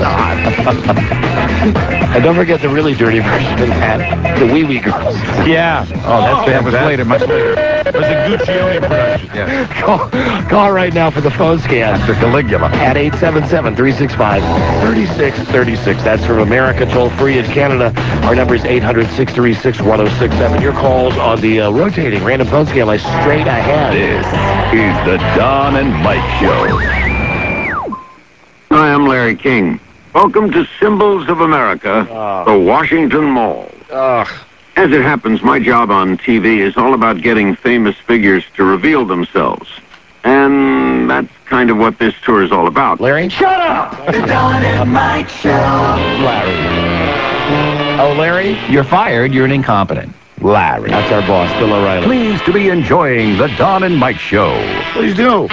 And don't forget the really dirty version of that, the Wee Girls. Yeah. That was later, much later. It was a Guccione production. Yeah. Call right now for the phone scan. After Caligula. At 877-365-3636. That's from America, toll free. In Canada, our number is 800-636-1067. Your calls on the rotating random phone scan line straight ahead. This is the Don and Mike Show. Hi, I'm Larry King. Welcome to Symbols of America, the Washington Mall. As it happens, my job on TV is all about getting famous figures to reveal themselves. And that's kind of what this tour is all about. Larry? Shut up! The Don and Mike Show. Larry. Oh, Larry? You're fired. You're an incompetent. Larry. That's our boss, Bill O'Reilly. Pleased to be enjoying the Don and Mike Show. Please do.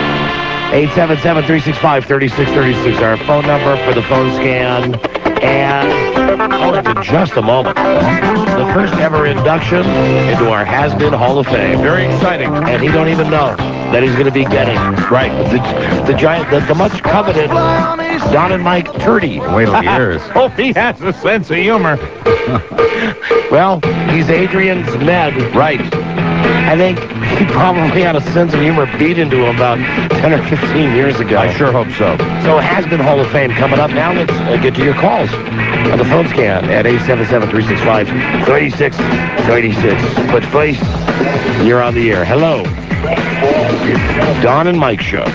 877-365-3636, our phone number for the phone scan. And in just a moment, the first ever induction into our Has-Been Hall of Fame. Very exciting. And he don't even know that he's going to be getting the giant, the much coveted Don and Mike Turdy. Wait till he hears. Oh, he has a sense of humor. Well, he's Adrian's Ned. Right. I think he probably had a sense of humor beat into him about 10 or 15 years ago. I sure hope so. So it has been Hall of Fame coming up. Now let's get to your calls on the phone scan at 877-365-3636. But first, you're on the air. Hello. Don and Mike Show.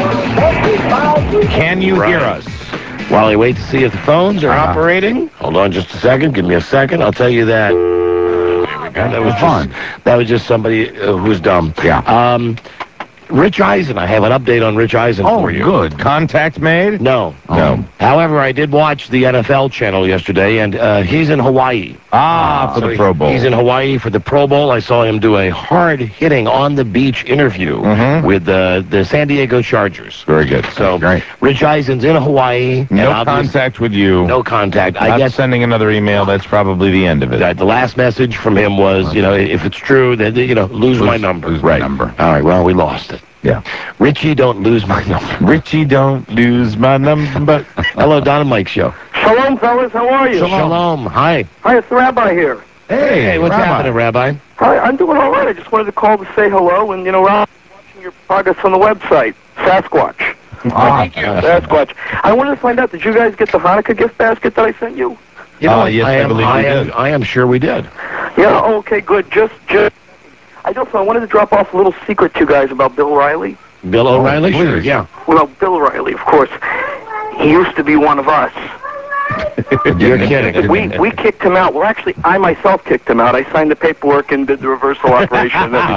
Can you hear us? While I wait to see if the phones are operating. Hold on just a second. Give me a second. I'll tell you that. That was fun. That was just somebody who's dumb. Yeah. Rich Eisen. I have an update on Rich Eisen for you. Good. Contact made? No. No. However, I did watch the NFL channel yesterday, and he's in Hawaii. For the Pro Bowl. He's in Hawaii for the Pro Bowl. I saw him do a hard-hitting, on-the-beach interview with the San Diego Chargers. Very good. So, Great. Rich Eisen's in Hawaii. No contact with you. No contact. I Not guess sending another email. That's probably the end of it. the last message from him was, if it's true, then, lose my number. Lose my number. All right, well, we lost it. Yeah. Richie, don't lose my number. Richie, don't lose my number. Hello, Don and Mike Show. Shalom, fellas. How are you? Shalom. Hi. Hi, it's the Rabbi here. Hey, what's happening, Rabbi? Hi, I'm doing all right. I just wanted to call to say hello, and, Rob, watching your progress on the website, Sasquatch. Thank you. Sasquatch. I wanted to find out, did you guys get the Hanukkah gift basket that I sent you? Yes, I believe we did. I am sure we did. Yeah, okay, good. Just I wanted to drop off a little secret to you guys about Bill O'Reilly. Bill O'Reilly? Sure, yeah. Well, Bill O'Reilly, of course. He used to be one of us. You're kidding. We kicked him out. Well, actually, I myself kicked him out. I signed the paperwork and did the reversal operation. He's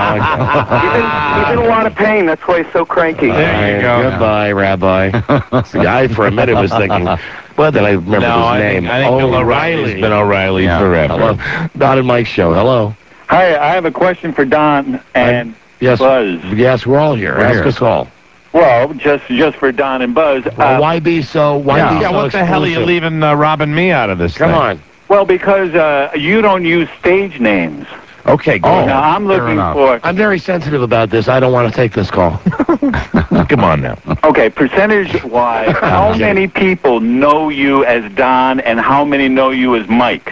in a lot of pain. That's why he's so cranky. There you go. Goodbye, Rabbi. See, I, for a minute, was thinking, well, then I remembered his name. I think Bill O'Reilly's been O'Reilly forever. Hello. Don and Mike Show. Hello. Hi, I have a question for Don and Buzz. Yes, we're all here. Ask us all. Well, just for Don and Buzz. Why be so? Why be so what the hell are you leaving Rob and me out of this? Come on. Well, because you don't use stage names. Okay, go ahead. Now I'm looking for. I'm very sensitive about this. I don't want to take this call. Come on now. Okay, percentage-wise, how many people know you as Don, and how many know you as Mike?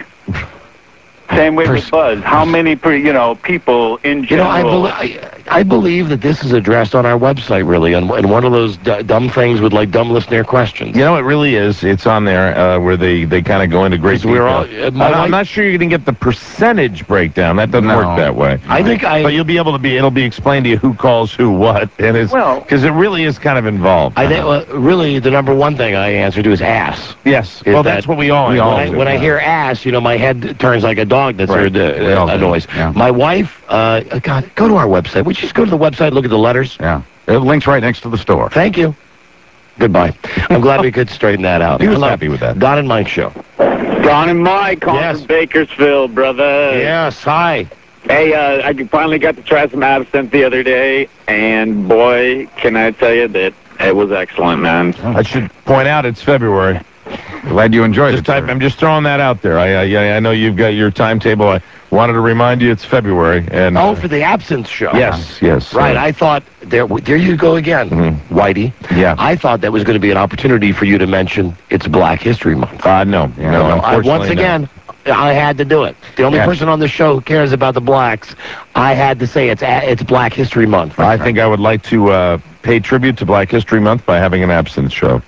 Same way with Buzz. How many, people in general? I believe that this is addressed on our website, really, and one of those dumb things with, dumb listener questions. It really is. It's on there where they kind of go into great detail. I'm not sure you're going to get the percentage breakdown. That doesn't work that way. But you'll be able to it'll be explained to you who calls who what, and because it really is kind of involved. I think, really, the number one thing I answer to is ass. Yes. Well, that's what we all When I hear ass, my head turns like a dog that's heard a noise. Yeah. My wife, God, go to our website. Would you just go to the website and look at the letters? Yeah. The link's right next to the store. Thank you. Goodbye. I'm glad we could straighten that out. He was happy with that. Don and Mike Show. Don and Mike calling from Bakersfield, brother. Yes, hi. Hey, I finally got to try some absinthe the other day, and boy, can I tell you that it was excellent, man. I should point out it's February. Glad you enjoyed it. I'm just throwing that out there. I know you've got your timetable. I wanted to remind you it's February. And for the absinthe show. Yes. Right. I thought there you go again, Whitey. Yeah. I thought that was going to be an opportunity for you to mention it's Black History Month. No. Once again, I had to do it. The only person on the show who cares about the blacks, I had to say it's Black History Month. I think I would like to pay tribute to Black History Month by having an absinthe show.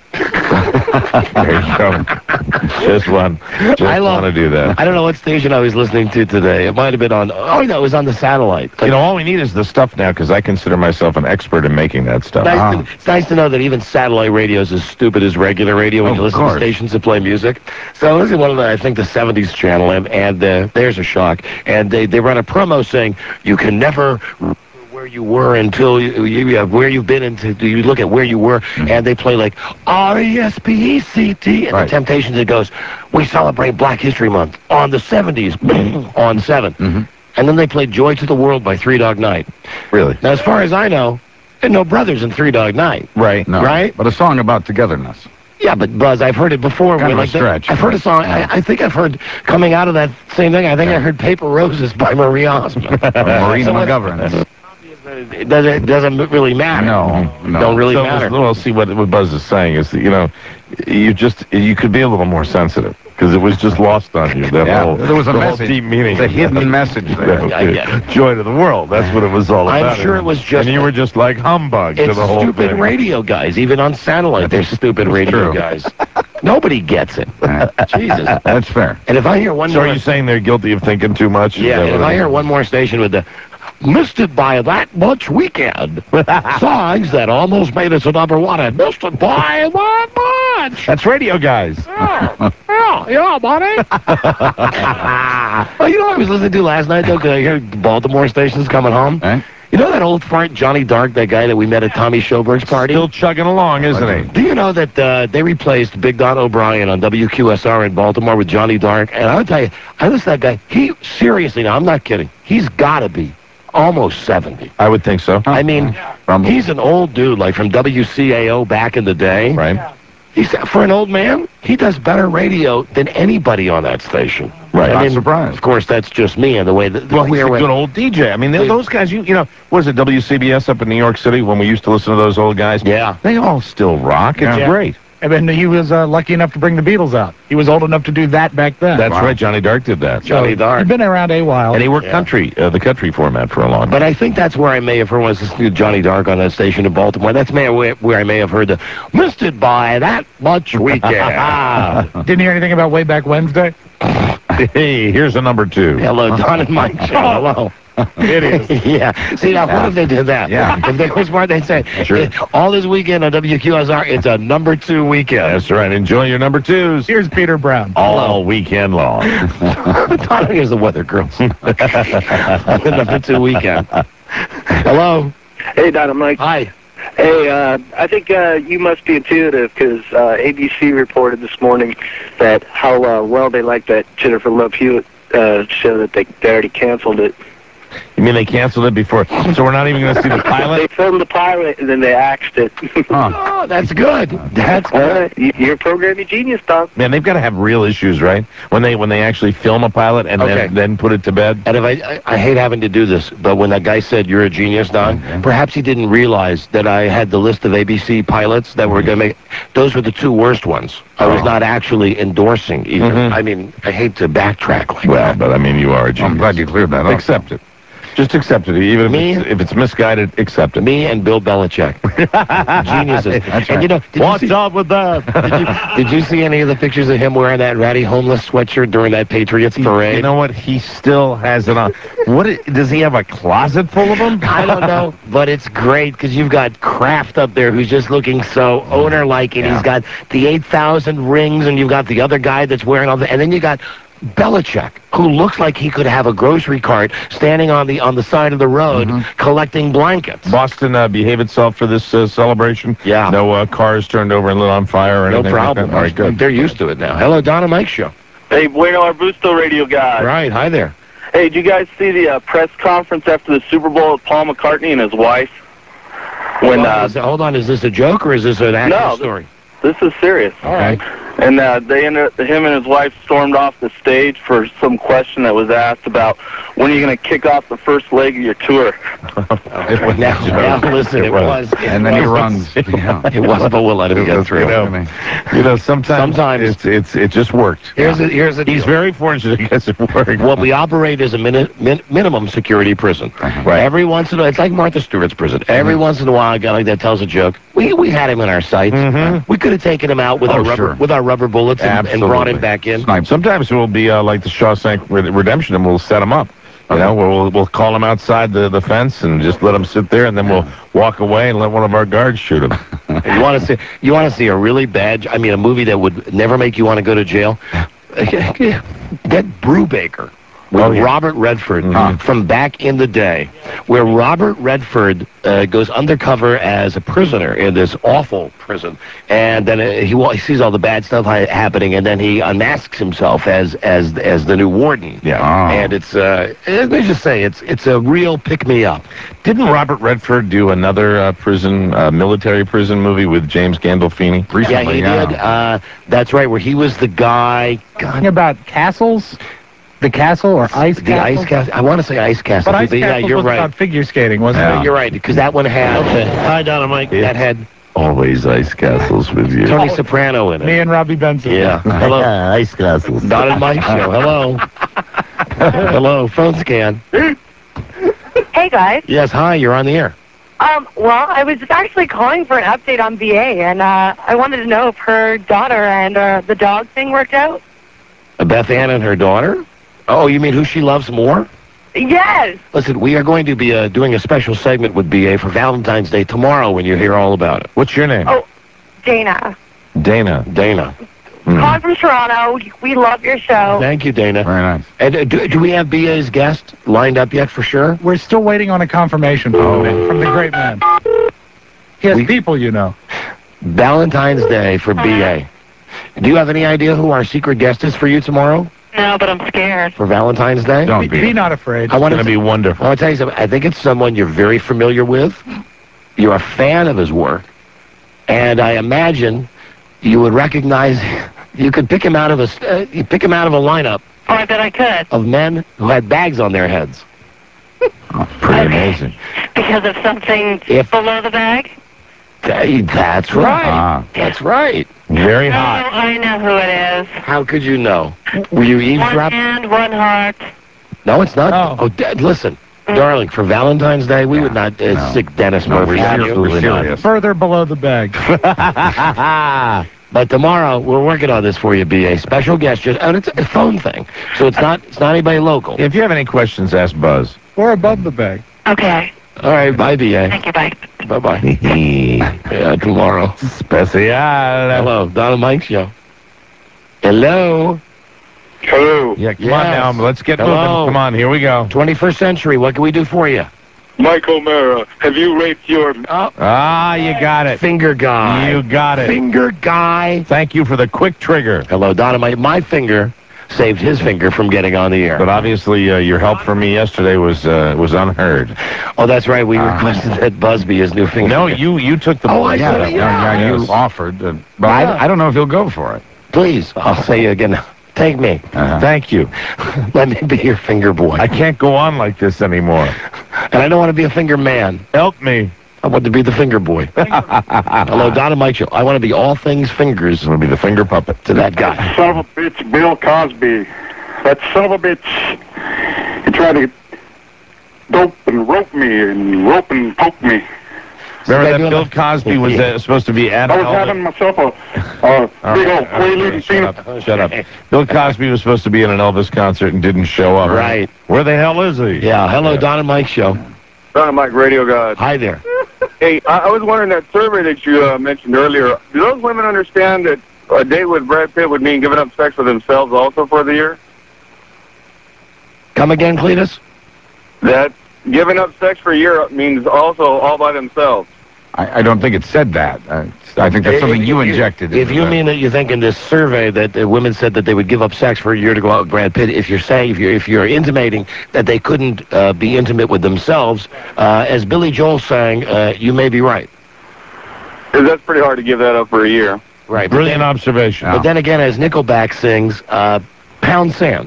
There you go. Just want to do that. I don't know what station I was listening to today. It might have been on. Oh no, it was on the satellite. All we need is the stuff now, because I consider myself an expert in making that stuff. It's nice to know that even satellite radio is as stupid as regular radio when you listen to stations that play music. So this is one of I think the 70s channel, and there's a shock. And they run a promo saying you can never where you were until you have where you've been until you look at where you were, and they play like R-E-S-P-E-C-T, and the Temptations. It goes, we celebrate Black History Month on the 70s on 7, and then they play Joy to the World by Three Dog Night. Really? Now, as far as I know, there are no brothers in Three Dog Night. Right. No, right. But a song about togetherness. Yeah, but Buzz, I've heard it before. Kind of a stretch. I've heard a song. I think I've heard coming out of that same thing. I think I heard "Paper Roses" by Marie Osmond. Maureen McGovern. It doesn't really matter. No. Don't really matter. Well, see what Buzz is saying is that you could be a little more sensitive, because it was just lost on you. There was a message. Deep meaning. It's a hidden message there. I get it. Joy to the world. That's what it was all about. I'm sure it was just. And you were just like humbug to the whole stupid thing. Radio guys. Even on satellite, they're stupid radio guys. Nobody gets it. Jesus. That's fair. And if I hear one more... So are you saying they're guilty of thinking too much? Yeah, if I hear one more station with the Missed It by That Much Weekend, songs that almost made us a number one, and missed it by that much. That's radio guys. Yeah, buddy. Well, you know what I was listening to last night, though? Because I heard Baltimore stations coming home. You know that old fart, Johnny Dark, that guy that we met at Tommy Schoberg's party? Still chugging along, isn't he? Do you know that they replaced Big Don O'Brien on WQSR in Baltimore with Johnny Dark? And I'll tell you, I listen to that guy. He, seriously, now, I'm not kidding. He's got to be almost 70. I would think so. I mean, he's an old dude, like from WCAO back in the day. Right. He's, for an old man, he does better radio than anybody on that station. Right. I Not mean, surprised. Of course, that's just me and the way that... Well, he's a good old DJ. I mean, those guys, you know, what is it, WCBS up in New York City when we used to listen to those old guys? Yeah. They all still rock. It's great. And then he was lucky enough to bring the Beatles out. He was old enough to do that back then. That's right. Johnny Dark did that. Johnny Dark. He'd been around a while. And he worked the country format for a long time. But I think that's where I may have heard when I was listening to Johnny Dark on that station in Baltimore. That's where I may have heard the "Missed it by that much weekend." Didn't hear anything about Way Back Wednesday? Hey, here's a number 2. Hello, Don and Mike show. Hello. It is. Yeah. See, now, what if they did that? Yeah. If they were smart, they'd say, all this weekend on WQSR, it's a number 2 weekend. That's right. Enjoy your number 2s. Here's Peter Brown. All weekend long. Don, here's the weather girls. The number 2 weekend. Hello. Hey, Don and Mike. Hi. Hey, I think you must be intuitive because ABC reported this morning that how well they liked that Jennifer Love Hewitt show that they already canceled it. You mean they canceled it before? So we're not even going to see the pilot? They filmed the pilot and then they axed it. Oh, that's good. That's good. You're a programming genius, Don. Man, they've got to have real issues, right? When they actually film a pilot and then put it to bed. And if I hate having to do this, but when that guy said you're a genius, Don, perhaps he didn't realize that I had the list of ABC pilots that were going to make. Those were the 2 worst ones. I was not actually endorsing either. I mean, I hate to backtrack like that. Well, but I mean, you are a genius. I'm glad you cleared that up. Accept it. Just accept it. Even if it's misguided, accept it. Me and Bill Belichick. Geniuses. That's right. And you know, Watch out with that. Did you see any of the pictures of him wearing that ratty homeless sweatshirt during that Patriots parade? You know what? He still has it on. Does he have a closet full of them? I don't know, but it's great because you've got Kraft up there who's just looking so owner-like, and he's got the 8,000 rings, and you've got the other guy that's wearing all the, and then you got Belichick, who looks like he could have a grocery cart standing on the side of the road collecting blankets. Boston behave itself for this celebration? Yeah. No cars turned over and lit on fire or anything? No problem. Like that? All right, good. They're used to it now. Hello, Don and Mike show. Hey, Bueno Arbusto radio guy. Right, hi there. Hey, did you guys see the press conference after the Super Bowl with Paul McCartney and his wife? When hold on, is this a joke or is this an actual story? This is serious. All right. And him and his wife stormed off the stage for some question that was asked about when are you going to kick off the first leg of your tour. Now listen, it was. And then he runs. It was, but we'll let him get through. You know, sometimes it just worked. Here's the deal. He's very fortunate because it worked. What we operate is a minimum security prison. Right. Every once in a while, it's like Martha Stewart's prison. Every once in a while, a guy like that tells a joke. We had him in our sights. We could have taken him out with our rubber bullets and brought him back in. Sometimes we'll be like the Shawshank Redemption, and we'll set him up. You know, we'll call him outside the fence and just let him sit there, and then we'll walk away and let one of our guards shoot him. You want to see a really bad, I mean, a movie that would never make you want to go to jail? Get Brubaker. With Robert Redford from back in the day, where Robert Redford goes undercover as a prisoner in this awful prison, and then he sees all the bad stuff happening, and then he unmasks himself as the new warden. Yeah, and it's let me just say it's a real pick me up. Didn't Robert Redford do another military prison movie with James Gandolfini recently? Yeah, he did. That's right, where he was the guy. About castles. The castle or ice castle? The ice castle. I want to say ice castle. But ice castle you're was right. about figure skating, wasn't it? You're right, because that one had... Hi, Donna Mike. That had... Always ice castles with you. Tony Soprano in it. Me and Robbie Benson. Yeah. Hello. Ice castles. Donna Mike show. Hello. Hello. Phone scan. Hey, guys. Yes, hi. You're on the air. Well, I was actually calling for an update on BA, and I wanted to know if her daughter and the dog thing worked out. Beth Ann and her daughter? Oh, you mean who she loves more? Yes. Listen, we are going to be doing a special segment with BA for Valentine's Day tomorrow when you hear all about it. What's your name? Oh, Dana. Dana. Dana. calling from Toronto. We love your show. Thank you, Dana. Very nice. And do we have BA's guest lined up yet for sure? We're still waiting on a confirmation from the great man. He has people, you know. Valentine's Day for BA. Do you have any idea who our secret guest is for you tomorrow? No, but I'm scared. For Valentine's Day? Don't be not afraid. It's going to be wonderful. I want to tell you something. I think it's someone you're very familiar with. You're a fan of his work. And I imagine you would recognize, you could pick him out of a lineup. Oh, I bet I could. Of men who had bags on their heads. Pretty amazing. Because of something below the bag? That's right. That's right. Very Oh, hot. I know who it is. How could you know? Were you One eavesdropping? hand, one heart. No, it's not. Oh, listen, darling, for Valentine's Day, we would not sick Dennis Murphy. Absolutely not. Further below the bag. But tomorrow, we're working on this for you, B.A. Special guest, and it's a phone thing, so it's not anybody local. If you have any questions, ask Buzz. Or above the bag. Okay. All right, bye, B.A. Thank you, bye. Bye-bye. Yeah, tomorrow. Special. Hello, Don and Mike Show. Hello. Hello. Yeah, come on now. Let's get moving. Come on, here we go. 21st century, what can we do for you? Mike O'Mara, have you raped your... You got it. Finger guy. You got it. Finger guy. Thank you for the quick trigger. Hello, Don and Mike. My finger saved his finger from getting on the air. But obviously, your help for me yesterday was unheard. Oh, that's right. We requested that Buzz be his new finger. No, you took the... Oh, I said it. Yeah, you offered. But I don't know if he'll go for it. Please, I'll say you again. Take me. Thank you. Let me be your finger boy. I can't go on like this anymore. And I don't want to be a finger man. Help me. I want to be the finger boy. Hello, Don and Mike Show. I want to be all things fingers. I'm going to be the finger puppet to that guy. Son of a bitch, Bill Cosby. That son of a bitch. He tried to dope and rope me and rope and poke me. Remember that Bill Cosby was supposed to be at I was having myself a big old quaalude peanut. Shut up. Bill Cosby was supposed to be in an Elvis concert and didn't show up. Right. Where the hell is he? Yeah, hello, Don and Mike Show. Don and Mike Radio God. Hi there. Hey, I was wondering, that survey that you mentioned earlier, do those women understand that a date with Brad Pitt would mean giving up sex for themselves also for the year? Come again, Cletus? That giving up sex for a year means also all by themselves. I don't think it said that. I think that's something you injected. If you mean that you think in this survey that women said that they would give up sex for a year to go out with Brad Pitt, if you're saying, if you're intimating that they couldn't be intimate with themselves, as Billy Joel sang, you may be right. Because that's pretty hard to give that up for a year. Right. Brilliant observation. But then again, as Nickelback sings, pound sand.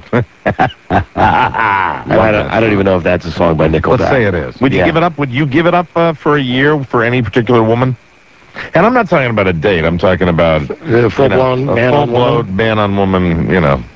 I don't even know if that's a song by Nickelback. Let's say it is. Would you give it up? Would you give it up for a year for any particular woman? And I'm not talking about a date. I'm talking about full-blown man on woman. You know.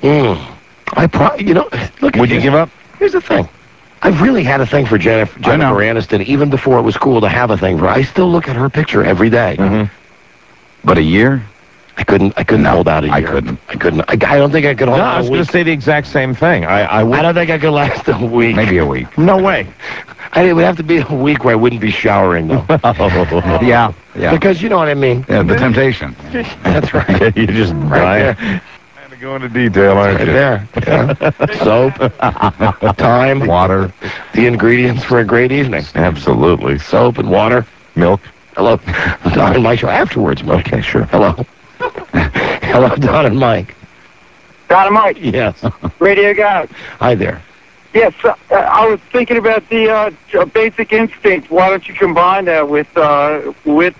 Look. Would you give up? Here's the thing. I've really had a thing for Jennifer Aniston, even before it was cool to have a thing for her. I still look at her picture every day. Mm-hmm. But a year? I couldn't hold out a year. I couldn't. I don't think I could hold out a week. I was going to say the exact same thing. I don't think I could last a week. Maybe a week. No way. It would have to be a week where I wouldn't be showering, though. Yeah. Because you know what I mean. Yeah, the temptation. That's right. You just right there. To go into detail, aren't you? There. Yeah. Soap, time, water, the ingredients for a great evening. Absolutely. Soap and water, milk. Hello, Don and Mike Show afterwards. Okay, sure. Hello. Hello, Don and Mike. Don and Mike. Yes. Radio guys. Hi there. Yes, I was thinking about the Basic Instinct. Why don't you combine that with the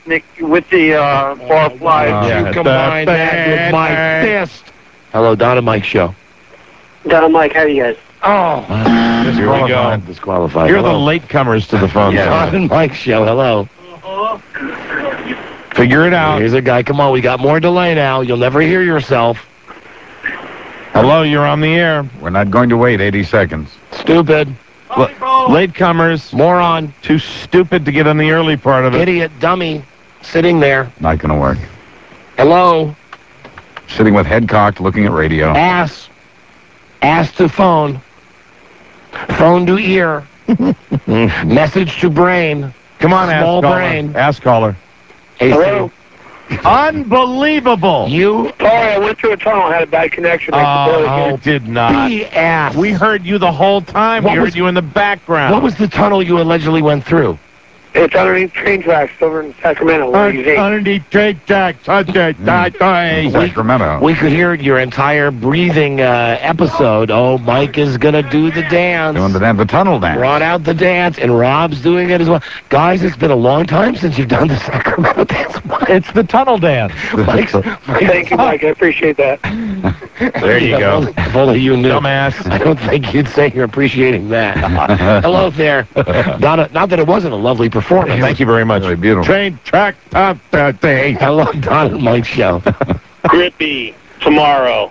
Barfly? You combine that with my fist. Hello, Don and Mike Show. Don and Mike, how are you guys? Oh, here we go. Disqualified. You're the latecomers to the phone. Don and Mike Show. Hello. Figure it out. Here's a guy. Come on, we got more delay now. You'll never hear yourself. Hello, you're on the air. We're not going to wait 80 seconds. Stupid. Latecomers. Moron. Too stupid to get on the early part of it. Idiot. Dummy. Sitting there. Not going to work. Hello. Sitting with head cocked, looking at radio. Ass. Ass to phone. Phone to ear. Message to brain. Come on, small ass brain. Caller. Ass caller. AC. Hello. Unbelievable. You? Sorry, I went through a tunnel, had a bad connection. Did not. BS. We heard you the whole time. We heard you in the background. What was the tunnel you allegedly went through? It's underneath train tracks over in Sacramento. Underneath train tracks. Sacramento. We could hear your entire breathing episode. Oh, Mike is going to do the dance. Doing the tunnel dance. Brought out the dance, and Rob's doing it as well. Guys, it's been a long time since you've done the Sacramento dance. It's the tunnel dance. Thank you, Mike. I appreciate that. There you go. If only you knew. Dumbass. I don't think you'd say you're appreciating that. Hello there. Donna, not that it wasn't a lovely performance. Thank you very much. Very beautiful. Train track top that day. Hello, Don and Mike show. Grippy, tomorrow.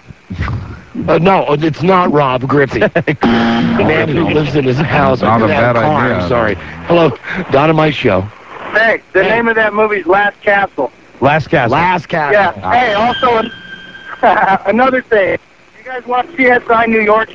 No, it's not Rob Grippy. The man who lives in his house. Not a bad car. idea. I'm sorry. Hello, Don and Mike show. Hey, the name of that movie is Last Castle. Last Castle. Last Castle. Yeah. Hey, also, another thing. You guys watch CSI New York?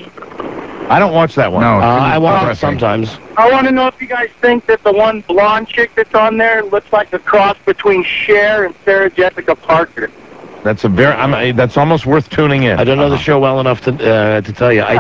I don't watch that one. No, I watch it sometimes. I want to know if you guys think that the one blonde chick that's on there looks like a cross between Cher and Sarah Jessica Parker. That's that's almost worth tuning in. I don't know the show well enough to tell you.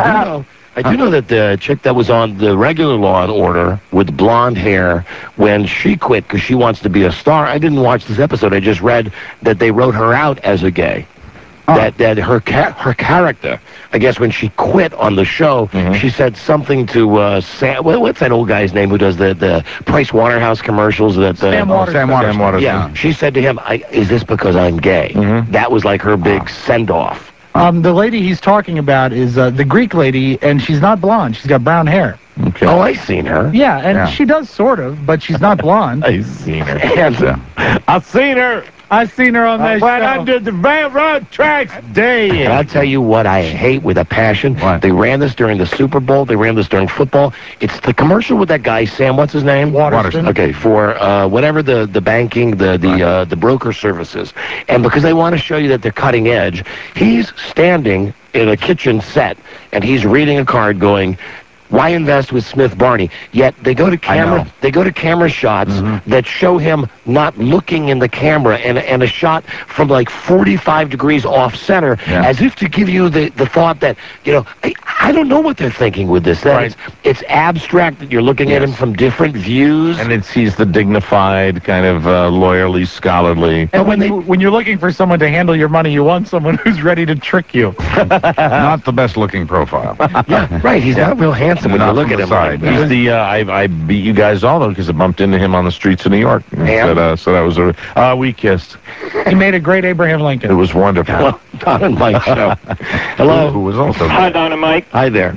I do know that the chick that was on the regular Law and Order with blonde hair, when she quit because she wants to be a star. I didn't watch this episode. I just read that they wrote her out as a gay. That her character, I guess, when she quit on the show, she said something to Sam. What's that old guy's name who does the Price Waterhouse commercials? Sam Waters. Sam Waters. Yeah, she said to him, "Is this because I'm gay?" That was like her big send-off. The lady he's talking about is the Greek lady, and she's not blonde. She's got brown hair. Okay. Oh, I've seen her. Yeah, and she does sort of, but she's not blonde. I've seen her. And, I've seen her. I've seen her on that show. Right under the railroad tracks day. And I'll tell you what I hate with a passion. What? They ran this during the Super Bowl. They ran this during football. It's the commercial with that guy, Sam, what's his name? Waterston. Okay, for whatever the banking, the broker services. And because they want to show you that they're cutting edge, he's standing in a kitchen set, and he's reading a card going, why invest with Smith Barney? Yet they go to camera shots that show him not looking in the camera, and a shot from like 45 degrees off center, as if to give you the thought that, you know, I don't know what they're thinking with this. That it's abstract, that you're looking at him from different views. And he's the dignified, kind of lawyerly, scholarly. And when you're looking for someone to handle your money, you want someone who's ready to trick you. Not the best looking profile. Yeah, right. He's not real handsome when you look at him. He's the I beat you guys all though because I bumped into him on the streets of New York. And so that was we kissed. He made a great Abraham Lincoln. It was wonderful. Hello, Don and Mike show. Hello. Who was also Hi, Don and Mike. Hi there.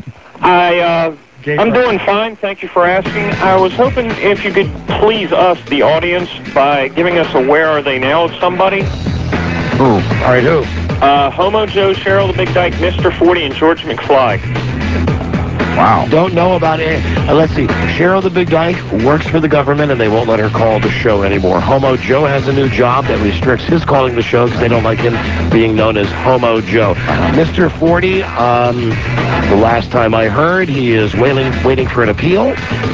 I'm doing fine. Thank you for asking. I was hoping if you could please us, the audience, by giving us a where are they now of somebody. Who? All right, who? Homo Joe, Cheryl the Big Dyke, Mr. 40, and George McFly. Wow. Don't know about it. Let's see. Cheryl the Big Dyke works for the government, and they won't let her call the show anymore. Homo Joe has a new job that restricts his calling the show because they don't like him being known as Homo Joe. Mr. 40, the last time I heard, he is waiting for an appeal.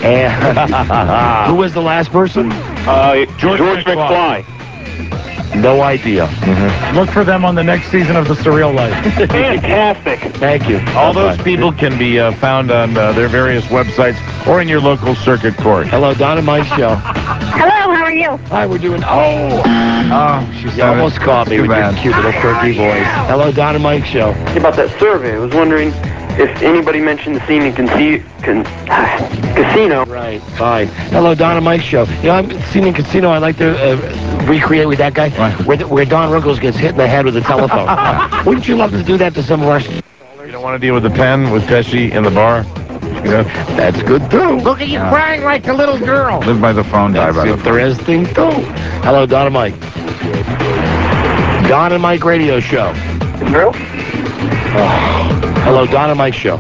And who was the last person? George McFly. No idea. Look for them on the next season of The Surreal Life. Fantastic. Thank you. All those people can be found on their various websites or in your local circuit court. Hello, Don and Mike show. Hello, how are you? Hi, we're doing... She almost caught me with your cute little quirky voice. Hello, Don and Mike show. About that survey, I was wondering if anybody mentioned the scene in Casino. Right, fine. Hello, Don and Mike show. You know, I'm seen in Casino. I like to recreate with that guy where Don Rickles gets hit in the head with a telephone. Wouldn't you love to do that to some of our... You don't want to deal with the pen with Pesci in the bar? Yeah, that's good too. Look at you crying like a little girl. Live by the phone, die by the phone. Interesting too. Hello, Don and Mike. Don and Mike radio show. Real? Hello, Don and Mike show.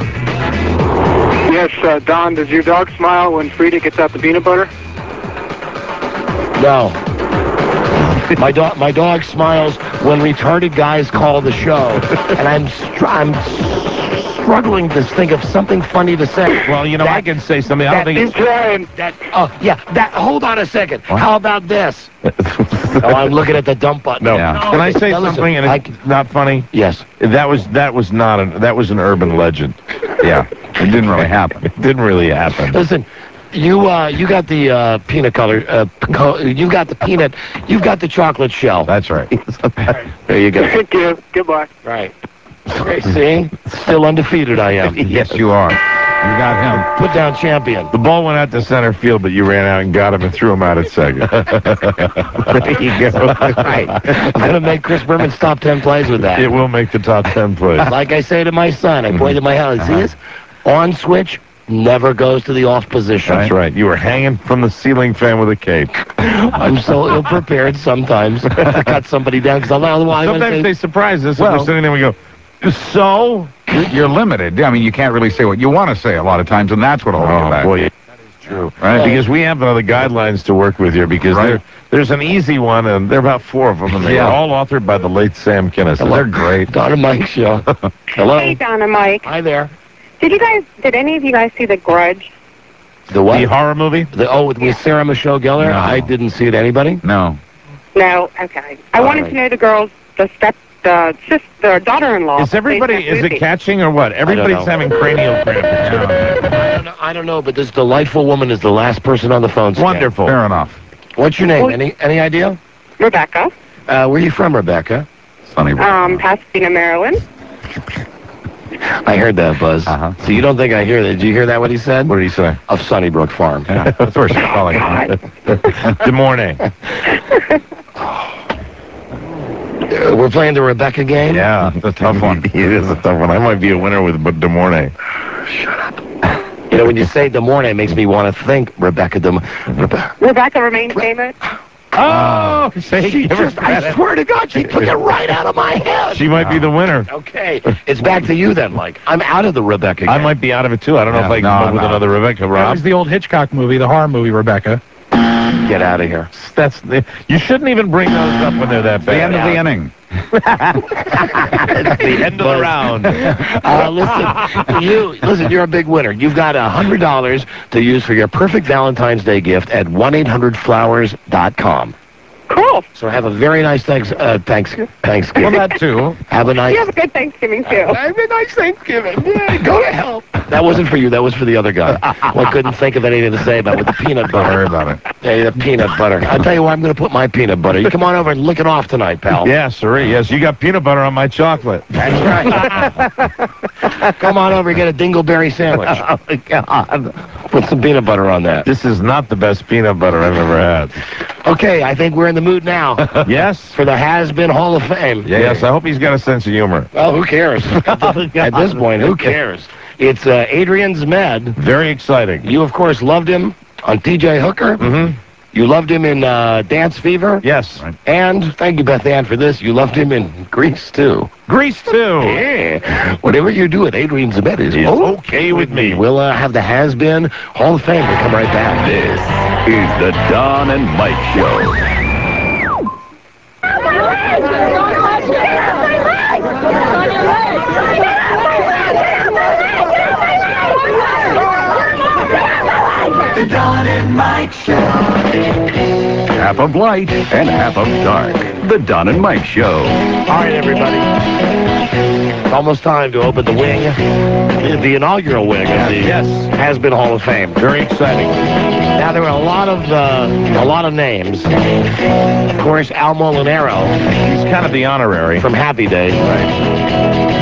Yes, Don, does your dog smile when Frida gets out the peanut butter? No. My dog smiles when retarded guys call the show, and I'm struggling to think of something funny to say. Well, you know, I can say something. I don't think it's... Hold on a second. How about this? Oh, I'm looking at the dump button. No. Yeah. Can I say Now, listen, something? And it's not funny. Yes. That was an urban legend. Yeah. It didn't really happen. It didn't really happen. Listen, you got the peanut color. You got the peanut. You've got the chocolate shell. That's right. There you go. Thank you. Goodbye. Right. See, still undefeated I am. Yes, you are. You got him. Put down champion. The ball went out to center field, but you ran out and got him and threw him out at second. There you go. Right. I'm going to make Chris Berman's top 10 plays with that. It will make the top 10 plays. Like I say to my son, I point to my house. See this? On switch never goes to the off position. That's right. You were hanging from the ceiling fan with a cape. I'm so ill-prepared sometimes to cut somebody down because otherwise sometimes they surprise us. Well, we're sitting there and we go, so? You're limited. I mean, you can't really say what you want to say a lot of times, and that's what holds you back. Boy, that is true. Right? Because we have the guidelines to work with here, because there's an easy one, and there are about 4 of them, and they're all authored by the late Sam Kinison. Hello. They're great. Don and Mike show. Hello. Hey, Don and Mike. Hi there. Did any of you guys see The Grudge? The what? The horror movie? With Sarah Michelle Gellar? No. I didn't see it. Anybody? No. No? Okay. I wanted to know the girls, the daughter-in-law. Is it catching or what? Everybody's having cranial cramp. I don't know, but this delightful woman is the last person on the phone. Wonderful. Fair enough. What's your name? Well, Any idea? Rebecca. Where are you from, Rebecca? Sunnybrook. Pasadena, Maryland. I heard that, Buzz. So you don't think I hear that? Did you hear that, what he said? What did he say? Of Sunnybrook Farm. Yeah, that's where she's calling from. Good morning. We're playing the Rebecca game? Yeah, it's a tough one. It is a tough one. I might be a winner with Des Moines. Shut up. You know, when you say Des Moines, it makes me want to think Rebecca Rebecca remains famous. Oh, I swear to God, she took it right out of my head. She might be the winner. Okay, it's back to you then, Mike. I'm out of the Rebecca game. I might be out of it, too. I don't know if I can come up with another Rebecca, That Rob. was the old Hitchcock movie, the horror movie, Rebecca. Get out of here. You shouldn't even bring those up when they're that bad. The end of the inning. It's the end of the round. Listen, you're a big winner. You've got $100 to use for your perfect Valentine's Day gift at 1-800-Flowers.com. Cool. So have a very nice Thanksgiving. Well, that too. Have a nice... You have a good Thanksgiving, too. Have a nice Thanksgiving. Yeah, go to hell. That wasn't for you. That was for the other guy. Well, I couldn't think of anything to say about with the peanut butter. Don't worry about it. Yeah, the peanut butter. I'll tell you where I'm going to put my peanut butter. You come on over and lick it off tonight, pal. Yeah, sir. Yes, you got peanut butter on my chocolate. That's right. Come on over and get a dingleberry sandwich. Oh, my God. Put some peanut butter on that. This is not the best peanut butter I've ever had. Okay, I think we're in the mood now. Yes? For the Has-Been Hall of Fame. Yes, I hope he's got a sense of humor. Well, who cares? At this point, who cares? It's Adrian Zmed. Very exciting. You, of course, loved him on T.J. Hooker. Mm-hmm. You loved him in Dance Fever. Yes. Right. And, thank you, Beth Ann, for this, you loved him in Grease, too. Grease, too. Yeah. Whatever you do with Adrian Zmed is okay with me. We'll have the Has-Been Hall of Fame. We'll come right back. This is the Don and Mike Show. The Don and Mike Show. Half of light and half of dark. The Don and Mike Show. All right, everybody. It's almost time to open the wing, the inaugural wing of the Has-Been Hall of Fame. Very exciting. Now, there were a lot of names. Of course, Al Molinaro. He's kind of the honorary. From Happy Days. Right.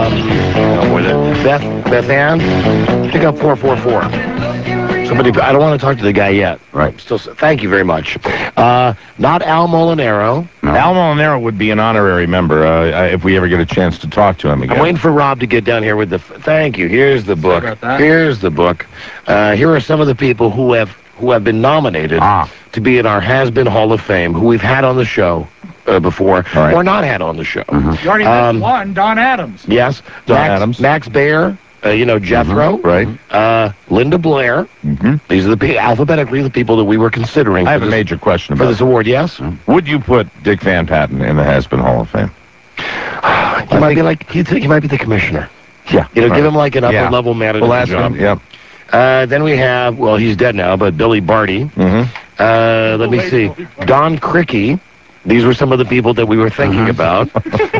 Beth Ann, pick up 444. Somebody, I don't want to talk to the guy yet. Right. Still, thank you very much. Not Al Molinaro. No. Al Molinaro would be an honorary member if we ever get a chance to talk to him again. I'm waiting for Rob to get down here with the... Thank you. Here's the book. Here's the book. Here are some of the people who have been nominated to be in our Has-Been Hall of Fame, who we've had on the show before, or not had on the show. Mm-hmm. You already mentioned one, Don Adams. Yes. Adams. Max Baer. Jethro, right? Linda Blair. These are the alphabetically the people that we were considering. I have a major question about for this award. Yes. Would you put Dick Van Patten in the Has-Been Hall of Fame? He might be like he might be the commissioner. Yeah. Give him like an upper level manager job. Yep. Then we have he's dead now, but Billy Barty. Let me see. Don Crickey. These were some of the people that we were thinking about.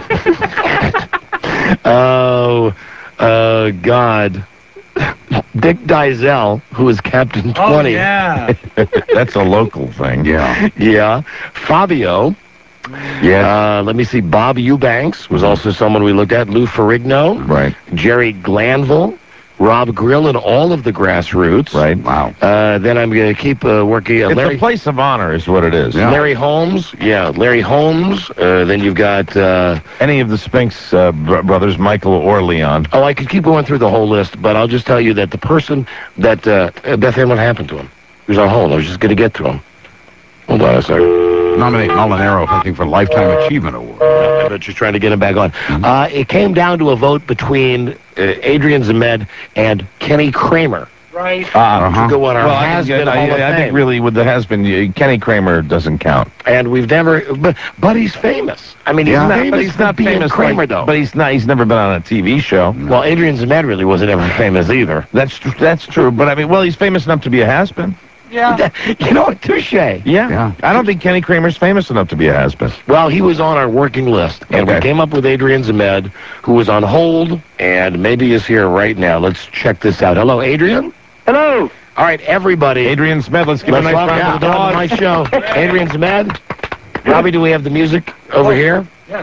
Oh, God. Dick Dizell, who was Captain 20. Oh, yeah. That's a local thing. Yeah. Yeah. Fabio. Yes. Let me see. Bob Eubanks was also someone we looked at. Lou Ferrigno. Right. Jerry Glanville. Rob Grill and all of the Grassroots. Right. Wow. Then I'm going to keep working. It's Larry, a place of honor is what it is. Yeah. Larry Holmes. Yeah, Larry Holmes. Then you've got... Any of the Spinks brothers, Michael or Leon. Oh, I could keep going through the whole list, but I'll just tell you that the person that... Beth Ann, what happened to him? He was on hold. I was just going to get to him. Hold on a second. Nominate Molinaro, I think, for Lifetime Achievement Award. I bet you're trying to get him back on. It came down to a vote between Adrian Zmed and Kenny Kramer. Right. To go on our Well, I has-been Hall of think Fame. really with the has-been, Kenny Kramer doesn't count. And we've never... But he's famous. I mean, he's famous but he's not for being famous Kramer, though. But he's never been on a TV show. Well, Adrian Zmed really wasn't ever famous either. That's true. But I mean, well, he's famous enough to be a has-been. Yeah. You know what? Touche. Yeah. I don't think Kenny Kramer's famous enough to be a has-been. Well, he was on our working list, and we Okay. came up with Adrian Zmed, who was on hold, and maybe is here right now. Let's check this out. Hello, Adrian? Hello. All right, everybody. Adrian Zmed, let's give Let's a nice welcome round to of the Don applause. My Show. Adrian Zmed. Robbie, do we have the music over here? Yes.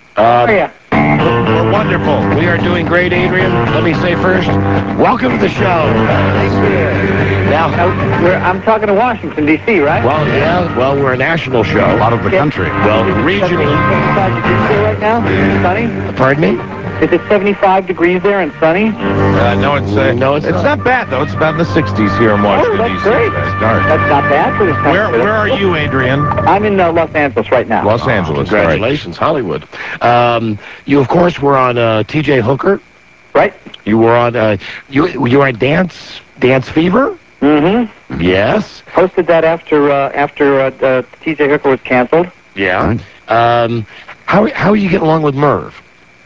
We're wonderful. We are doing great, Adrian. Let me say first, welcome to the show. Thank you. Now, I'm talking to Washington, D.C., right? well, yeah, well, we're a national show. A lot of the country. Well, regionally. 75 degrees there right now? Sunny? Pardon me? Is it 75 degrees there and sunny? No, it's not bad though. It's about in the 60s here in Oh, Washington that's D.C. great. That's not bad for this country. Where are you, Adrian? I'm in Los Angeles right now. Los Angeles. Congratulations, Hollywood. You, of course, were on T.J. Hooker. Right. You were on, you were on Dance Fever? Mm-hmm. Yes. Hosted that after T.J. Hooker was canceled. Yeah. How are you getting along with Merv?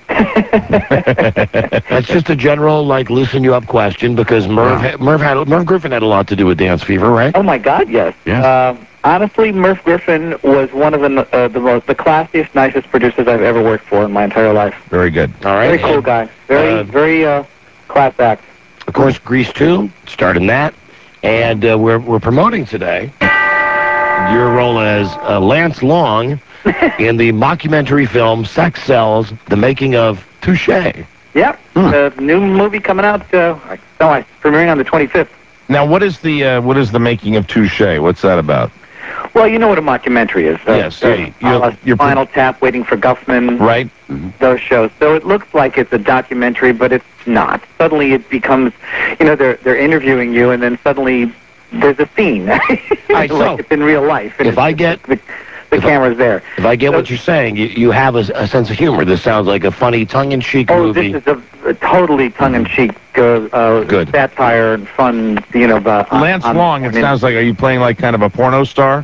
That's just a general, loosen you up question, because Merv Griffin had a lot to do with Dance Fever, right? Oh my God, yes. Honestly, Merv Griffin was one of the classiest, nicest producers I've ever worked for in my entire life. Very good. All right. Very cool guy. Very class act. Of course, Grease 2 starred in that, and we're promoting today your role as Lance Long in the mockumentary film Sex Sells: The Making of Touche. Yep. The new movie coming out. Premiering on the 25th. Now, what is the making of Touche? What's that about? Well, you know what a mockumentary is. Yes. Spinal Tap, Waiting for Guffman. Right. Those shows. So it looks like it's a documentary, but it's not. Suddenly it becomes, they're interviewing you, and then suddenly there's a scene. Like it's in real life. And If I get... The camera's there. If I get what you're saying, you have a sense of humor. This sounds like a funny, tongue-in-cheek movie. This is a totally tongue-in-cheek Good. satire and fun, Lance Long, it sounds like, are you playing like kind of a porno star?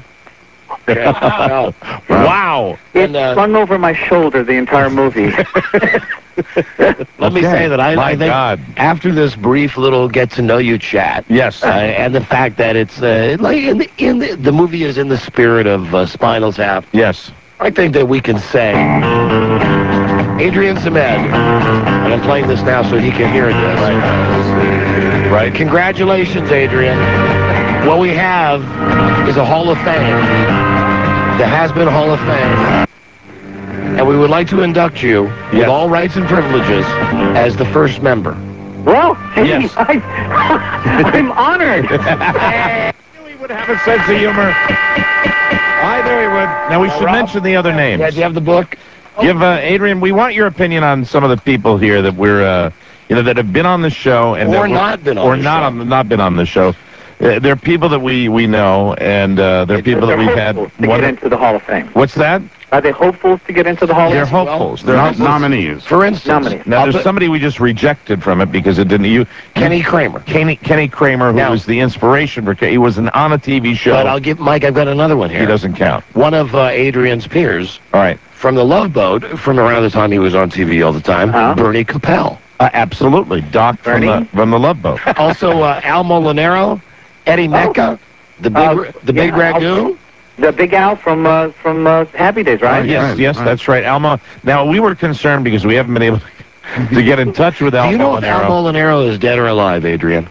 Wow. It slung over my shoulder the entire movie. Let me say that I think after this brief little get-to-know-you chat, yes, and the fact that it's the movie is in the spirit of Spinal Tap. Yes. I think that we can say Adrian Zmed, and I'm playing this now so he can hear this. Right. Congratulations, Adrian. What we have is a Hall of Fame. The Has-Been Hall of Fame. And we would like to induct you with all rights and privileges as the first member. Well, yes. I'm honored. I knew he would have a sense of humor. I knew he would. Now, we should mention the other names. Yeah, do you have the book? Give Adrian, we want your opinion on some of the people here that we're, that have been on the show. And not been on the show. Not been on the show. They're people that we know, and they're people that we've had. To get into the Hall of Fame. What's that? Are they hopefuls to get into the Hall of Fame? They're hopefuls. They're not nominees. For instance, nominees. Now, there's somebody we just rejected from it because it didn't. Kenny Kramer. Kenny Kramer, who was the inspiration for. He was on a TV show. But I'll give Mike. I've got another one here. He doesn't count. One of Adrian's peers. All right. From the Love Boat, from around the time he was on TV all the time, Bernie Capel. Absolutely, Doc from the Love Boat. Also, Al Molinaro, Eddie Mecca, the Big Ragu. The Big Al from Happy Days, right? Yes, that's right. Alma. Now, we were concerned because we haven't been able to get in touch with Al Do you know if Al Molinaro is dead or alive, Adrian?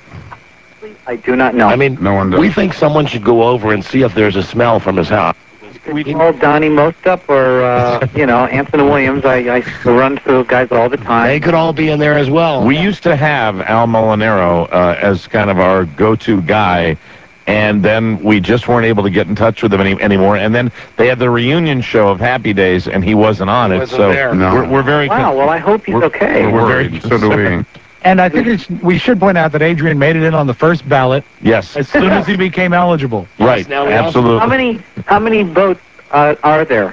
I do not know. I mean, no one does. We think someone should go over and see if there's a smell from his house. We call Donnie Mostup or, Anthony Williams. I run through guys all the time. They could all be in there as well. We used to have Al Molinaro as kind of our go-to guy, and then we just weren't able to get in touch with him anymore. And then they had the reunion show of Happy Days, and he wasn't on it. So we're very wow. Well, I hope he's okay. We're very so do we. And I think we should point out that Adrian made it in on the first ballot. Yes. As soon as he became eligible. Right. Absolutely. How many votes are there?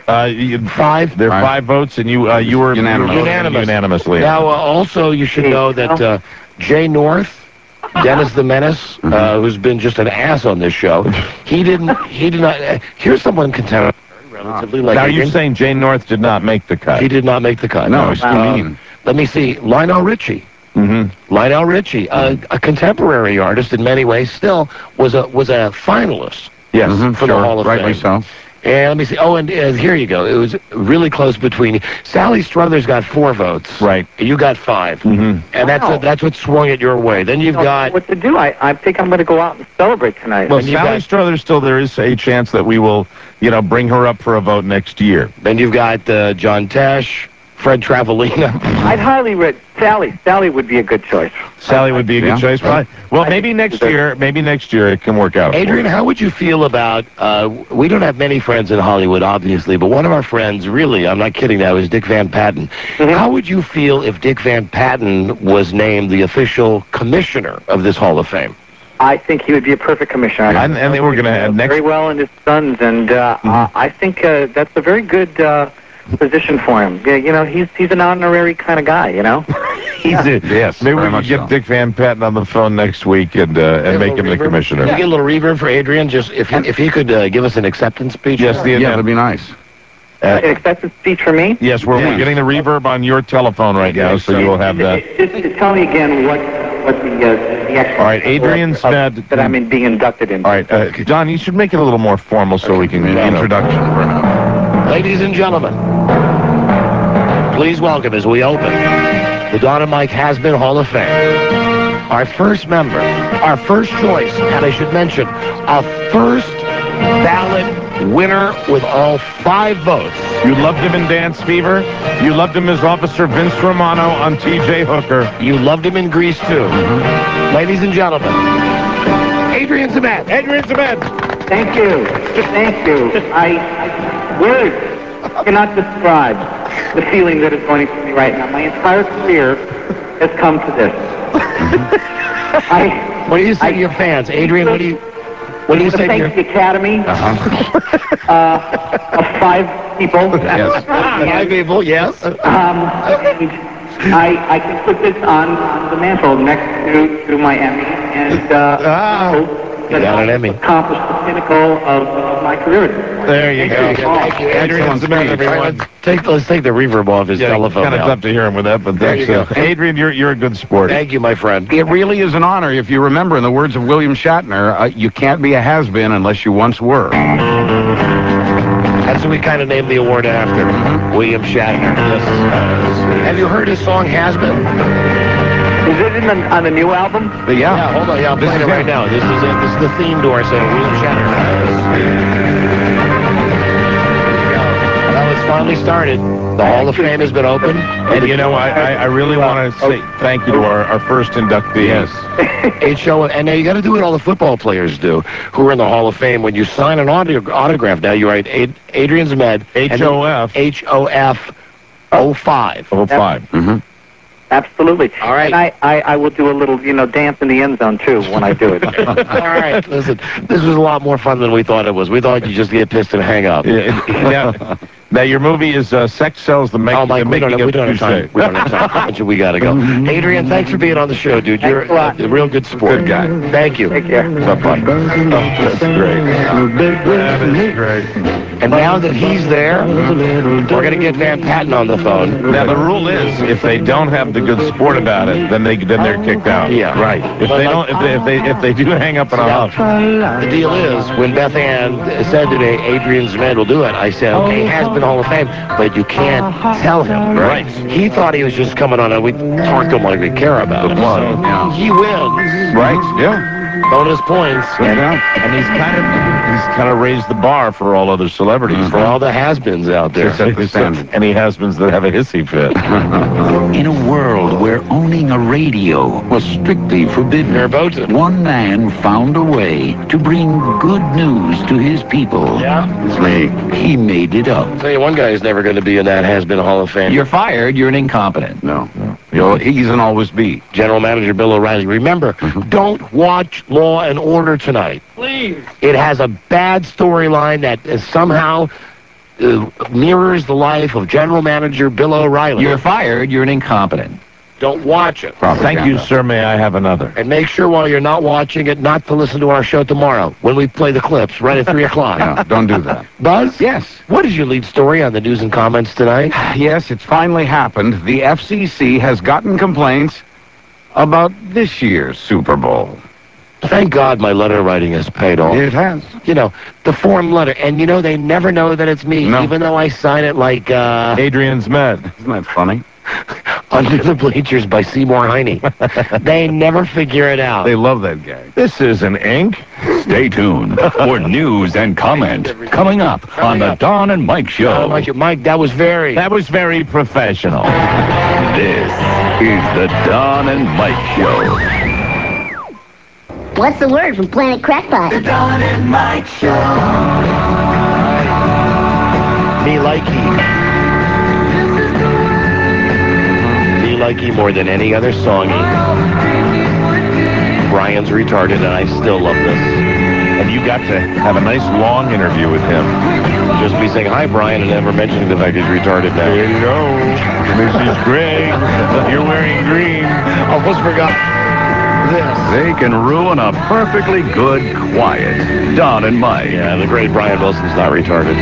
5. There are 5 votes, and you were unanimously. Now, also, you should know that Jay North, Dennis the Menace, who's been just an ass on this show, he did not. Here's someone contemporary, relatively like. Now you're saying Jay North did not make the cut? He did not make the cut. No, it's too mean. Let me see. Lionel Richie. Mm-hmm. Lionel Richie, a contemporary artist in many ways, still was a finalist. Yes, for the Hall of Fame. Rightly so. And let me see. Oh, and here you go. It was really close between you. Sally Struthers got 4 votes. Right. You got 5. Mm-hmm. And that's what swung it your way. Then you've got what to do. I think I'm going to go out and celebrate tonight. Well, Sally Struthers, still there is a chance that we will, bring her up for a vote next year. Then you've got John Tesh, Fred Travalena. I'd highly rate Sally. Sally would be a good choice. Sally would be a good choice. Right. Well, maybe next year it can work out. Adrian, how would you feel about, we don't have many friends in Hollywood, obviously, but one of our friends, really, I'm not kidding now, is Dick Van Patten. Mm-hmm. How would you feel if Dick Van Patten was named the official commissioner of this Hall of Fame? I think he would be a perfect commissioner. And they were going to have next... Very well in his sons, and I think that's a very good... position for him. Yeah, he's an honorary kind of guy, Yes. Maybe we can get Dick Van Patten on the phone next week and make him the commissioner. Can we get a little reverb for Adrian? Just if he could give us an acceptance speech. Yes, that'd be nice. An acceptance speech for me? Yes, we're getting the reverb on your telephone right now, so you will have that. Just tell me again what the all right, Adrian Smith that I'm being inducted in. All right, Don, you should make it a little more formal so we can introduction perhaps. Ladies and gentlemen, please welcome as we open the Don and Mike Has-Been Hall of Fame. Our first member, our first choice, and I should mention, a first ballot winner with all 5 votes. You loved him in Dance Fever. You loved him as Officer Vince Romano on T.J. Hooker. You loved him in Grease, too. Ladies and gentlemen, Adrian Zmed. Adrian Zmed. Thank you. Thank you. Words cannot describe the feeling that is going through me right now. My entire career has come to this. What do you say to your fans, Adrian? What do you say to your... Thank the Academy of 5 people. Yes. 5 people, yes. I can put this on the mantle next to my Emmy, and you got an Emmy. Accomplished the pinnacle of my career. There you go. Thank you. Adrian Smith, everyone. Let's take the reverb off his telephone. Kind of tough to hear him with that, but there you go. Adrian, you're a good sport. Thank you, my friend. It really is an honor. If you remember, in the words of William Shatner, you can't be a has-been unless you once were. That's what we kind of named the award after. William Shatner. Yes. Have you heard his song Has-Been? Is it on the new album? Yeah, hold on. Yeah, I'm playing it right now. This is it. This is the theme to our saying William Shatner. Well, it's finally started. The Hall of Fame has been opened. And I really want to say thank you to our first inductee. Yes. And now you got to do what all the football players do who are in the Hall of Fame. When you sign an autograph, now you write Adrian Zmed. HOF. HOF 05. 05. Mm-hmm. Absolutely. All right. And I will do a little, dance in the end zone, too, when I do it. All right. Listen, this was a lot more fun than we thought it was. We thought you'd just get pissed and hang up. Yeah. Now, your movie is Sex Sells, the Making, Mike, the we don't making of have time. Touche. We don't have time. We got to go. Adrian, thanks for being on the show, dude. You're a real good sport. Good guy. Thank you. Take care. What's up, bud? That's great. That is great. And now that he's there, we're going to get Van Patten on the phone. Now, the rule is, if they don't have the good sport about it, then they're kicked out. Yeah. Right. If they don't, if they do hang up on a house. The deal is, when Beth Ann said to me, Adrian Zmed will do it, I said, okay, has been Hall of Fame, but you can't tell him. Right. He thought he was just coming on, and we talked to him like we care about him. So he wins. Right. Yeah. Bonus points. And he's kind of raised the bar for all other celebrities. For all the has-beens out there. Any has-beens that have a hissy fit. In a world where owning a radio was strictly forbidden, one man found a way to bring good news to his people. Yeah. It's me. He made it up. I'll tell you, one guy is never going to be in that has-been Hall of Fame. You're fired. You're an incompetent. No. He's and always be. General Manager Bill O'Reilly. Remember, don't watch Law and Order tonight. Please. It has a bad storyline that somehow mirrors the life of General Manager Bill O'Reilly. You're fired. You're an incompetent. Don't watch it. Thank you, sir. May I have another? And make sure while you're not watching it, not to listen to our show tomorrow when we play the clips right at 3 o'clock. No, don't do that. Buzz? Yes. What is your lead story on the news and comments tonight? Yes, it's finally happened. The FCC has gotten complaints about this year's Super Bowl. Thank God my letter writing has paid off. It has. You know, the form letter. And, you know, they never know that it's me, even though I sign it like, Adrian Zmed. Isn't that funny? Under the Bleachers by Seymour Heine. They never figure it out. They love that guy. This isn't ink. Stay tuned for news and comment coming up on the Don and Mike Show. Mike, that was very professional. This is the Don and Mike Show. What's the word from Planet Crackpot? The Don and Mike Show. Me likey. Me likey more than any other songy. Brian's retarded, and I still love this. And you got to have a nice long interview with him. Just be saying, hi, Brian, and never mentioning the fact he's retarded now. Hello, Mrs. Greg. You're wearing green. Almost forgot this. They can ruin a perfectly good, quiet Don and Mike. Yeah, the great Brian Wilson's not retarded.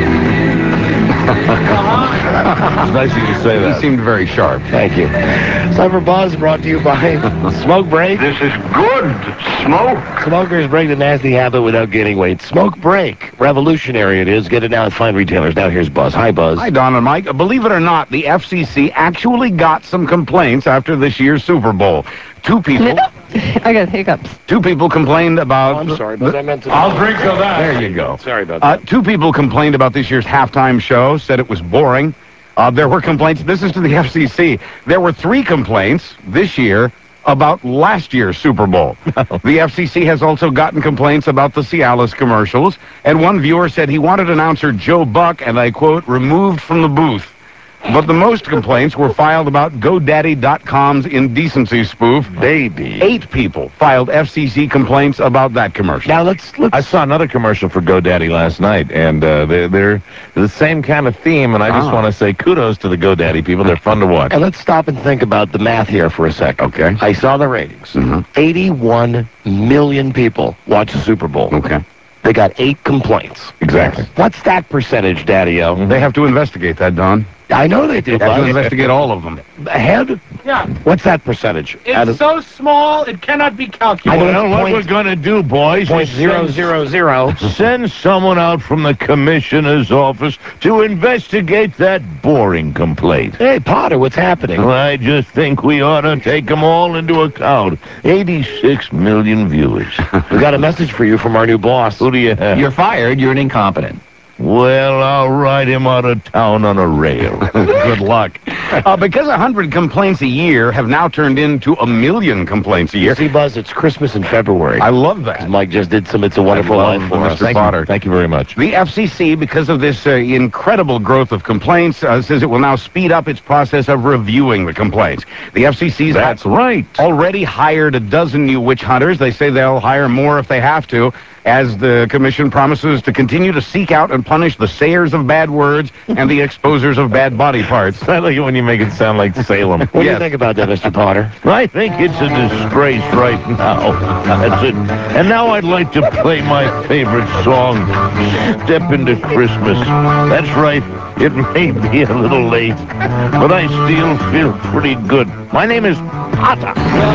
It's nice of you to say that. He seemed very sharp. Thank you. Cyber Buzz brought to you by Smoke Break. This is good. Smoke. Smokers break the nasty habit without gaining weight. Smoke Break. Revolutionary it is. Get it now at fine retailers. Now here's Buzz. Hi, Buzz. Hi, Don and Mike. Believe it or not, the FCC actually got some complaints after this year's Super Bowl. Two people... I got hiccups. Two people complained about... I'm sorry, but I meant to... I'll drink to that. There you go. Sorry about that. Two people complained about this year's halftime show, said it was boring. There were complaints. This is to the FCC. There were 3 complaints this year about last year's Super Bowl. The FCC has also gotten complaints about the Cialis commercials, and one viewer said he wanted announcer Joe Buck, and I quote, removed from the booth. But the most complaints were filed about GoDaddy.com's indecency spoof. Baby. 8 people filed FCC complaints about that commercial. Now, let's... I saw another commercial for GoDaddy last night, and they're the same kind of theme, and I just want to say kudos to the GoDaddy people. They're fun to watch. And let's stop and think about the math here for a second. Okay. I saw the ratings. 81 million people watch the Super Bowl. Okay. They got 8 complaints. Exactly. What's that percentage, Daddy-O? They have to investigate that, Don. I know they do. They have to investigate all of them. Ahead? Yeah. What's that percentage? It's so small, it cannot be calculated. Well, what we're going to do, boys, is send someone out from the commissioner's office to investigate that boring complaint. Hey, Potter, what's happening? Well, I just think we ought to take them all into account. 86 million viewers. We got a message for you from our new boss. Who do you have? You're fired. You're an incompetent. Well, I'll ride him out of town on a rail. Good luck. Because 100 complaints a year have now turned into 1 million complaints a year. See, Buzz, it's Christmas in February. I love that. Mike just did some It's a Wonderful Life for us. Mr. Potter. Thank you very much. The FCC, because of this incredible growth of complaints, says it will now speed up its process of reviewing the complaints. The FCC's That's right. already hired a dozen new witch hunters. They say they'll hire more if they have to. as the commission promises to continue to seek out and punish the sayers of bad words and the exposers of bad body parts. I like it when you make it sound like Salem. What do you think about that, Mr. Potter? I think it's a disgrace right now. That's it. And now I'd like to play my favorite song, Step Into Christmas. That's right. It may be a little late, but I still feel pretty good. My name is Potter.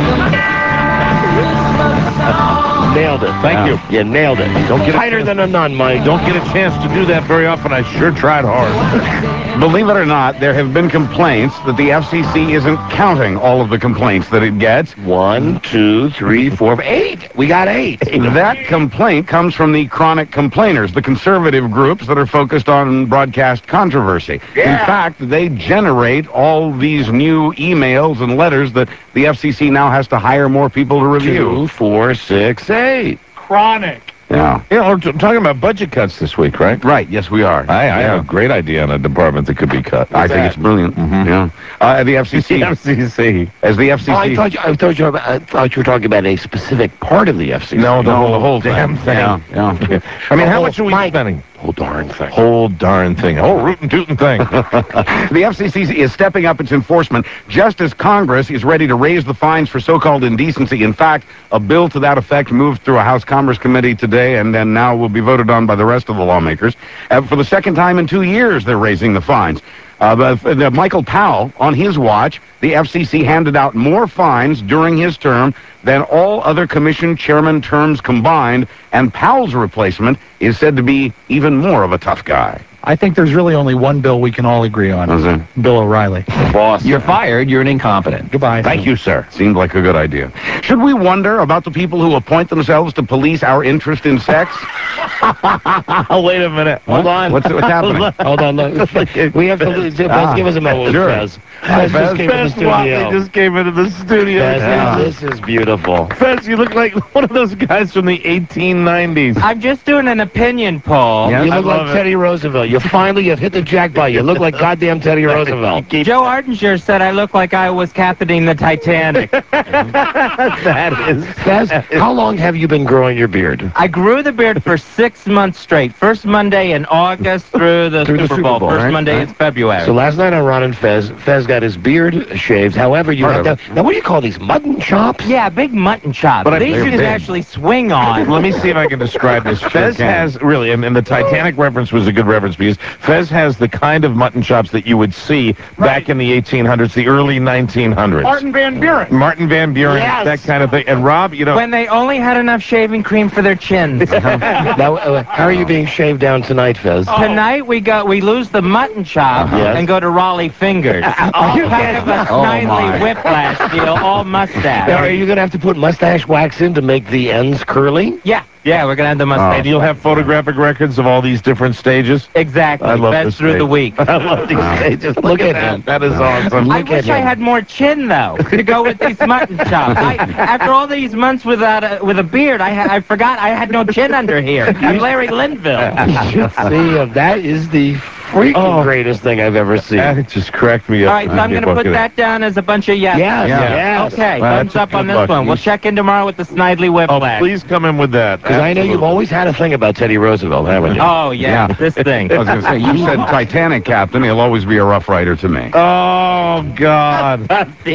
Nailed it. Thank you. You nailed it. Don't get Tighter than a nun, Mike. Don't get a chance to do that very often. I sure tried hard. Believe it or not, there have been complaints that the FCC isn't counting all of the complaints that it gets. 1, 2, 3, 4, 8. We got 8. That complaint comes from the chronic complainers, the conservative groups that are focused on broadcast controversy. Yeah. In fact, they generate all these new emails and letters that the FCC now has to hire more people to review. 2, 4, 6, 8. Chronic. Yeah. You know, we're talking about budget cuts this week, right? Right. Yes, we are. I have a great idea on a department that could be cut. I think it's brilliant. Yeah. The FCC. The FCC. As the FCC. Oh, I thought you were talking about a specific part of the FCC. No, the whole damn thing. Yeah. I mean, how much are we spending? Whole darn thing. Whole darn thing. Whole rootin' tootin' thing. The FCC is stepping up its enforcement just as Congress is ready to raise the fines for so-called indecency. In fact, a bill to that effect moved through a House Commerce Committee today and then now will be voted on by the rest of the lawmakers. For the second time in 2 years, they're raising the fines. Michael Powell, on his watch, the FCC handed out more fines during his term than all other commission chairman terms combined, and Powell's replacement is said to be even more of a tough guy. I think there's really only one bill we can all agree on. What's that? Bill O'Reilly. Boss. You're fired. You're an incompetent. Goodbye. Thank you, sir. Seemed like a good idea. Should we wonder about the people who appoint themselves to police our interest in sex? Wait a minute. What? Hold on. What's happening? Hold on. We have to give us a moment. Sure. Fez. Hi, Fez just came into the Fez Watley studio. just came into the studio. Fez, this is beautiful. Fez, you look like one of those guys from the 1890s. I'm just doing an opinion poll. You I look like love it. Teddy Roosevelt. You've hit the jackpot. You look like goddamn Teddy Roosevelt. Joe Ardenshire said I look like I was captaining the Titanic. That is. Fez, how long have you been growing your beard? I grew the beard for 6 months straight. First Monday in August through the Super Bowl. First right? Monday in February. So last night on Ron and Fez got his beard shaved. However, you have to... Now, what do you call these? Mutton chops? Yeah, big mutton chops. But These they're you can big. actually swing on. Let me see if I can describe this. Fez has, really, and the Titanic reference was a good reference because Fez has the kind of mutton chops that you would see back in the 1800s, the early 1900s. Martin Van Buren. Martin Van Buren, Yes. that kind of thing. And Rob, you know... When they only had enough shaving cream for their chins. Now, how are you being shaved down tonight, Fez? Tonight we lose the mutton chop Yes. and go to Raleigh fingers. Kind of a snidely whiplash deal, all mustache. Now, are you going to have to put mustache wax in to make the ends curly? Yeah, we're gonna have the mustache. And you'll have photographic records of all these different stages? Exactly. I love Best this through stage. the week. I love these stages. Look at that. That is awesome. I wish I had more chin though to go with these mutton chops. After all these months without with a beard, I forgot I had no chin under here. I'm Larry Linville. See, that is the freaking greatest thing I've ever seen. That just cracked me up. All right, so I'm going to put that down as a bunch of yes. Yes. Okay, Well, thumbs that's up on good this luck. one. We'll check in tomorrow with the snidely whiplash. Please come in with that. Because I know you've always had a thing about Teddy Roosevelt, haven't you? Oh, yeah, this thing. I was going to say, you said Titanic captain. He'll always be a Rough Rider to me. Oh, God.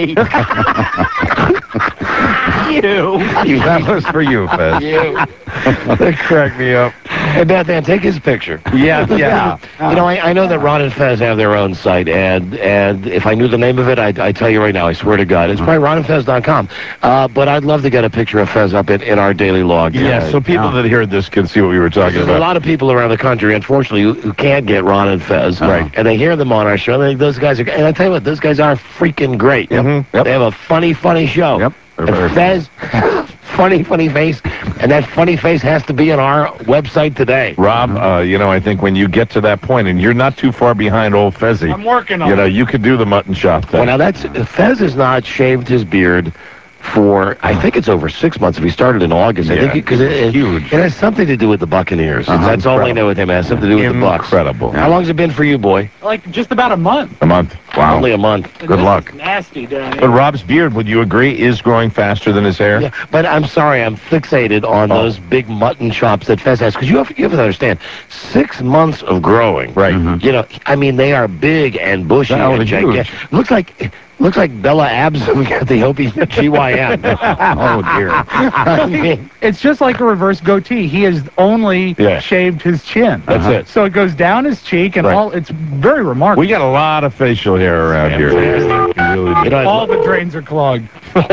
That was for you, Fez. That cracked me up. Hey, Beth Ann, take his picture. Yeah. You know, I know that Ron and Fez have their own site, and if I knew the name of it, I tell you right now, I swear to God, it's probably ronandfez.com. But I'd love to get a picture of Fez up in our daily log. Yeah, so people that heard this can see what we were talking There's a about. lot of people around the country, unfortunately, who can't get Ron and Fez. Right. And they hear them on our show, and they think those guys are... And I tell you what, those guys are freaking great. They have a funny show. Yep. And Fez, funny face, and that funny face has to be on our website today. Rob, you know, I think when you get to that point, and you're not too far behind old Fezzy, I'm working on you know, it. you could do the mutton chop thing. Well, now Fez has not shaved his beard for, I think it's over 6 months. If he started in August, I think because it has something to do with the Buccaneers. That's all I know with him. It has something to do with the Bucs. Incredible. How long has it been for you, boy? Like just about a month. A month. Wow. Only a month. Good luck. Nasty down here. But Rob's beard, would you agree, is growing faster than his hair? Yeah, but I'm sorry, I'm fixated on those big mutton chops that Fez has, because you have to understand, 6 months of growing. Right. You know, I mean, they are big and bushy and gigantic. Looks like Bella Abzum got the OBGYN. Oh, dear. I mean, It's just like a reverse goatee. He has only shaved his chin. That's it. So it goes down his cheek, and it's very remarkable. We got a lot of facial hair around here. All the drains are clogged.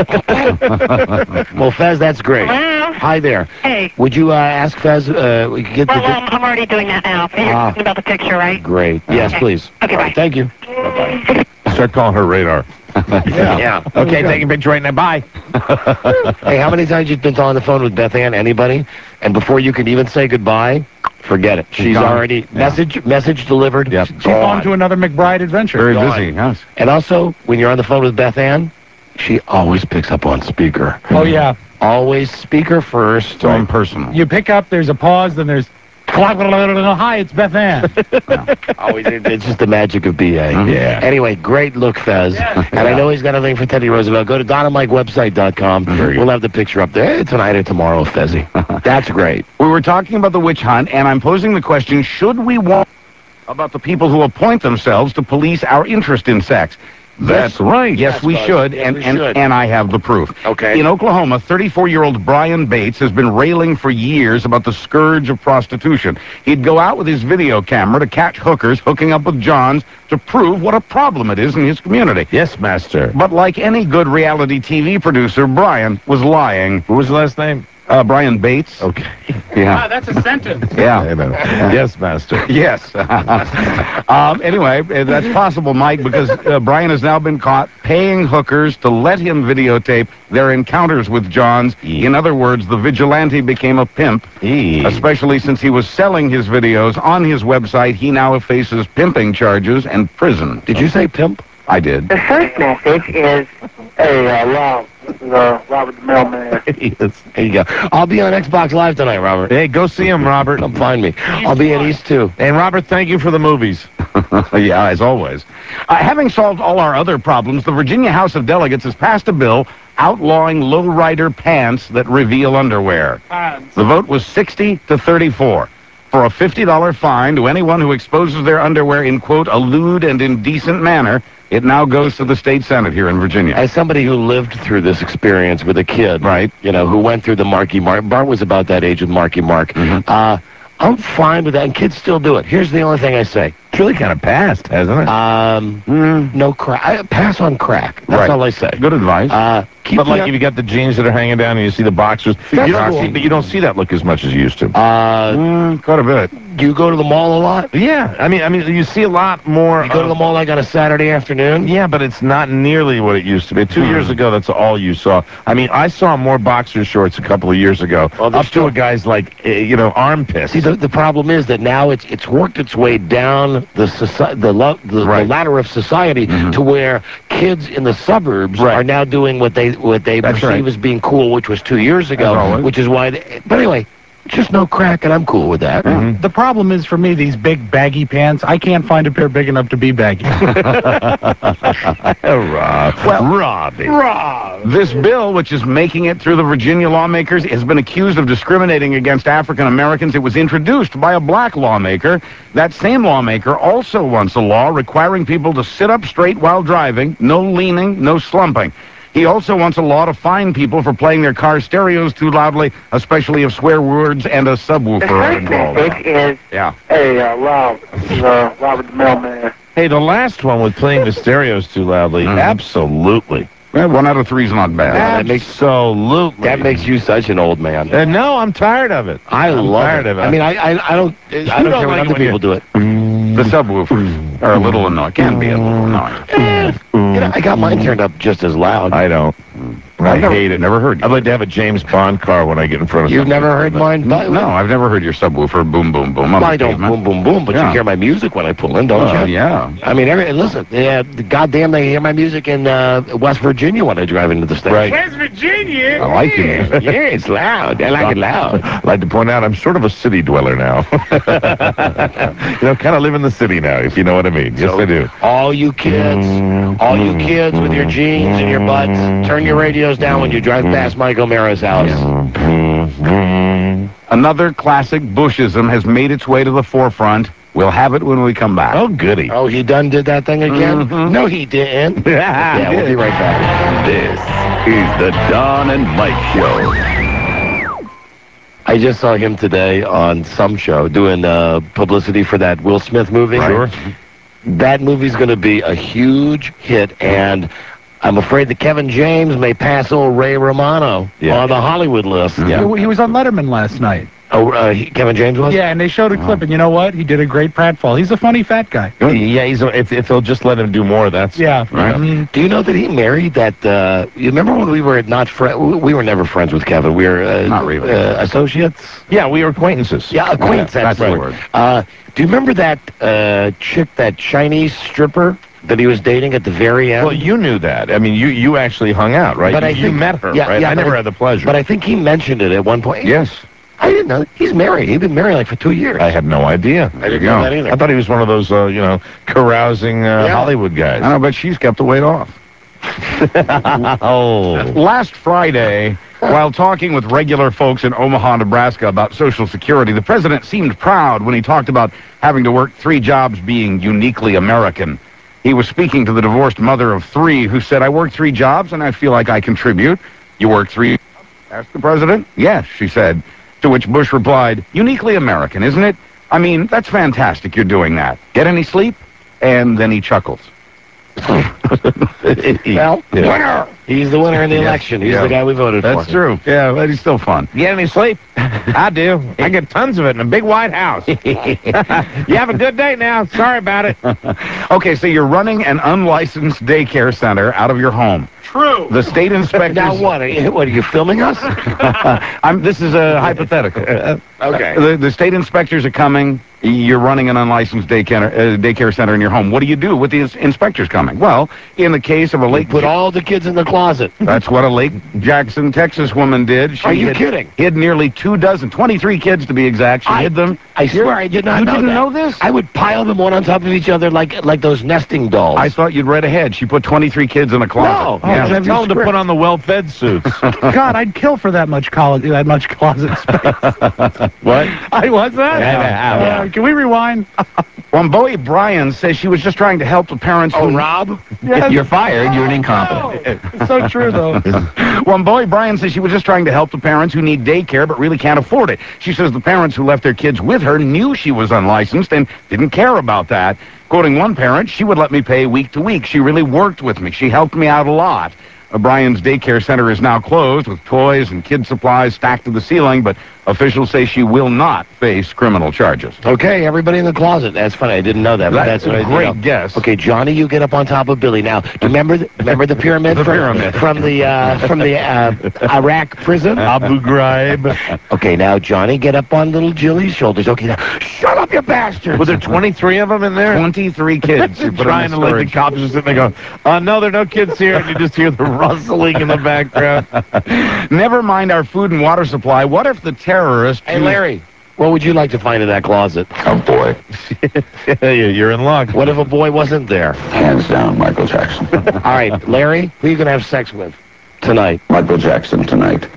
Well, Fez, that's great. Hello? Hi there. Hey. Would you ask Fez, we could get Well, I'm already doing that now. You're talking about the picture, right? Great. Yes, Okay. please. Okay, bye. Thank you. Start calling her Radar. Yeah. Okay, take a picture right now. Bye. Hey, how many times you've been on the phone with Beth Ann? Anybody? And before you can even say goodbye, forget it. She's gone. already message delivered. Yep. She's on to another McBride adventure. Very Gone. busy, yes. And also, when you're on the phone with Beth Ann, she always picks up on speaker. Oh, yeah. Always speaker first. So impersonal. You pick up, there's a pause, then there's... Hi, it's Beth Ann. Always, it's just the magic of BA. Yeah. Anyway, great look, Fez. And I know he's got a thing for Teddy Roosevelt. Go to DonnaMikeWebsite.com. We'll have the picture up there tonight or tomorrow, Fezzy. That's great. We were talking about the witch hunt, and I'm posing the question, should we warn about the people who appoint themselves to police our interest in sex? That's right. Yes, we should, and I have the proof. Okay. In Oklahoma, 34-year-old Brian Bates has been railing for years about the scourge of prostitution. He'd go out with his video camera to catch hookers hooking up with Johns to prove what a problem it is in his community. Yes, master. But like any good reality TV producer, Brian was lying. What was the last name? Brian Bates. Okay. Yeah. That's a sentence. Yeah. Yes, master. Yes. Anyway, that's possible, Mike, because Brian has now been caught paying hookers to let him videotape their encounters with Johns. In other words, the vigilante became a pimp, especially since he was selling his videos on his website. He now faces pimping charges and prison. Did you say pimp? I did. The first message is, hey, Rob, this is Robert the Mailman. Yes. There you go. I'll be on Xbox Live tonight, Robert. Hey, go see him, Robert. Come find me. I'll be in East too. And Robert, thank you for the movies. Yeah, as always. Having solved all our other problems, the Virginia House of Delegates has passed a bill outlawing lowrider pants that reveal underwear. The vote was 60 to 34. For a $50 fine to anyone who exposes their underwear in, quote, a lewd and indecent manner, it now goes to the state senate here in Virginia. As somebody who lived through this experience with a kid, right? You know, who went through the Marky Mark. Bart was about that age with Marky Mark. I'm fine with that, and kids still do it. Here's the only thing I say. It's really kind of passed, hasn't it? No crack. Pass on crack. That's all I say. Good advice. But like if you got the jeans that are hanging down and you see the boxers, you don't see that look as much as you used to. Quite a bit. Do you go to the mall a lot? Yeah, I mean, you see a lot more. You go to the mall like on a Saturday afternoon? Yeah, but it's not nearly what it used to be. 2 years ago, that's all you saw. I mean, I saw more boxer shorts a couple of years ago, up to a guy's like, armpits. See, the problem is that now it's worked its way down the ladder of society to where kids in the suburbs are now doing what they perceive as being cool, which was 2 years ago, which is why. But anyway. Just no crack, and I'm cool with that. The problem is, for me, these big baggy pants, I can't find a pair big enough to be baggy. Rob. This bill, which is making it through the Virginia lawmakers, has been accused of discriminating against African Americans. It was introduced by a black lawmaker. That same lawmaker also wants a law requiring people to sit up straight while driving, no leaning, no slumping. He also wants a law to fine people for playing their car stereos too loudly, especially if swear words and a subwoofer are involved. The first message is, hey, Rob, this is Robert the Mailman. Hey, the last one with playing the stereos too loudly, absolutely. Yeah, 1 out of 3 is not bad. Absolutely. That makes you such an old man. No, I'm tired of it. I'm tired of it. I mean, I don't care when other people do it. The subwoofers are a little annoying. Can be a little annoying. I got mine turned up just as loud. I don't. I hate it. Never heard you. I'd like to have a James Bond car when I get in front of You've something. never heard mine? No, I've never heard your subwoofer boom, boom, boom. Well, I don't boom, boom, boom, but you hear my music when I pull in, don't you? Yeah. I mean, listen, goddamn, they hear my music in West Virginia when I drive into the station. Right. West Virginia. I like it. Yeah, it's loud. I like it loud. I'd like to point out I'm sort of a city dweller now. Kind of live in the city now, if you know what I mean. Yes, I do. All you kids with your jeans and your butts, turn your radios down when you drive past Mike O'Mara's house. Another classic Bushism has made its way to the forefront. We'll have it when we come back. Oh, goody. Oh, he done did that thing again? No, he didn't. Yeah, we'll be right back. This is the Don and Mike Show. I just saw him today on some show doing publicity for that Will Smith movie. Sure. That movie's going to be a huge hit, and I'm afraid that Kevin James may pass old Ray Romano on the Hollywood list. Yeah. He was on Letterman last night. Oh, Kevin James was? Yeah, and they showed a clip, and you know what? He did a great pratfall. He's a funny fat guy. Yeah, if they'll just let him do more, that's... Yeah. Right. Do you know that he married that... you remember when we were not friends? We were never friends with Kevin. We were not really. Associates? Yeah, we were acquaintances. Yeah, acquaintances. That's the word. Do you remember that chick, that Chinese stripper that he was dating at the very end? Well, you knew that. I mean, you actually hung out, right? But you met her, right? Yeah, I never had the pleasure. But I think he mentioned it at one point. Yes. I didn't know. He's married. He's been married like for 2 years. I had no idea. I didn't know that either. I thought he was one of those, carousing Hollywood guys. I know, but she's kept the weight off. Last Friday, while talking with regular folks in Omaha, Nebraska about Social Security, the president seemed proud when he talked about having to work 3 jobs being uniquely American. He was speaking to the divorced mother of 3 who said, I work 3 jobs and I feel like I contribute. You work 3? Asked the president. Yes, she said. To which Bush replied, uniquely American, isn't it? I mean, that's fantastic you're doing that. Get any sleep? And then he chuckles. Well, winner! He's the winner in the election. He's the guy we voted for. That's true. Yeah, but he's still fun. You get any sleep? I do. I get tons of it in a big white house. You have a good day now. Sorry about it. Okay, so you're running an unlicensed daycare center out of your home. True. The state inspectors... Now what? Are you filming us? This is a hypothetical. Okay. The state inspectors are coming. You're running an unlicensed daycare center in your home. What do you do with the inspectors coming? Well, in the case of a Lake... Put all the kids in the closet. That's what a Lake Jackson, Texas woman did. Are you kidding? Hid nearly 23 kids to be exact. She hid them. I swear I did not know that. You didn't know this? I would pile them one on top of each other like those nesting dolls. I thought you'd read ahead. She put 23 kids in a closet. No. Yeah. Tell them to put on the well-fed suits. God, I'd kill for that much closet space. What? I was that? Yeah. Can we rewind? When Bowie Bryan says she was just trying to help the parents Oh, Rob? If you're fired, you're an incompetent. It's so true, though. When Bowie Bryan says she was just trying to help the parents who need daycare but really can't afford it. She says the parents who left their kids with her knew she was unlicensed and didn't care about that. Quoting one parent, she would let me pay week to week. She really worked with me. She helped me out a lot. Bryan's daycare center is now closed with toys and kid supplies stacked to the ceiling, but officials say she will not face criminal charges. Okay, everybody in the closet. That's funny. I didn't know that. But That's what a great guess. Okay, Johnny, you get up on top of Billy. Now, do you remember the pyramid? From the Iraq prison? Abu Ghraib. Okay, now, Johnny, get up on little Jilly's shoulders. Okay, now, shut up, you bastard! Were there 23 of them in there? 23 kids. You're trying to let the cops just sit there and go, no, there are no kids here, and you just hear the rustling in the background. Never mind our food and water supply. What if the terrorists... Hey, Larry, what would you like to find in that closet? A boy. You're in luck. What if a boy wasn't there? Hands down, Michael Jackson. All right, Larry, who are you going to have sex with tonight? Michael Jackson tonight.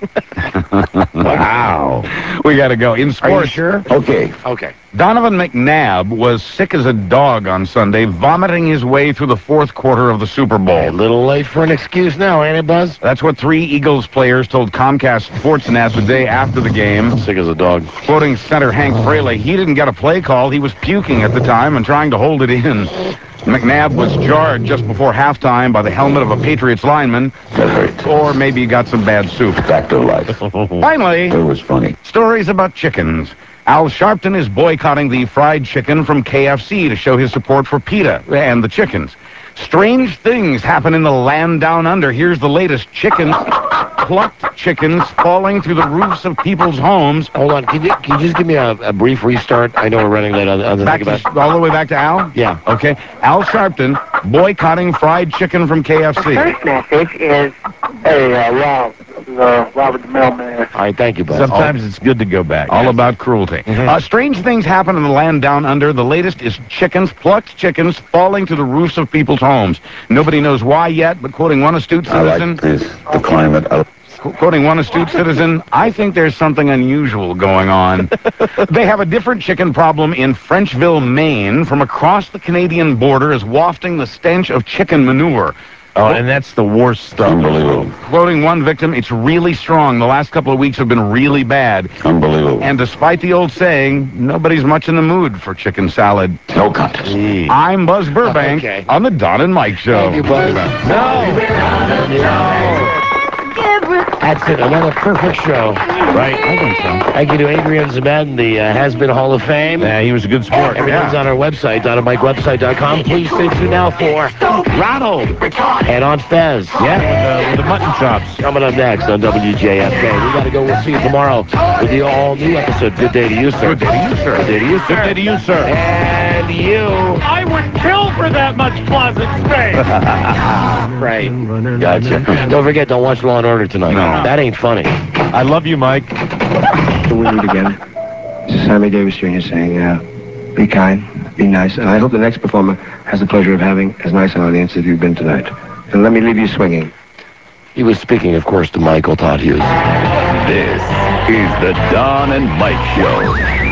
Wow. We got to go. In sports... Are you sure? Okay. Okay. Donovan McNabb was sick as a dog on Sunday, vomiting his way through the 4th quarter of the Super Bowl. A little late for an excuse now, ain't it, Buzz? That's what 3 Eagles players told Comcast Sportsnet the day after the game. Sick as a dog. Quoting center Hank Fraley, he didn't get a play call. He was puking at the time and trying to hold it in. McNabb was jarred just before halftime by the helmet of a Patriots lineman. That hurt. Or maybe he got some bad soup. Back to life. Finally, It was funny. stories about chickens. Al Sharpton is boycotting the fried chicken from KFC to show his support for PETA and the chickens. Strange things happen in the land down under. Here's the latest. Chickens, plucked chickens falling through the roofs of people's homes. Hold on. Can you just give me a brief restart? I know we're running late on the Back to, all the way back to Al? Yeah. Okay. Al Sharpton boycotting fried chicken from KFC. First message is, hey, Rob, Robert the Mailman. All right, thank you, bud. Sometimes it's good to go back. All about cruelty. Strange things happen in the land down under. The latest is chickens, plucked chickens, falling to the roofs of people's homes. Nobody knows why yet, but quoting one astute citizen... the climate. Quoting one astute citizen, I think there's something unusual going on. They have a different chicken problem in Frenchville, Maine. From across the Canadian border is wafting the stench of chicken manure. Oh, and that's the worst stuff. Unbelievable. Quoting one victim, it's really strong. The last couple of weeks have been really bad. Unbelievable. And despite the old saying, nobody's much in the mood for chicken salad. No contest. I'm Buzz Burbank on the Don and Mike Show. Thank you, Buzz. That's it. Another perfect show. Right? I think so. Thank you to Adrian Zebed, the Has-Been Hall of Fame. Yeah, he was a good sport. Everything's on our website, donandmikewebsite.com. Please stay tuned now for Ronald and on Fez. Yeah, with the mutton chops. Coming up next on WJFK. We got to go. We'll see you tomorrow with the all-new episode. Good day to you, sir. Good day to you, sir. Good day to you, sir. Good day to you, sir. And you. I would kill for that much closet space. Right. Gotcha. Don't forget, don't watch Law & Order tonight. No. That ain't funny. I love you, Mike. Till we meet again. This is Sammy Davis Jr. saying, be kind, be nice, and I hope the next performer has the pleasure of having as nice an audience as you've been tonight. And let me leave you swinging. He was speaking, of course, to Michael Todd Hughes. This is the Don and Mike Show.